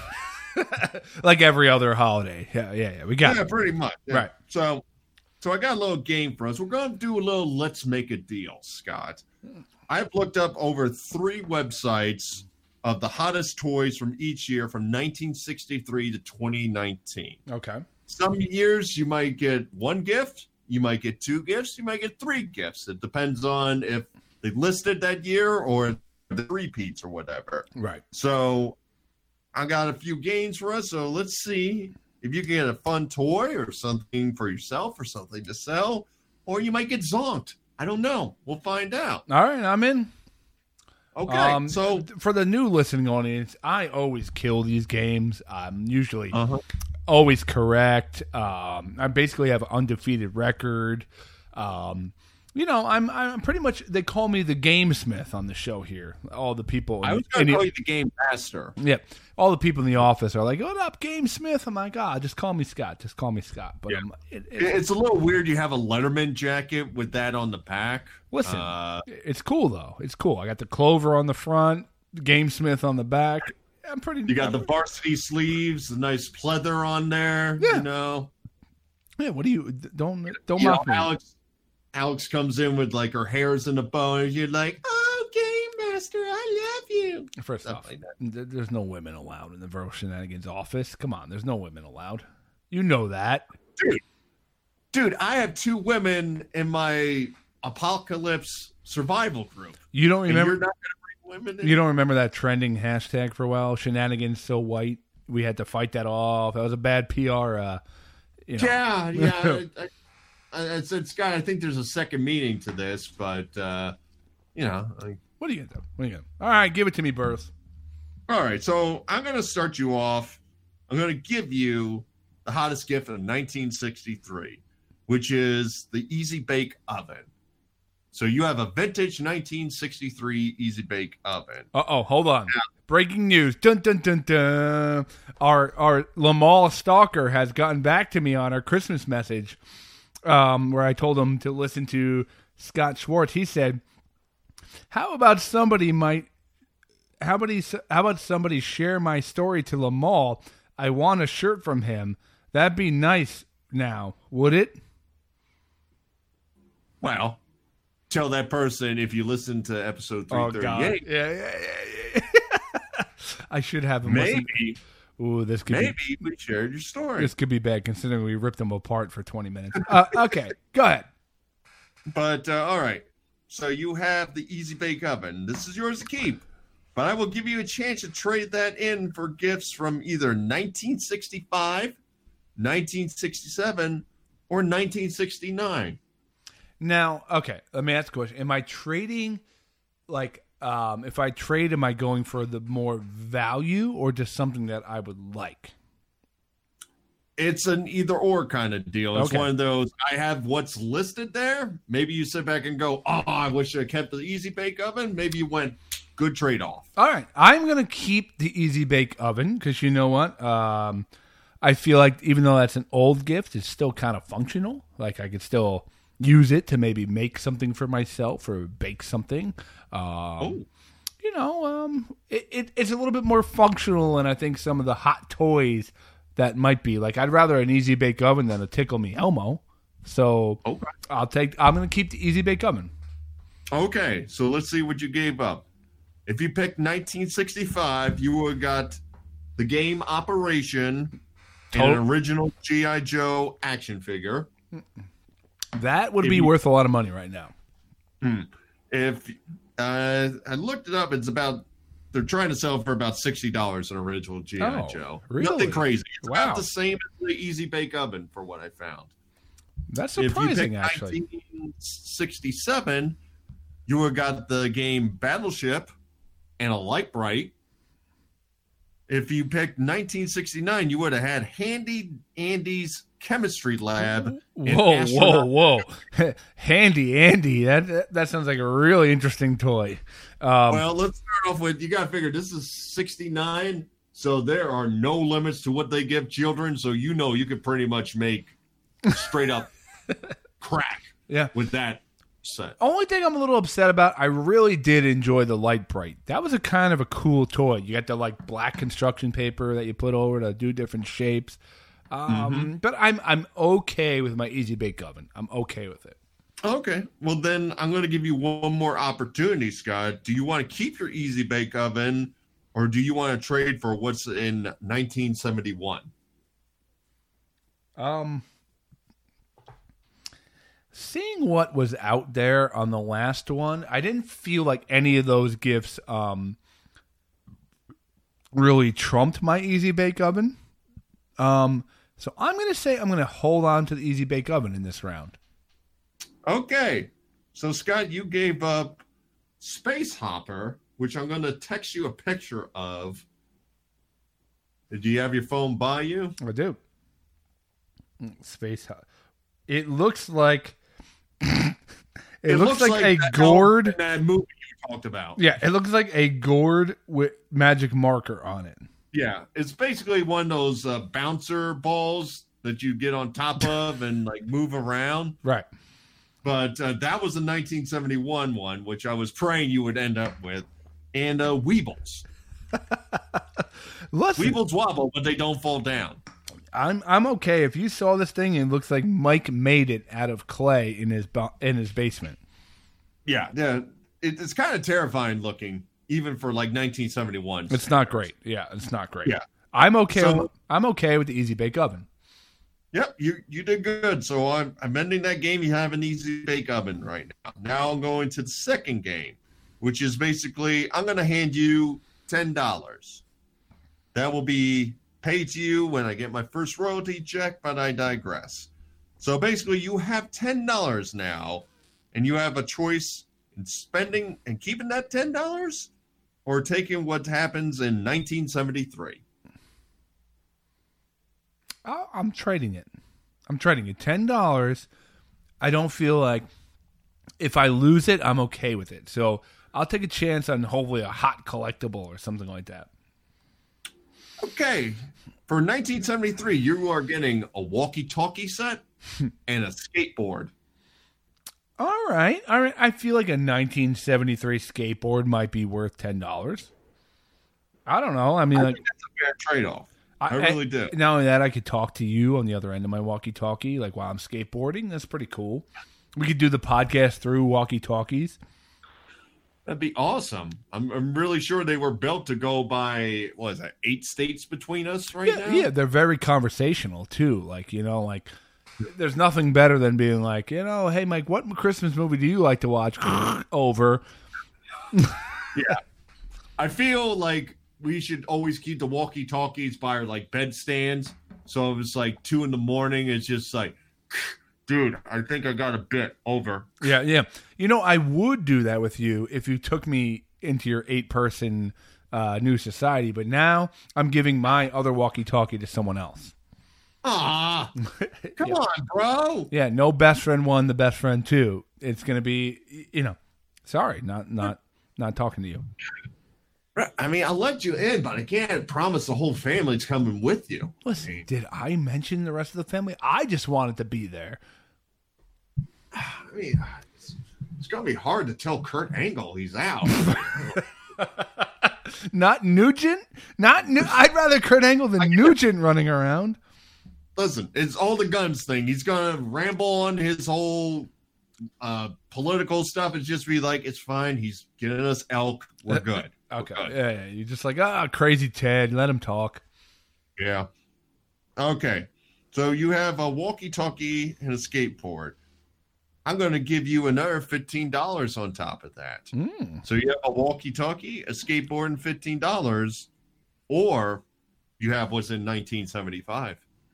Speaker 2: Like every other holiday. Yeah, yeah, yeah. We got
Speaker 7: Yeah,
Speaker 2: it.
Speaker 7: pretty much. Yeah.
Speaker 2: Right.
Speaker 7: So, so I got a little game for us. We're going to do a little let's make a deal, Scott. I've looked up over three websites of the hottest toys from each year from nineteen sixty-three to twenty nineteen.
Speaker 2: Okay.
Speaker 7: Some years you might get one gift, you might get two gifts, you might get three gifts. It depends on if they listed that year or the repeats or whatever.
Speaker 2: Right.
Speaker 7: So I got a few games for us. So let's see if you can get a fun toy or something for yourself or something to sell, or you might get zonked. I don't know. We'll find out.
Speaker 2: All right, I'm in.
Speaker 7: Okay.
Speaker 2: Um,
Speaker 7: so
Speaker 2: for the new listening audience, I always kill these games. I'm usually
Speaker 7: uh-huh.
Speaker 2: always correct. Um, I basically have an undefeated record. Um, you know, I'm I'm pretty much. They call me the gamesmith on the show here. All the people.
Speaker 7: I was
Speaker 2: in
Speaker 7: going to
Speaker 2: the-
Speaker 7: call you the game master.
Speaker 2: Yeah, all the people in the office are like, "What up, Gamesmith?" I'm like, "Ah, just call me Scott. Just call me Scott." But
Speaker 7: Yeah.
Speaker 2: I'm, it, it,
Speaker 7: It's a little weird. You have a Letterman jacket with that on the back.
Speaker 2: listen,
Speaker 7: Uh,
Speaker 2: it's cool though. It's cool. I got the Clover on the front, Gamesmith on the back. I'm pretty.
Speaker 7: you got the varsity sleeves, the nice pleather on there.
Speaker 2: Yeah.
Speaker 7: You know,
Speaker 2: Yeah. What do you? Don't don't
Speaker 7: you know,
Speaker 2: mock me.
Speaker 7: Alex. Alex comes in with like her hair's in a bow, and you're like, "Oh, Game Master, I love you."
Speaker 2: First
Speaker 7: Stuff
Speaker 2: off,
Speaker 7: like that.
Speaker 2: th- there's no women allowed in the Verbal Shenanigans office. Come on, there's no women allowed. You know that.
Speaker 7: Dude, I have two women in my apocalypse survival group.
Speaker 2: You don't
Speaker 7: And you're
Speaker 2: remember?
Speaker 7: not going to bring women in?
Speaker 2: You don't remember that trending hashtag for a while? Shenanigans so white. We had to fight that off. That was a bad P R. Uh, you know.
Speaker 7: Yeah, yeah. I, I, I said, Scott, I think there's a second meaning to this, but, uh, you know. I,
Speaker 2: What are you gonna do? What are you gonna? Do? All right, give it to me, Burris.
Speaker 7: all right, so I'm going to start you off. I'm going to give you the hottest gift of nineteen sixty-three, which is the Easy Bake Oven. So you have a vintage nineteen sixty-three Easy Bake Oven.
Speaker 2: Uh oh, hold on. Breaking news. Dun dun dun dun. Our our Lamal stalker has gotten back to me on our Christmas message, um, where I told him to listen to Scott Schwartz. He said, "How about somebody might? How about he, How about somebody share my story to Lamal? I want a shirt from him. That'd be nice. Now, would it?"
Speaker 7: Well, tell that person if you listen to episode
Speaker 2: Oh
Speaker 7: three
Speaker 2: God!
Speaker 7: thirty-eight.
Speaker 2: Yeah, yeah, yeah, yeah. I should have him.
Speaker 7: Maybe.
Speaker 2: Listen. Ooh, this could
Speaker 7: Maybe
Speaker 2: be,
Speaker 7: we shared your story.
Speaker 2: This could be bad considering we ripped them apart for twenty minutes. Uh, okay, go ahead.
Speaker 7: But uh, all right, so you have the Easy Bake Oven. This is yours to keep, but I will give you a chance to trade that in for gifts from either nineteen sixty-five, nineteen sixty-seven, or nineteen sixty-nine.
Speaker 2: Now, okay, let me ask a question. Am I trading, like, um, if I trade, am I going for the more value or just something that I would like?
Speaker 7: It's an either or kind of deal. It's
Speaker 2: Okay.
Speaker 7: one of those, I have what's listed there. Maybe you sit back and go, oh, I wish I kept the Easy Bake Oven. Maybe you went, good trade-off.
Speaker 2: All right, I'm going to keep the Easy Bake Oven because you know what? Um, I feel like even though that's an old gift, it's still kind of functional. Like I could still use it to maybe make something for myself or bake something. Um,
Speaker 7: Oh.
Speaker 2: You know, um, it, it, it's a little bit more functional than I think some of the hot toys that might be. Like I'd rather an Easy Bake Oven than a Tickle Me Elmo. So
Speaker 7: Okay.
Speaker 2: I'll take. I'm going to keep the Easy Bake Oven.
Speaker 7: Okay, so let's see what you gave up. If you picked nineteen sixty-five, you would have got the game Operation and an
Speaker 2: Tot-
Speaker 7: original G I. Joe action figure.
Speaker 2: That would
Speaker 7: If
Speaker 2: be
Speaker 7: you-
Speaker 2: worth a lot of money right now.
Speaker 7: If uh, I looked it up, it's about they're trying to sell for about sixty dollars an original G I.
Speaker 2: Oh,
Speaker 7: Joe.
Speaker 2: really?
Speaker 7: Nothing crazy. It's
Speaker 2: Wow.
Speaker 7: about the same as the Easy Bake Oven for what I found.
Speaker 2: That's
Speaker 7: If you
Speaker 2: surprising,
Speaker 7: picked
Speaker 2: actually.
Speaker 7: nineteen sixty-seven, you would have got the game Battleship and a Light Bright. If you picked nineteen sixty-nine, you would have had Handy Andy's Chemistry Lab. and
Speaker 2: Whoa,
Speaker 7: Astronaut-
Speaker 2: whoa, whoa! Handy Andy, that, that that sounds like a really interesting toy. Um,
Speaker 7: Well, let's start off with, you got to figure this is sixty-nine, so there are no limits to what they give children, so you know you could pretty much make straight up crack
Speaker 2: yeah.
Speaker 7: with that set.
Speaker 2: Only thing I'm a little upset about, I really did enjoy the Light Bright. That was a kind of a cool toy. You got the like black construction paper that you put over to do different shapes. Um,
Speaker 7: Mm-hmm.
Speaker 2: But I'm I'm okay with my Easy Bake Oven. I'm okay with it.
Speaker 7: Okay. Well, then I'm going to give you one more opportunity, Scott. Do you want to keep your Easy Bake Oven, or do you want to trade for what's in nineteen seventy-one?
Speaker 2: Um, seeing what was out there on the last one, I didn't feel like any of those gifts um really trumped my Easy Bake Oven. Um, so I'm going to say I'm going to hold on to the Easy Bake Oven in this round.
Speaker 7: Okay. So, Scott, you gave up Space Hopper, which I'm going to text you a picture of. Do you have your phone by you?
Speaker 2: I do. Space Hop. It looks like it, looks, like, a
Speaker 7: that
Speaker 2: gourd.
Speaker 7: in that movie you talked about.
Speaker 2: Yeah, it looks like a gourd with magic marker on it.
Speaker 7: Yeah, it's basically one of those uh, bouncer balls that you get on top of and like move around.
Speaker 2: Right.
Speaker 7: But uh, that was the nineteen seventy-one one, which I was praying you would end up with. And uh, Weebles.
Speaker 2: Listen,
Speaker 7: Weebles wobble, but they don't fall down.
Speaker 2: I'm I'm okay if you saw this thing and it looks like Mike made it out of clay in his ba- in his basement.
Speaker 7: Yeah, yeah, it, it's kind of terrifying looking, even for like nineteen seventy-one.
Speaker 2: It's not great. Yeah, it's not great.
Speaker 7: Yeah.
Speaker 2: I'm okay.
Speaker 7: So-
Speaker 2: with, I'm okay with the Easy Bake Oven.
Speaker 7: Yep, you you did good. So I'm I'm ending that game. You have an Easy Bake Oven right now. Now I'm going to the second game, which is basically I'm going to hand you ten dollars. That will be paid to you when I get my first royalty check, but I digress. So basically, you have ten dollars now, and you have a choice in spending and keeping that ten dollars, or taking what happens in nineteen seventy-three.
Speaker 2: I'll, I'm trading it. I'm trading it. ten dollars. I don't feel like if I lose it, I'm okay with it. So I'll take a chance on hopefully a hot collectible or something like that.
Speaker 7: Okay, for nineteen seventy-three, you are getting a walkie-talkie set and a skateboard.
Speaker 2: All right. All right. I feel like a nineteen seventy-three skateboard might be worth ten dollars. I don't know. I mean,
Speaker 7: I
Speaker 2: like,
Speaker 7: think that's a fair trade-off. I, really do.
Speaker 2: Not only that, I could talk to you on the other end of my walkie-talkie, like while I'm skateboarding. That's pretty cool. We could do the podcast through walkie-talkies.
Speaker 7: That'd be awesome. I'm I'm really sure they were built to go by, what is that, eight states between us right
Speaker 2: Yeah,
Speaker 7: now?
Speaker 2: yeah, they're very conversational too. Like, you know, like there's nothing better than being like, you know, hey Mike, what Christmas movie do you like to watch? Over.
Speaker 7: Yeah. I feel like we should always keep the walkie-talkies by our like bedstands. So if it's like two in the morning, it's just like, dude, I think I got a bit. Over.
Speaker 2: Yeah, yeah. You know, I would do that with you if you took me into your eight-person uh, new society, but now I'm giving my other walkie-talkie to someone else.
Speaker 7: Ah, come
Speaker 2: Yeah.
Speaker 7: on, bro.
Speaker 2: Yeah, no best friend one, the best friend two. It's gonna be, you know, sorry, not not not talking to you.
Speaker 7: I mean, I'll let you in, but I can't promise the whole family's coming with you.
Speaker 2: Listen, did I mention the rest of the family? I just wanted to be there.
Speaker 7: I mean, it's, it's gonna be hard to tell Kurt Angle he's out.
Speaker 2: Not Nugent? Not Nu- I'd rather Kurt Angle than Nugent running around.
Speaker 7: Listen, it's all the guns thing. He's gonna ramble on his whole uh, political stuff. It's just be like, it's fine. He's getting us elk. We're good.
Speaker 2: Okay.
Speaker 7: We're good.
Speaker 2: Yeah, yeah. You're just like, ah, crazy Ted. Let him talk.
Speaker 7: Yeah. Okay. So you have a walkie-talkie and a skateboard. I'm going to give you another fifteen dollars on top of that.
Speaker 2: Mm.
Speaker 7: So you have a walkie-talkie, a skateboard, and fifteen dollars, or you have what's in nineteen seventy-five.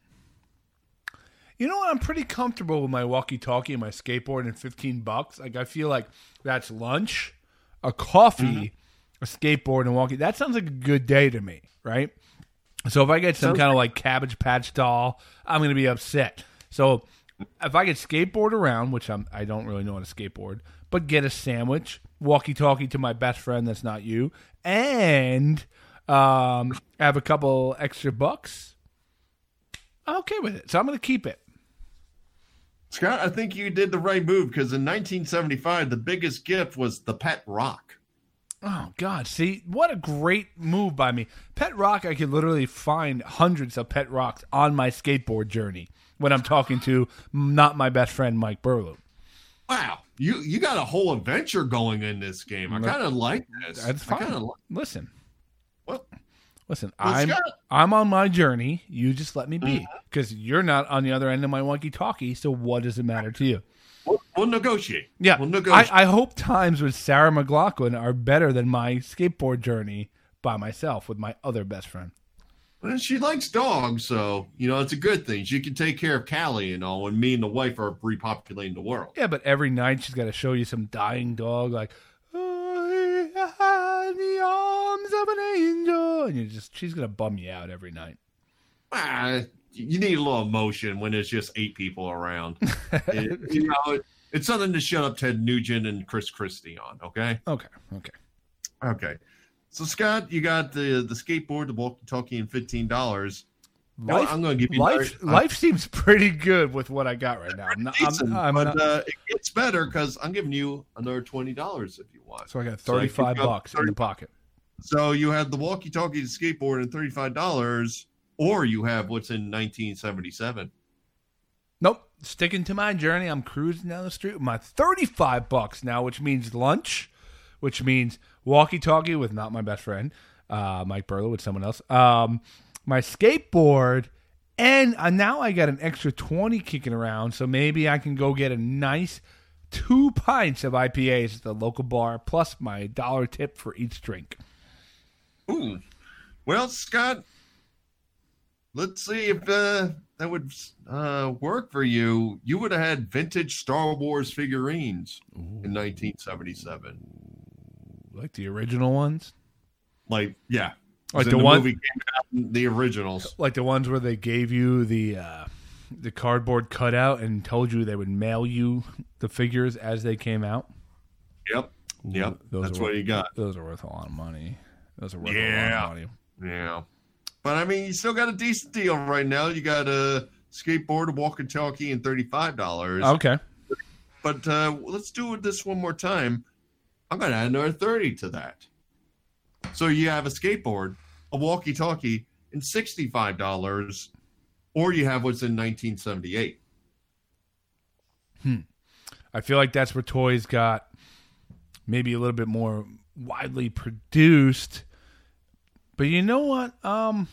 Speaker 2: You know what? I'm pretty comfortable with my walkie-talkie and my skateboard and fifteen bucks. Like, I feel like that's lunch, a coffee, mm-hmm. a skateboard, and walkie. That sounds like a good day to me, right? So if I get some
Speaker 7: Sounds
Speaker 2: kind of like Cabbage Patch doll, I'm going to be upset. So if I get skateboard around, which I'm, I don't really know how to skateboard, but get a sandwich, walkie-talkie to my best friend that's not you, and um, have a couple extra bucks, I'm okay with it. So I'm going to keep it.
Speaker 7: Scott, I think you did the right move because in nineteen seventy-five, the biggest gift was the Pet Rock.
Speaker 2: Oh, God. See, what a great move by me. Pet Rock, I could literally find hundreds of Pet Rocks on my skateboard journey when I'm talking to not my best friend, Mike Burlew.
Speaker 7: Wow. You you got a whole adventure going in this game. I kind of like this.
Speaker 2: That's fine.
Speaker 7: I kinda li-
Speaker 2: Listen.
Speaker 7: Well,
Speaker 2: Listen,
Speaker 7: well,
Speaker 2: I'm
Speaker 7: Scott-
Speaker 2: I'm on my journey. You just let me be because you're not on the other end of my walkie-talkie, so what does it matter to you?
Speaker 7: We'll, we'll negotiate.
Speaker 2: Yeah,
Speaker 7: We'll negotiate.
Speaker 2: I, I hope times with Sarah McLachlan are better than my skateboard journey by myself with my other best friend.
Speaker 7: Well, she likes dogs, so, you know, it's a good thing. She can take care of Callie, you know, and me and the wife are repopulating the world.
Speaker 2: Yeah, but every night she's got to show you some dying dog like, I had the arms of an angel. And you just, she's going to bum you out every night.
Speaker 7: Ah, you need a little emotion when there's just eight people around. it, you know, it, it's something to shut up Ted Nugent and Chris Christie on, okay?
Speaker 2: Okay, okay.
Speaker 7: Okay. So, Scott, you got the the skateboard, the walkie-talkie, and fifteen dollars.
Speaker 2: Life,
Speaker 7: I'm going to give you
Speaker 2: life.
Speaker 7: another,
Speaker 2: Life seems pretty good with what I got right now. I'm not,
Speaker 7: decent,
Speaker 2: I'm, I'm
Speaker 7: but
Speaker 2: not,
Speaker 7: uh, it gets better because I'm giving you another twenty dollars if you want.
Speaker 2: so I got
Speaker 7: So I
Speaker 2: thirty-five
Speaker 7: keep up
Speaker 2: bucks in the pocket.
Speaker 7: So you have the walkie-talkie, the skateboard, and thirty-five dollars, or you have what's in nineteen seventy-seven.
Speaker 2: Nope. Sticking to my journey. I'm cruising down the street with my thirty-five bucks now, which means lunch, which means walkie-talkie with not my best friend, uh, Mike Burlew, with someone else, um, my skateboard, and uh, now I got an extra twenty kicking around, so maybe I can go get a nice two pints of I P As at the local bar, plus my dollar tip for each drink.
Speaker 7: Ooh. Well, Scott, let's see if uh, that would uh, work for you. You would have had vintage Star Wars figurines Ooh. in nineteen seventy-seven.
Speaker 2: Like the original ones?
Speaker 7: Like, yeah.
Speaker 2: Like the,
Speaker 7: the
Speaker 2: one,
Speaker 7: movie came out, the originals.
Speaker 2: Like the ones where they gave you the uh, the cardboard cutout and told you they would mail you the figures as they came out?
Speaker 7: Yep. Yep.
Speaker 2: Those
Speaker 7: That's
Speaker 2: are,
Speaker 7: what you got.
Speaker 2: Those are worth a lot of money. Those are worth
Speaker 7: yeah.
Speaker 2: a lot of money.
Speaker 7: Yeah. But, I mean, you still got a decent deal right now. You got a skateboard, a walkie-talkie, and thirty-five dollars.
Speaker 2: Okay.
Speaker 7: But uh, let's do this one more time. I'm going to add another thirty to that. So you have a skateboard, a walkie-talkie, and sixty-five dollars, or you have what's in nineteen seventy-eight.
Speaker 2: Hmm. I feel like that's where toys got maybe a little bit more widely produced. But you know what? Um,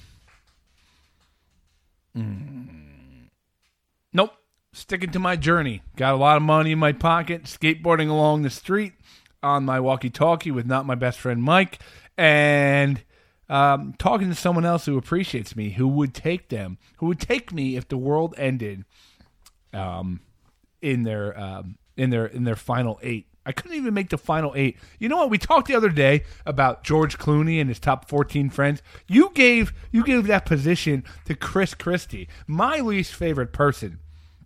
Speaker 2: mm, nope. Sticking to my journey. Got a lot of money in my pocket, skateboarding along the street on my walkie-talkie with not my best friend Mike, and um, talking to someone else who appreciates me, who would take them, who would take me if the world ended um, in their um, in their in their final eight. I couldn't even make the final eight. You know what? We talked the other day about George Clooney and his top fourteen friends. You gave you gave that position to Chris Christie, my least favorite person.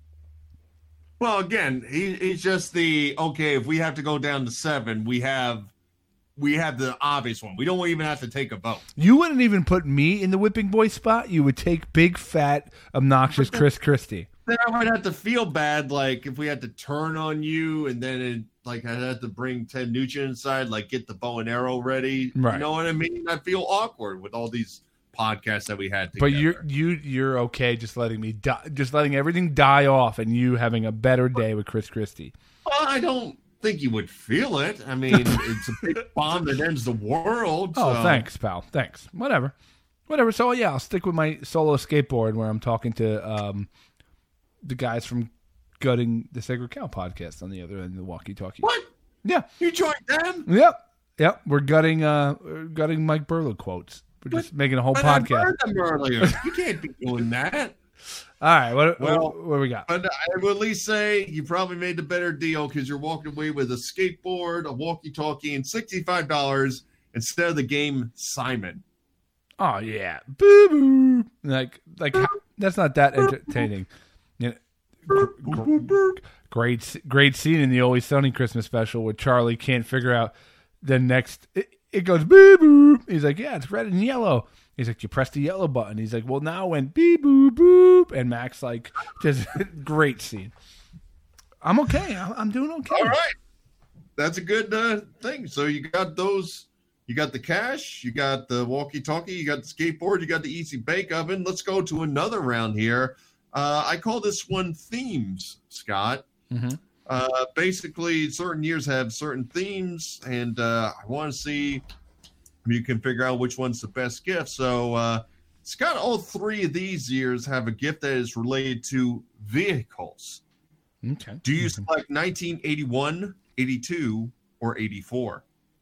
Speaker 7: Well, again, he, he's just the okay. If we have to go down to seven, we have we have the obvious one. We don't even have to take a vote.
Speaker 2: You wouldn't even put me in the whipping boy spot. You would take big, fat, obnoxious Chris Christie.
Speaker 7: Then I would have to feel bad, like if we had to turn on you, and then it, like I'd have to bring Ted Nugent inside, like get the bow and arrow ready.
Speaker 2: Right.
Speaker 7: You know what I mean? I feel awkward with all these podcasts that we had together.
Speaker 2: But you're you you're okay just letting me die, just letting everything die off, and you having a better day with Chris Christie.
Speaker 7: Well, I don't think you would feel it. I mean, it's a big bomb that ends the world.
Speaker 2: Oh,
Speaker 7: so.
Speaker 2: thanks, pal. Thanks. Whatever, whatever. So yeah, I'll stick with my solo skateboard where I'm talking to um, the guys from Gutting the Sacred Cow podcast on the other end of the walkie-talkie.
Speaker 7: What?
Speaker 2: Yeah,
Speaker 7: you joined them?
Speaker 2: Yep, yep. We're gutting uh, we're gutting Mike Burlow quotes. We're just making a whole
Speaker 7: but
Speaker 2: podcast.
Speaker 7: I heard them earlier. You can't be doing that.
Speaker 2: All right, what,
Speaker 7: well,
Speaker 2: what, what we got?
Speaker 7: But I would at least say you probably made the better deal because you're walking away with a skateboard, a walkie-talkie, and sixty-five dollars instead of the game Simon.
Speaker 2: Oh yeah, boo boo. Like like that's not that entertaining. You know, gr- gr- great great scene in the Always Sunny Christmas special where Charlie can't figure out the next. It, it goes boo boo. He's like, yeah, it's red and yellow. He's like, you press the yellow button. He's like, well, now it went beep boop boop. And Max like, just great scene. I'm okay. I'm, I'm doing okay.
Speaker 7: All right, that's a good uh, thing. So you got those. You got the cash. You got the walkie-talkie. You got the skateboard. You got the easy bake oven. Let's go to another round here. Uh, I call this one themes, Scott.
Speaker 2: Mm-hmm.
Speaker 7: Uh, basically, certain years have certain themes, and uh, I want to see if you can figure out which one's the best gift. So, uh, Scott, all three of these years have a gift that is related to vehicles.
Speaker 2: Okay.
Speaker 7: Do you
Speaker 2: mm-hmm.
Speaker 7: select nineteen eighty-one, eighty-two, or eighty-four?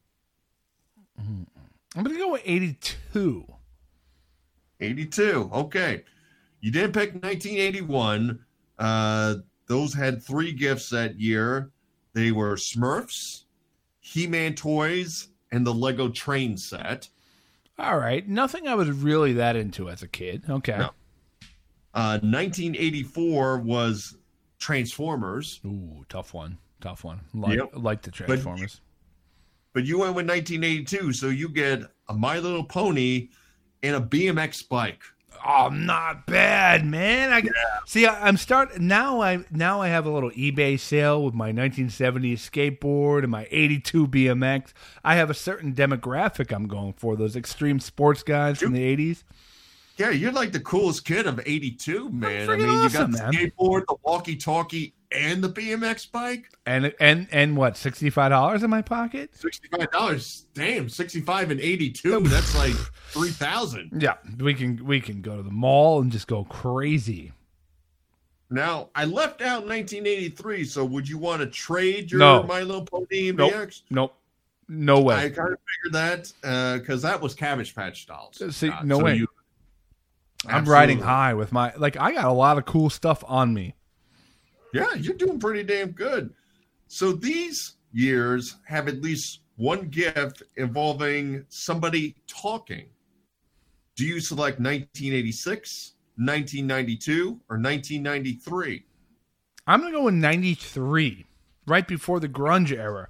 Speaker 2: I'm going to go with eighty-two.
Speaker 7: eighty-two. Okay. You didn't pick nineteen eighty-one. Uh, those had three gifts that year. They were Smurfs, He-Man toys, and the Lego train set.
Speaker 2: All right. Nothing I was really that into as a kid. Okay.
Speaker 7: No. Uh, nineteen eighty-four was Transformers.
Speaker 2: Ooh, tough one. Tough one. Like,
Speaker 7: Yep.
Speaker 2: like the Transformers.
Speaker 7: But, but you went with nineteen eighty-two, so you get a My Little Pony and a B M X bike.
Speaker 2: Oh, not bad, man. I
Speaker 7: Yeah.
Speaker 2: see. I, I'm start now. I now I have a little eBay sale with my nineteen seventies skateboard and my eighty-two B M X. I have a certain demographic I'm going for. Those extreme sports guys from the eighties.
Speaker 7: Yeah, you're like the coolest kid of eighty-two, man. I mean,
Speaker 2: freaking
Speaker 7: you got
Speaker 2: awesome,
Speaker 7: the
Speaker 2: man.
Speaker 7: skateboard, the walkie-talkie, and the B M X bike.
Speaker 2: And and and what? sixty-five dollars in my pocket?
Speaker 7: Sixty-five dollars. Damn, sixty-five and eighty-two. That's like three thousand.
Speaker 2: Yeah, we can we can go to the mall and just go crazy.
Speaker 7: Now, I left out nineteen eighty-three, so would you want to trade your
Speaker 2: No.
Speaker 7: My Little Pony and
Speaker 2: Nope.
Speaker 7: B M X?
Speaker 2: Nope. No way.
Speaker 7: I kind of figured that because that was Cabbage Patch Dolls.
Speaker 2: See,
Speaker 7: Scott.
Speaker 2: no
Speaker 7: So
Speaker 2: way.
Speaker 7: you-
Speaker 2: I'm riding
Speaker 7: Absolutely.
Speaker 2: high with my like. I got a lot of cool stuff on me.
Speaker 7: Yeah, you're doing pretty damn good. So these years have at least one gift involving somebody talking. Do you select nineteen eighty-six, nineteen ninety-two, or nineteen ninety-three?
Speaker 2: I'm gonna go with ninety-three, right before the grunge era.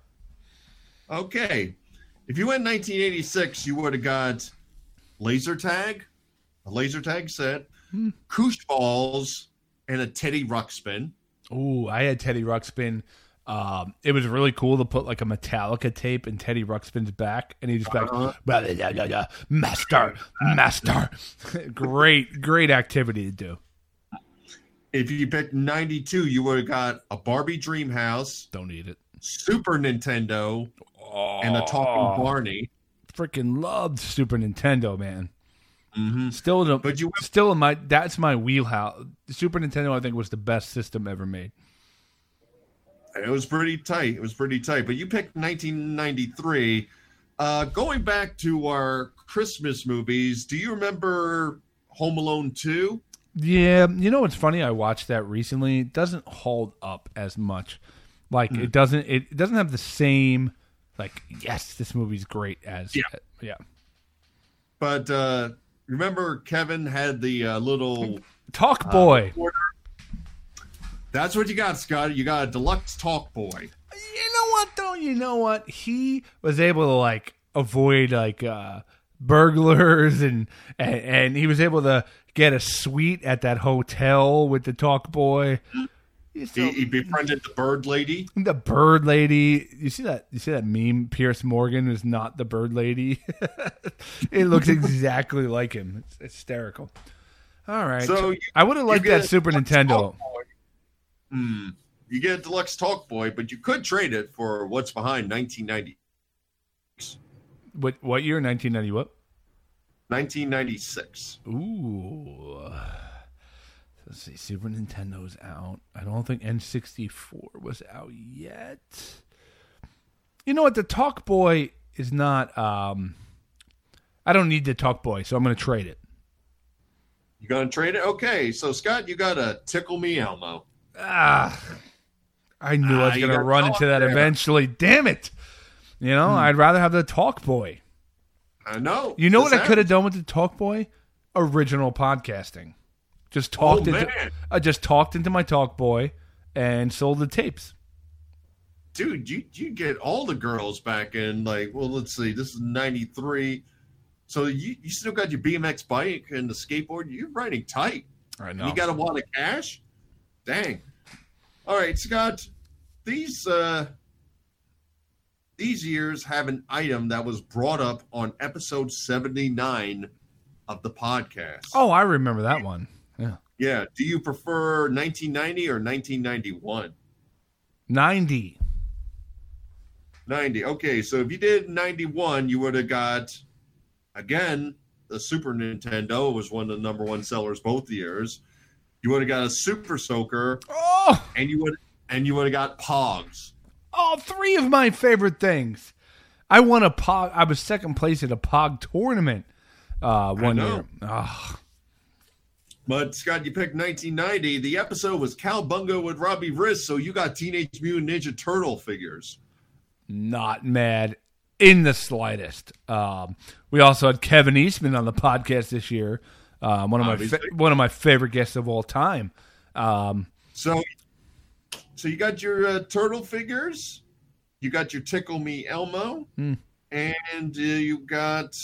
Speaker 7: Okay. If you went nineteen eighty-six, you would have got laser tag, a laser tag set,
Speaker 2: Hmm.
Speaker 7: koosh balls, and a Teddy Ruxpin.
Speaker 2: Ooh, I had Teddy Ruxpin. Um, it was really cool to put like a Metallica tape in Teddy Ruxpin's back, and he just like,
Speaker 7: Uh-huh.
Speaker 2: blah, blah, blah, blah, blah, master, master. great, great activity to do.
Speaker 7: If you picked ninety-two, you would have got a Barbie Dream House,
Speaker 2: Don't eat it.
Speaker 7: Super Nintendo, and a talking Barney.
Speaker 2: Freaking loved Super Nintendo, man.
Speaker 7: Mm-hmm.
Speaker 2: Still, the,
Speaker 7: but you
Speaker 2: still in my that's my wheelhouse. The Super Nintendo, I think, was the best system ever made.
Speaker 7: It was pretty tight. It was pretty tight. But you picked nineteen ninety-three. Uh, going back to our Christmas movies, do you remember Home Alone two?
Speaker 2: Yeah, you know what's funny? I watched that recently. It doesn't hold up as much. Like mm. it doesn't. It doesn't have the same. Like, yes, this movie's great as,
Speaker 7: yeah.
Speaker 2: Uh, yeah.
Speaker 7: But uh, remember Kevin had the uh, little...
Speaker 2: Talk Boy.
Speaker 7: Uh, That's what you got, Scott. You got a deluxe Talk Boy.
Speaker 2: You know what, though? You know what? He was able to, like, avoid, like, uh, burglars, and, and, and he was able to get a suite at that hotel with the Talk Boy.
Speaker 7: So, he, he befriended the bird lady.
Speaker 2: The bird lady. You see that? You see that meme? Pierce Morgan is not the bird lady. It looks exactly like him. It's hysterical. All right.
Speaker 7: So you,
Speaker 2: I would have liked that Super Nintendo.
Speaker 7: Hmm. You get a deluxe Talk Boy, but you could trade it for what's behind nineteen ninety.
Speaker 2: What what year? nineteen ninety what?
Speaker 7: nineteen ninety-six.
Speaker 2: Ooh. Let's see, Super Nintendo's out. I don't think N sixty-four was out yet. You know what? The Talk Boy is not... Um, I don't need the Talk Boy, so I'm going to trade it.
Speaker 7: You going to trade it? Okay, so Scott, you got a Tickle Me Elmo.
Speaker 2: Ah, I knew
Speaker 7: ah,
Speaker 2: I was going to run into that there. eventually. Damn it. You know, hmm. I'd rather have the Talk Boy.
Speaker 7: I know.
Speaker 2: You know what I could have done with the Talk Boy? Original podcasting. Just talked
Speaker 7: oh,
Speaker 2: into
Speaker 7: man.
Speaker 2: I just talked into my Talk Boy and sold the tapes.
Speaker 7: Dude, you you get all the girls back in, like, well, let's see, this is ninety-three. So you, you still got your B M X bike and the skateboard. You're riding tight.
Speaker 2: I know.
Speaker 7: And you got a wad of cash? Dang. All right, Scott, these uh, these years have an item that was brought up on episode seventy-nine of the podcast.
Speaker 2: Oh, I remember that one. Yeah.
Speaker 7: Yeah. Do you prefer nineteen ninety or nineteen ninety-one?
Speaker 2: ninety.
Speaker 7: ninety. Okay, so if you did ninety-one, you would have got, again, the Super Nintendo was one of the number one sellers both years. You would have got a Super Soaker.
Speaker 2: Oh!
Speaker 7: And you would and you would have got Pogs.
Speaker 2: Oh, three of my favorite things. I won a Pog. I was second place at a Pog tournament uh, one year. Oh.
Speaker 7: But, Scott, you picked nineteen ninety. The episode was Cowbunga with Robbie Riss, so you got Teenage Mutant Ninja Turtle figures.
Speaker 2: Not mad in the slightest. Um, we also had Kevin Eastman on the podcast this year. Um, one of my fa- one of my favorite guests of all time. Um,
Speaker 7: so, so you got your uh, turtle figures, you got your Tickle Me Elmo,
Speaker 2: hmm.
Speaker 7: and uh, you got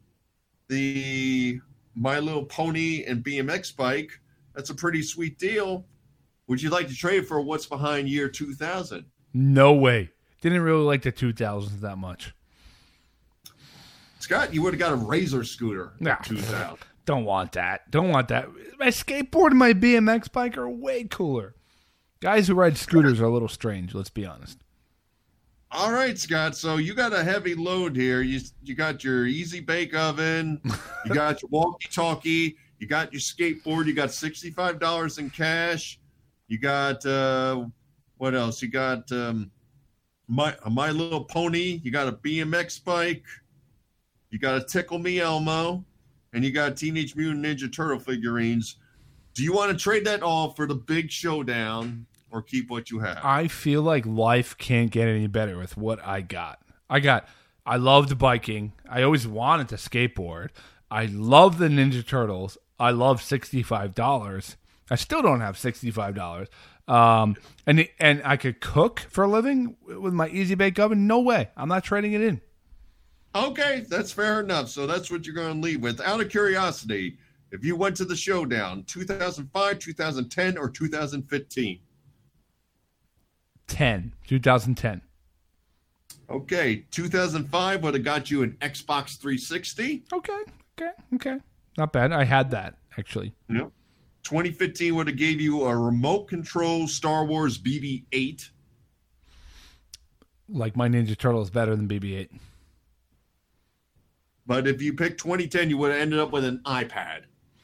Speaker 7: the My Little Pony and B M X bike. That's a pretty sweet deal. Would you like to trade for what's behind year two thousand?
Speaker 2: No way. Didn't really like the two thousands that much.
Speaker 7: Scott, you would have got a Razor scooter in
Speaker 2: nah,
Speaker 7: two thousand.
Speaker 2: Don't want that. Don't want that. My skateboard and my B M X bike are way cooler. Guys who ride scooters are a little strange, let's be honest.
Speaker 7: All right, Scott. So you got a heavy load here. You you got your Easy Bake Oven. You got your walkie-talkie. You got your skateboard. You got sixty-five dollars in cash. You got, uh, what else? You got um, My, My Little Pony. You got a B M X bike. You got a Tickle Me Elmo. And you got Teenage Mutant Ninja Turtle figurines. Do you want to trade that all for the big showdown or keep what you have?
Speaker 2: I feel like life can't get any better with what I got. I got, I loved biking. I always wanted to skateboard. I love the Ninja Turtles. I love sixty-five dollars. I still don't have sixty-five dollars. Um, and and I could cook for a living with my Easy Bake Oven. No way. I'm not trading it in.
Speaker 7: Okay, that's fair enough. So that's what you're going to leave with. Out of curiosity, if you went to the showdown, two thousand five, two thousand ten, or two thousand fifteen?
Speaker 2: ten. twenty ten.
Speaker 7: Okay, two thousand five would have got you an Xbox three sixty.
Speaker 2: Okay, okay, okay. Not bad. I had that, actually.
Speaker 7: Yep. twenty fifteen would have gave you a remote control Star Wars B B eight.
Speaker 2: like my Ninja Turtle is better than B B eight.
Speaker 7: But if you picked twenty ten, you would have ended up with an iPad.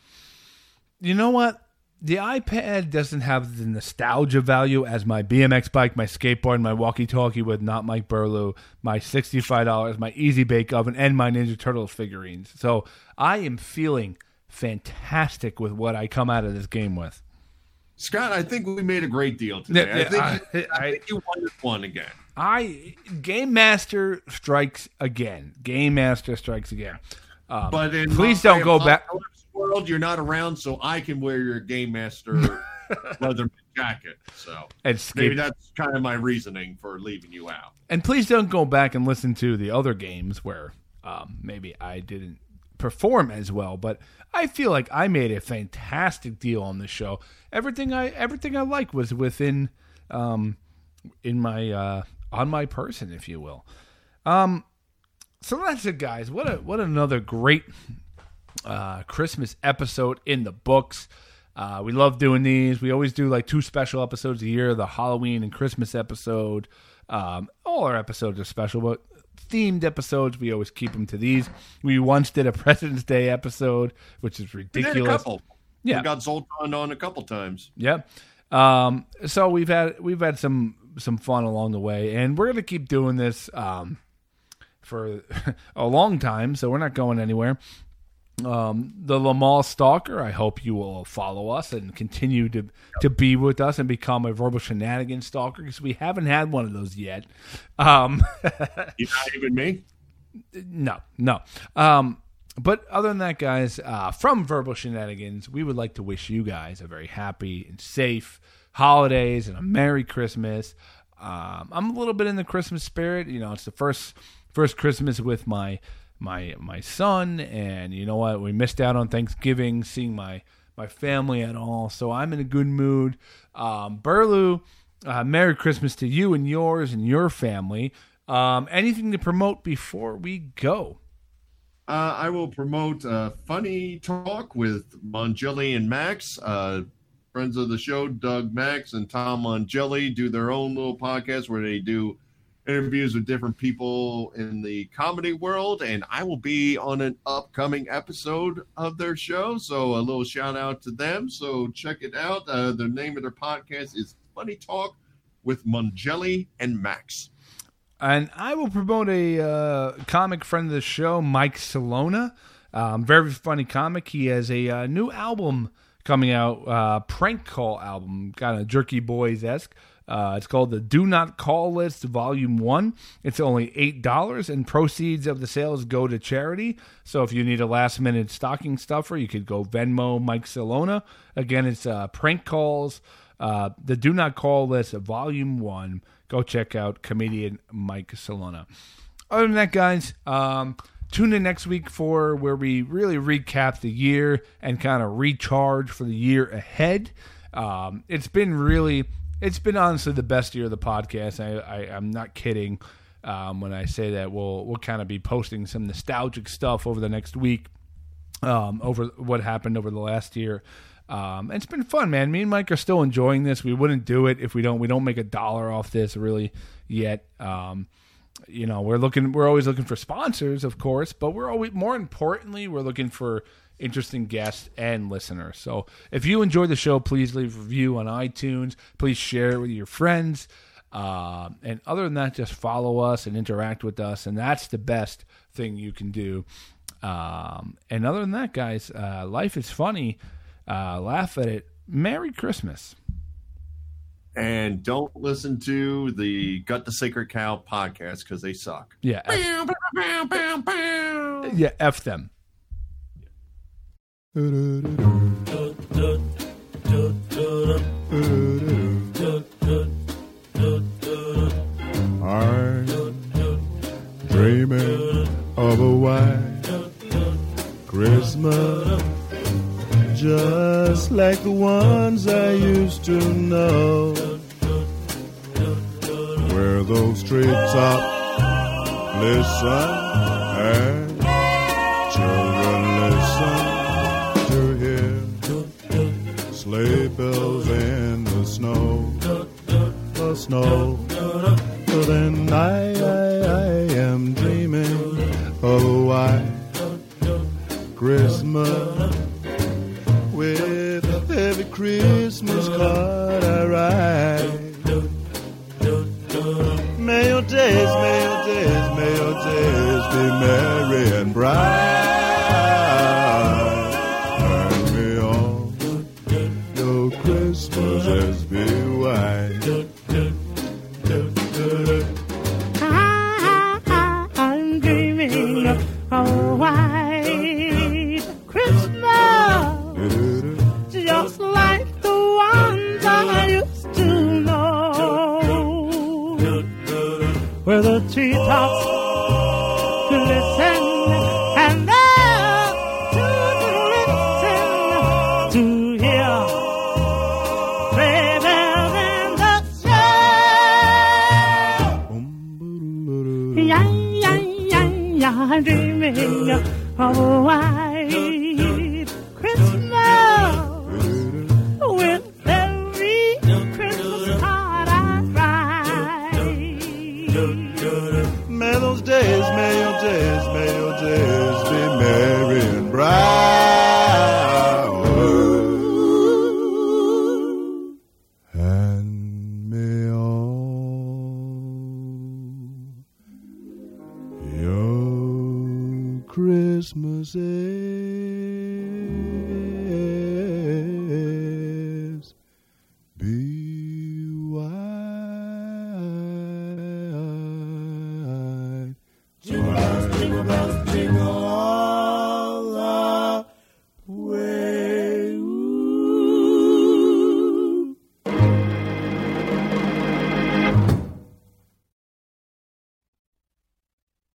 Speaker 2: You know what? The iPad doesn't have the nostalgia value as my B M X bike, my skateboard, my walkie-talkie with Not Mike Burlew, my sixty-five dollars, my Easy Bake Oven, and my Ninja Turtles figurines. So I am feeling fantastic with what I come out of this game with.
Speaker 7: Scott, I think we made a great deal today.
Speaker 2: Yeah, yeah,
Speaker 7: I, think,
Speaker 2: I,
Speaker 7: I,
Speaker 2: I,
Speaker 7: think you won this one again.
Speaker 2: I Game Master strikes again. Game Master strikes again. Um,
Speaker 7: but in
Speaker 2: please don't go back.
Speaker 7: World, you're not around, so I can wear your Game Master leather jacket. So
Speaker 2: and skip.
Speaker 7: Maybe that's kind of my reasoning for leaving you out.
Speaker 2: And please don't go back and listen to the other games where um, maybe I didn't perform as well. But I feel like I made a fantastic deal on this show. Everything I everything I like was within um, in my uh, on my person, if you will. Um, so that's it, guys. What a what another great uh, Christmas episode in the books. Uh, we love doing these. We always do like two special episodes a year, the Halloween and Christmas episode. Um, all our episodes are special, but themed episodes, we always keep them to these. We once did a President's Day episode, which is ridiculous.
Speaker 7: We did a couple.
Speaker 2: Yeah.
Speaker 7: We got Zoltan on a couple times.
Speaker 2: Yep. Um, so we've had we've had some some fun along the way, and we're gonna keep doing this um, for a long time. So we're not going anywhere. Um, the Lamal Stalker, I hope you will follow us and continue to, to be with us and become a Verbal Shenanigans Stalker, because we haven't had one of those yet. Um,
Speaker 7: You're not even me?
Speaker 2: No, no. Um, but other than that, guys, uh, from Verbal Shenanigans, we would like to wish you guys a very happy and safe holidays and a Merry Christmas. Um, I'm a little bit in the Christmas spirit. You know, it's the first first Christmas with my my my son, and you know what, we missed out on Thanksgiving, seeing my my family at all, so I'm in a good mood. um Burlew, uh, Merry Christmas to you and yours and your family. Um anything to promote before we go?
Speaker 7: uh, I will promote uh, Funny Talk with Mongelli and Max, uh, friends of the show. Doug Max and Tom Mongelli do their own little podcast where they do interviews with different people in the comedy world, and I will be on an upcoming episode of their show, so a little shout out to them. So check it out. Uh, the name of their podcast is Funny Talk with Mongelli and Max.
Speaker 2: And I will promote a uh, comic friend of the show, Mike Salona. Um, very funny comic. He has a uh, new album coming out, uh, prank call album, kind of Jerky Boys-esque. Uh, it's called the Do Not Call List Volume one. It's only eight dollars, and proceeds of the sales go to charity. So if you need a last-minute stocking stuffer, you could go Venmo Mike Salona. Again, it's uh, prank calls, uh, the Do Not Call List Volume one. Go check out comedian Mike Salona. Other than that, guys, um, tune in next week for where we really recap the year and kind of recharge for the year ahead. Um, it's been really... It's been honestly the best year of the podcast. I, I, I'm not kidding um, when I say that. We'll we'll kind of be posting some nostalgic stuff over the next week, um, over what happened over the last year. Um, and it's been fun, man. Me and Mike are still enjoying this. We wouldn't do it if we don't we don't make a dollar off this really yet. Um, you know, we're looking we're always looking for sponsors, of course, but we're always more importantly we're looking for interesting guests and listeners. So if you enjoy the show, please leave a review on iTunes. Please share it with your friends. Uh, and other than that, just follow us and interact with us. And that's the best thing you can do. Um, and other than that, guys, uh, life is funny. Uh, laugh at it. Merry Christmas.
Speaker 7: And don't listen to the Gut the Sacred Cow podcast because they suck.
Speaker 2: Yeah. F- yeah, F them.
Speaker 9: I'm dreaming of a white Christmas, just like the ones I used to know, where those treetops listen and children listen to hear sleigh bells in the snow, the snow. then I, I, I am dreaming of a white Christmas with every Christmas card I write. May your days, may your days, may your days be merry and bright. And may all your Christmases be white.
Speaker 10: I'm dreaming of a white Christmas, just like the ones I used to know, where the treetops glisten and there to listen to hear sleigh bells in the snow. Yeah, yeah, yeah, yeah, I'm dreaming of a white Christmas with every Christmas card I write.
Speaker 9: May those days, may your days, may your days be merry and bright. And may all your Christmases